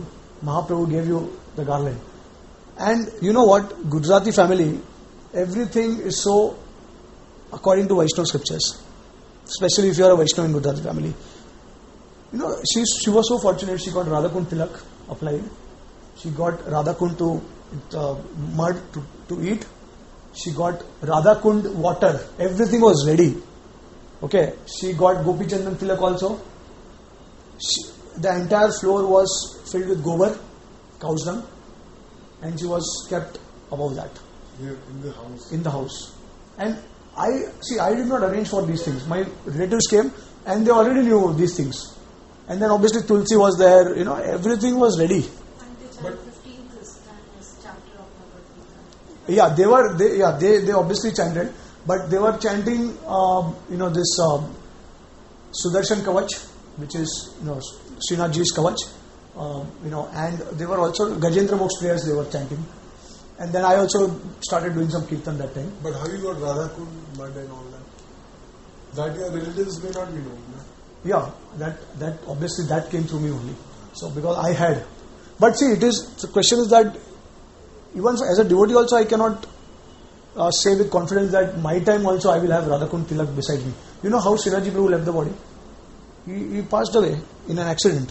Mahaprabhu gave you the garland. And you know what? Gujarati family, everything is so according to Vaishnava scriptures. Especially if you are a Vaishnava in Gujarati family. You know, she was so fortunate, she got Radhakund Tilak applied. She got Radhakund to mud to eat. She got Radhakund water. Everything was ready. Okay. She got Gopi Chandan Tilak also. The entire floor was filled with gobar, cow's dung, and she was kept above that. Here in the house. In the house. And I did not arrange for these things. My relatives came and they already knew these things. And then obviously Tulsi was there, everything was ready. And they chant 15th chapter of Bhagavad Gita. Yeah, they obviously chanted, but they were chanting, this Sudarshan Kavach, which is, Srinathji's Kavach, and they were also Gajendra Moksha prayers they were chanting. And then I also started doing some kirtan that time. But how you got Radhakund mud and all that? That your relatives may not be known. No? Yeah, that obviously that came through me only. So because I had, but see, the question is that even as a devotee also I cannot say with confidence that my time also I will have Radhakund Tilak beside me. You know how Srinathji Prabhu left the body? He passed away in an accident.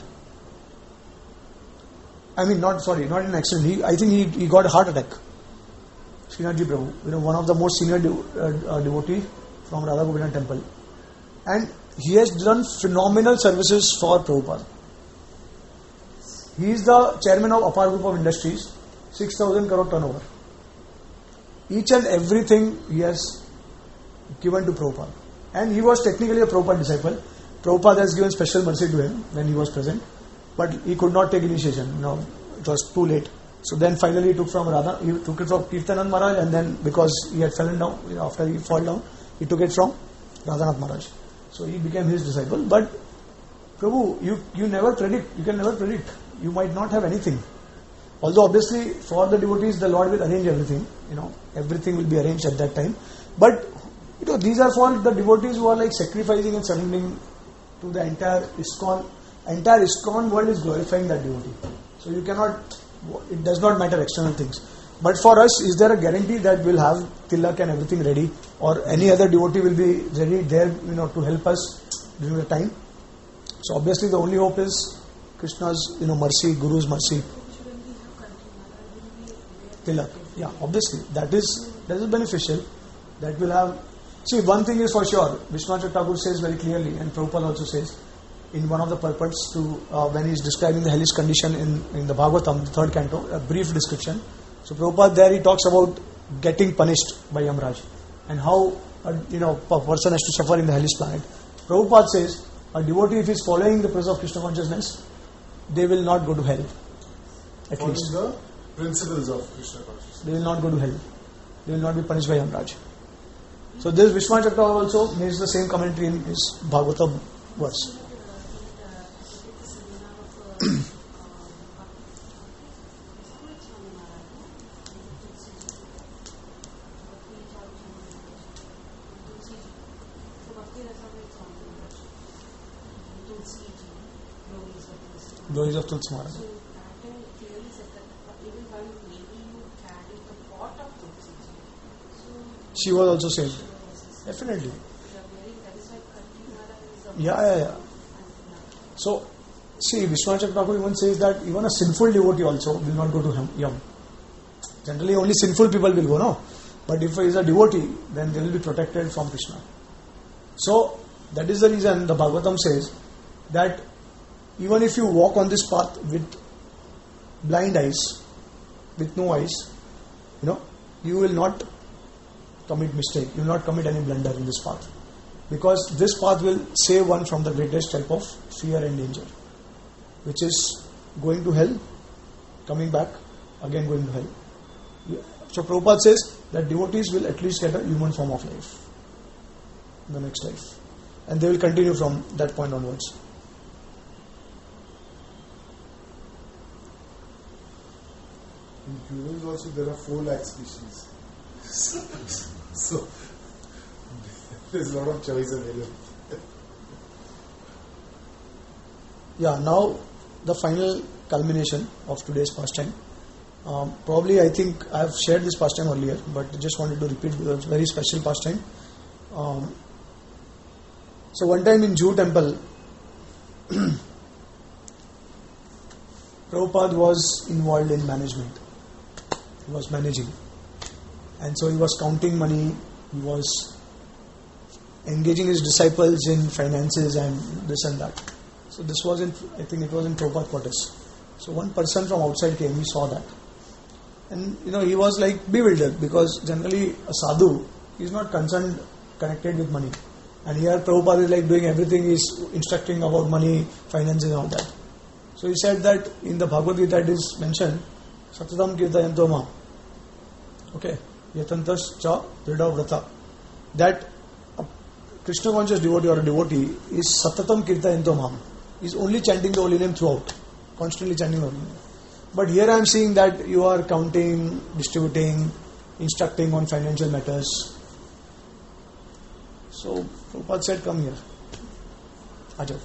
I mean, not in an accident. I think he got a heart attack. Srinathji Prabhu, one of the most senior devotee from Radha Govinda temple, and he has done phenomenal services for Prabhupada. He is the chairman of Apar Group of Industries, 6,000 crore turnover. Each and everything he has given to Prabhupada, and he was technically a Prabhupada disciple. Prabhupada has given special mercy to him when he was present, but he could not take initiation. It was too late. So then finally he took it from Kirtanand Maharaj, and then because he had fallen down, after he fell down, he took it from Radhanath Maharaj. So he became his disciple. But Prabhu, you never predict. You can never predict. You might not have anything. Although obviously for the devotees the Lord will arrange everything. Everything will be arranged at that time. But these are for the devotees who are like sacrificing and surrendering to the entire ISKCON. Entire ISKCON world is glorifying that devotee. So you cannot. It does not matter external things. But for us, is there a guarantee that we'll have tilak and everything ready, or any other devotee will be ready there, to help us during the time? So obviously, the only hope is Krishna's, mercy, Guru's mercy. Tilak, yeah, obviously that is beneficial. That will have. See, one thing is for sure. Vishwanath Thakur says very clearly, and Prabhupada also says in one of the purports to when he is describing the hellish condition in the Bhagavatam, the 3rd canto, a brief description. So Prabhupada there he talks about getting punished by Yamraj and how a person has to suffer in the hellish planet. Prabhupada says a devotee, if he is following the process of Krishna consciousness, they will not go to hell. At Following least the principles of Krishna consciousness. they will not go to hell. They will not be punished by Yamraj. So this Vishwanath Thakur also makes the same commentary in his Bhagavatam verse. Glories of Tulsi Maharaj. She was also saved. Definitely. Yeah. So, see, Vishwanath Thakur even says that even a sinful devotee also will not go to Yam. Generally, only sinful people will go, no? But if he is a devotee, then they will be protected from Krishna. So, that is the reason the Bhagavatam says that even if you walk on this path with blind eyes, with no eyes, you will not commit mistake. You will not commit any blunder in this path. Because this path will save one from the greatest type of fear and danger, which is going to hell, coming back, again going to hell. So Prabhupada says that devotees will at least get a human form of life in the next life. And they will continue from that point onwards. In humans also there are 4 lakh species. So there's a lot of choice available. Yeah, now the final culmination of today's pastime. Probably I think I have shared this pastime earlier, but just wanted to repeat because it's a very special pastime. So one time in Jew temple, Prabhupada was involved in management. He was managing. And so he was counting money, he was engaging his disciples in finances and this and that. So this was I think it was in Prabhupada quarters. So one person from outside came, he saw that. And he was like bewildered because generally a sadhu is not connected with money. And here Prabhupada is like doing everything, he's instructing about money, finances and all that. So he said that in the Bhagavad Gita it is mentioned, Satatam Kirtayanto Mam. Okay, Yatantas Cha Drida Vrata. That a Krishna conscious devotee or a devotee is Satatam Kirtayanto Mam. He is only chanting the holy name throughout, constantly chanting the holy name. But here I am seeing that you are counting, distributing, instructing on financial matters. So Prabhupada said, come here. Ajav.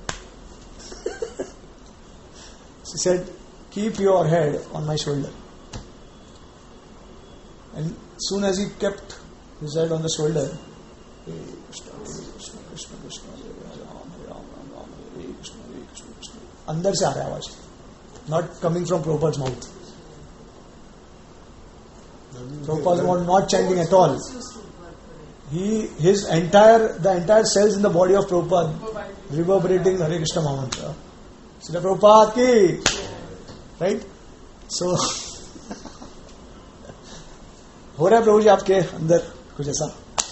She said, keep your head on my shoulder. And soon as he kept his head on the shoulder, अंदर से आ रहा है आवाज, not coming from Prabhupada's mouth. Prabhupada was not chanting at all. The entire cells in the body of Prabhupada reverberating Hare Krishna Mahamantra. Srila Prabhupada ki, right? So हो रहा है प्रभु जी आपके अंदर कुछ ऐसा?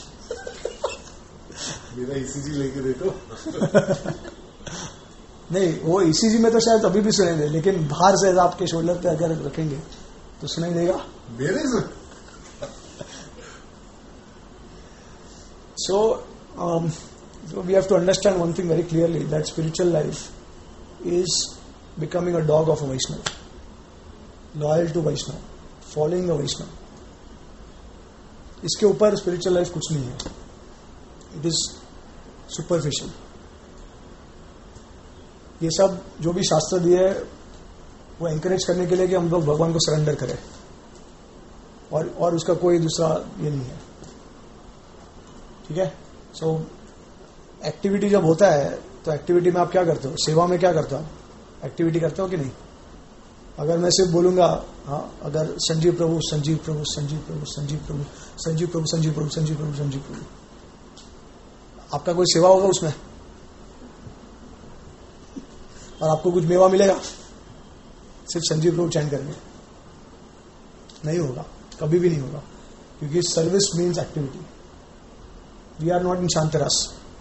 मेरा ECG लेके देखो. नहीं, वो ECG में तो शायद अभी भी सुनाई दे, लेकिन बाहर से आपके शोल्डर पे अगर रखेंगे तो सुनाई देगा. मेरे से. So we have to understand one thing very clearly, that spiritual life is becoming a dog of a Vaishnava, loyal to Vaishnava, following a Vaishnava. इसके ऊपर spiritual life कुछ नहीं है. It is superficial. ये सब जो भी शास्त्र दिए है वो encourage करने के लिए कि हम लोग भगवान को सरेंडर करें, और उसका कोई दूसरा ये नहीं है. ठीक है. सो एक्टिविटी जब होता है तो एक्टिविटी में आप क्या करते हो, सेवा में क्या करते हो, आप एक्टिविटी करते हो कि नहीं? अगर मैं सिर्फ बोलूंगा, हाँ, अगर संजीव प्रभु संजीव प्रभु संजीव प्रभु संजीव प्रभु संजीव प्रभु संजीव प्रभु संजीव प्रभु संजीव प्रभु, आपका कोई सेवा होगा उसमें? और आपको कुछ मेवा मिलेगा सिर्फ संजीव प्रभु चैन करके? नहीं होगा, कभी भी नहीं होगा, क्योंकि service means activity. We are not in shantaras.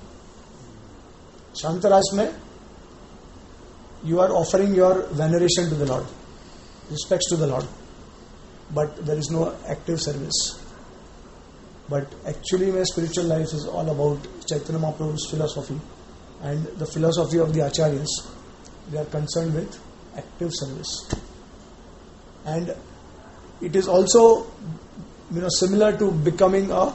Shantaras में you are offering your veneration to the Lord, respects to the Lord, but there is no active service. But actually my spiritual life is all about Chaitanya Mahaprabhu's philosophy and the philosophy of the Acharyas. They are concerned with active service, and it is also similar to becoming a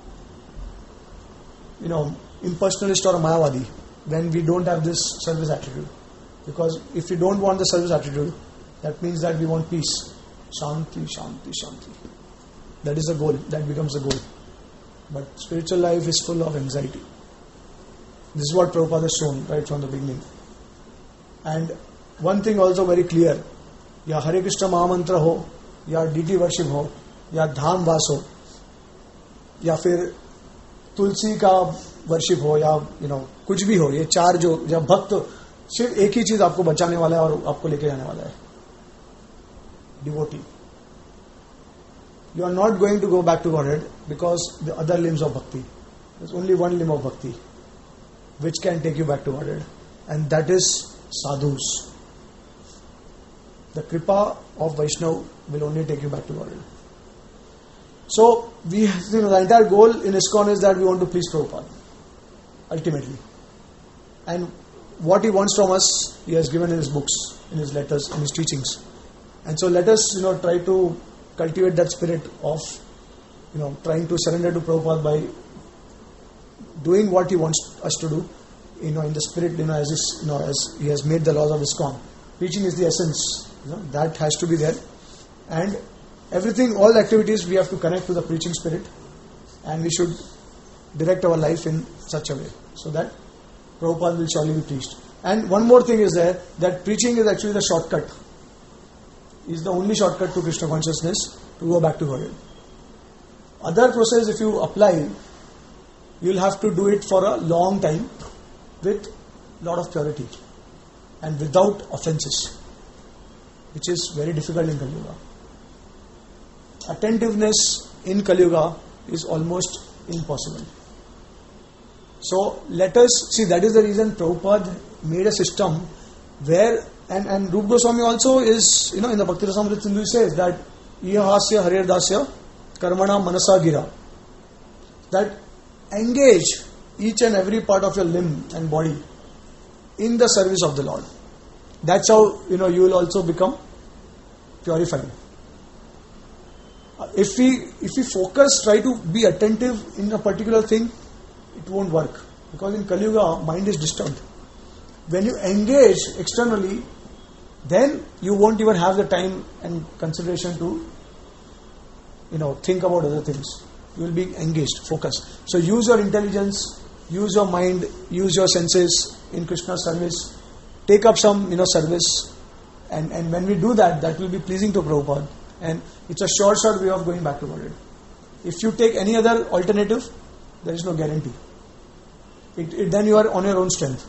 impersonalist or a Mayavadi when we don't have this service attitude. Because if we don't want the service attitude, that means that we want peace. Shanti, Shanti, Shanti. That is the goal. That becomes the goal. But spiritual life is full of anxiety. This is what Prabhupada has shown right from the beginning. And one thing also very clear, या हरे कृष्ण महामंत्र हो, या deity worship हो, या धाम वास हो, या फिर तुलसी का वर्शिप हो, या कुछ भी हो, ये चार जो जब भक्त सिर्फ एक ही चीज आपको बचाने वाला है और आपको लेके जाने वाला है, devotee. You are not going to go back to Godhead because the other limbs of bhakti. There's only one limb of bhakti which can take you back to Godhead, and that is sadhus. The kripa of Vaishnav will only take you back to Godhead. So the entire goal in ISKCON is that we want to please Prabhupada ultimately, and what he wants from us, he has given in his books, in his letters, in his teachings. And so let us, try to cultivate that spirit of, trying to surrender to Prabhupada by doing what he wants us to do, in the spirit, as he has made the laws of ISKCON. Preaching is the essence. That has to be there. And everything, all the activities, we have to connect to the preaching spirit, and we should direct our life in such a way so that Prabhupada will surely be preached. And one more thing is there, that preaching is actually the shortcut. Is the only shortcut to Krishna consciousness, to go back to Godhead. Other process, if you apply, you will have to do it for a long time with lot of purity and without offenses, which is very difficult in Kali Yuga. Attentiveness in Kali Yuga is almost impossible. So let us see, that is the reason Prabhupada made a system where, and Rupa Goswami also is, in the Bhakti Rasamrita Sindhu says that Iyahasya Harir Dasya Karmana Manasa Gira, that engage each and every part of your limb and body in the service of the Lord. That's how you will also become purified. If we focus, try to be attentive in a particular thing, it won't work, because in Kali Yuga mind is disturbed. When you engage externally, then you won't even have the time and consideration to think about other things. You will be engaged, focused. So use your intelligence, use your mind, use your senses in Krishna's service. Take up some service, and when we do that, that will be pleasing to Prabhupada, and it's a short way of going back to Godhead. If you take any other alternative, there is no guarantee. Then you are on your own strength,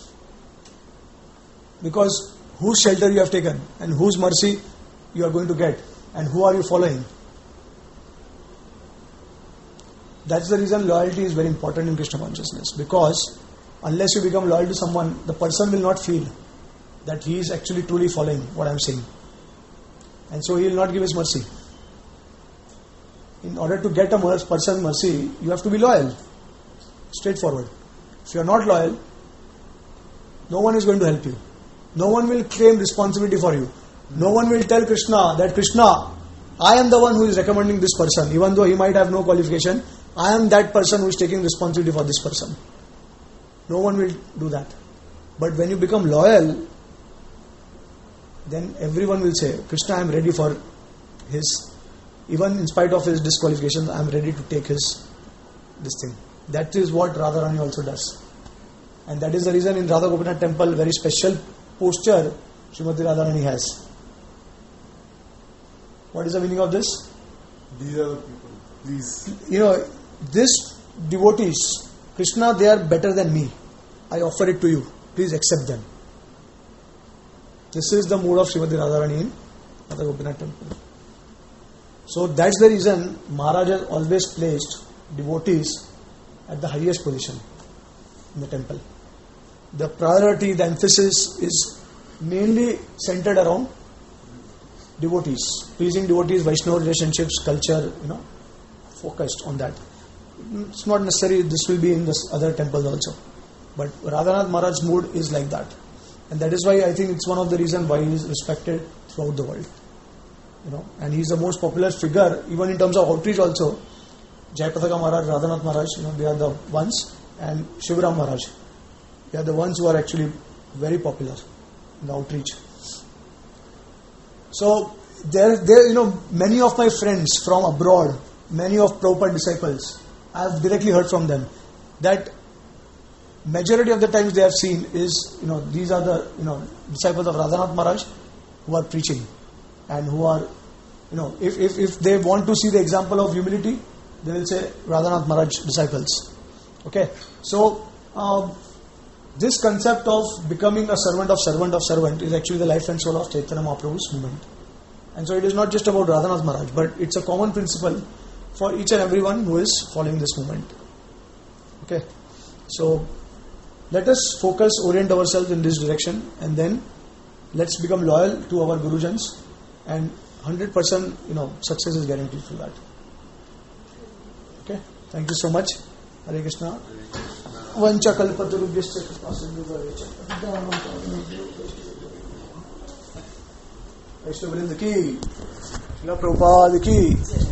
because whose shelter you have taken and whose mercy you are going to get, and who are you following. That's the reason loyalty is very important in Krishna consciousness, because unless you become loyal to someone, the person will not feel that he is actually truly following what I am saying, and so he will not give his mercy. In order to get a person mercy, you have to be loyal, straightforward. If you are not loyal, no one is going to help you. No one will claim responsibility for you. No one will tell Krishna that, Krishna, I am the one who is recommending this person, even though he might have no qualification. I am that person who is taking responsibility for this person. No one will do that. But when you become loyal, then everyone will say, Krishna, I am ready for his, even in spite of his disqualifications, I am ready to take this thing. That is what Radharani also does. And that is the reason in Radha Gopinath temple, very special posture Srimati Radharani has. What is the meaning of this? These are the people. Please. This devotees, Krishna, they are better than me. I offer it to you. Please accept them. This is the mood of Srimati Radharani in Radha Gopinath temple. So that's the reason Maharaj has always placed devotees at the highest position in the temple. The priority, the emphasis is mainly centered around devotees, pleasing devotees, Vaishnava relationships, culture, focused on that. It's not necessary this will be in the other temples also, but Radhanath Maharaj's mood is like that, and that is why I think it's one of the reasons why he is respected throughout the world. And he is the most popular figure even in terms of outreach also. Jayapataka Maharaj, Radhanath Maharaj, they are the ones, and Shivaram Maharaj, they are the ones who are actually very popular in the outreach. So there, many of my friends from abroad, many of Prabhupada disciples, I have directly heard from them that majority of the times they have seen is, these are the, disciples of Radhanath Maharaj who are preaching, and who are, if they want to see the example of humility, they will say Radhanath Maharaj disciples. Okay, so this concept of becoming a servant of servant is actually the life and soul of Chaitanya Mahaprabhu's movement. And so it is not just about Radhanath Maharaj, but it's a common principle for each and everyone who is following this movement. Okay, so let us focus, orient ourselves in this direction, and then let's become loyal to our Gurujans, and 100% success is guaranteed through that. Okay, thank you so much. Hare Krishna. Vancha kalpatarubhyascha kripasindhubhayascha Vaishnava Vrinda ki, Srila Prabhupada ki.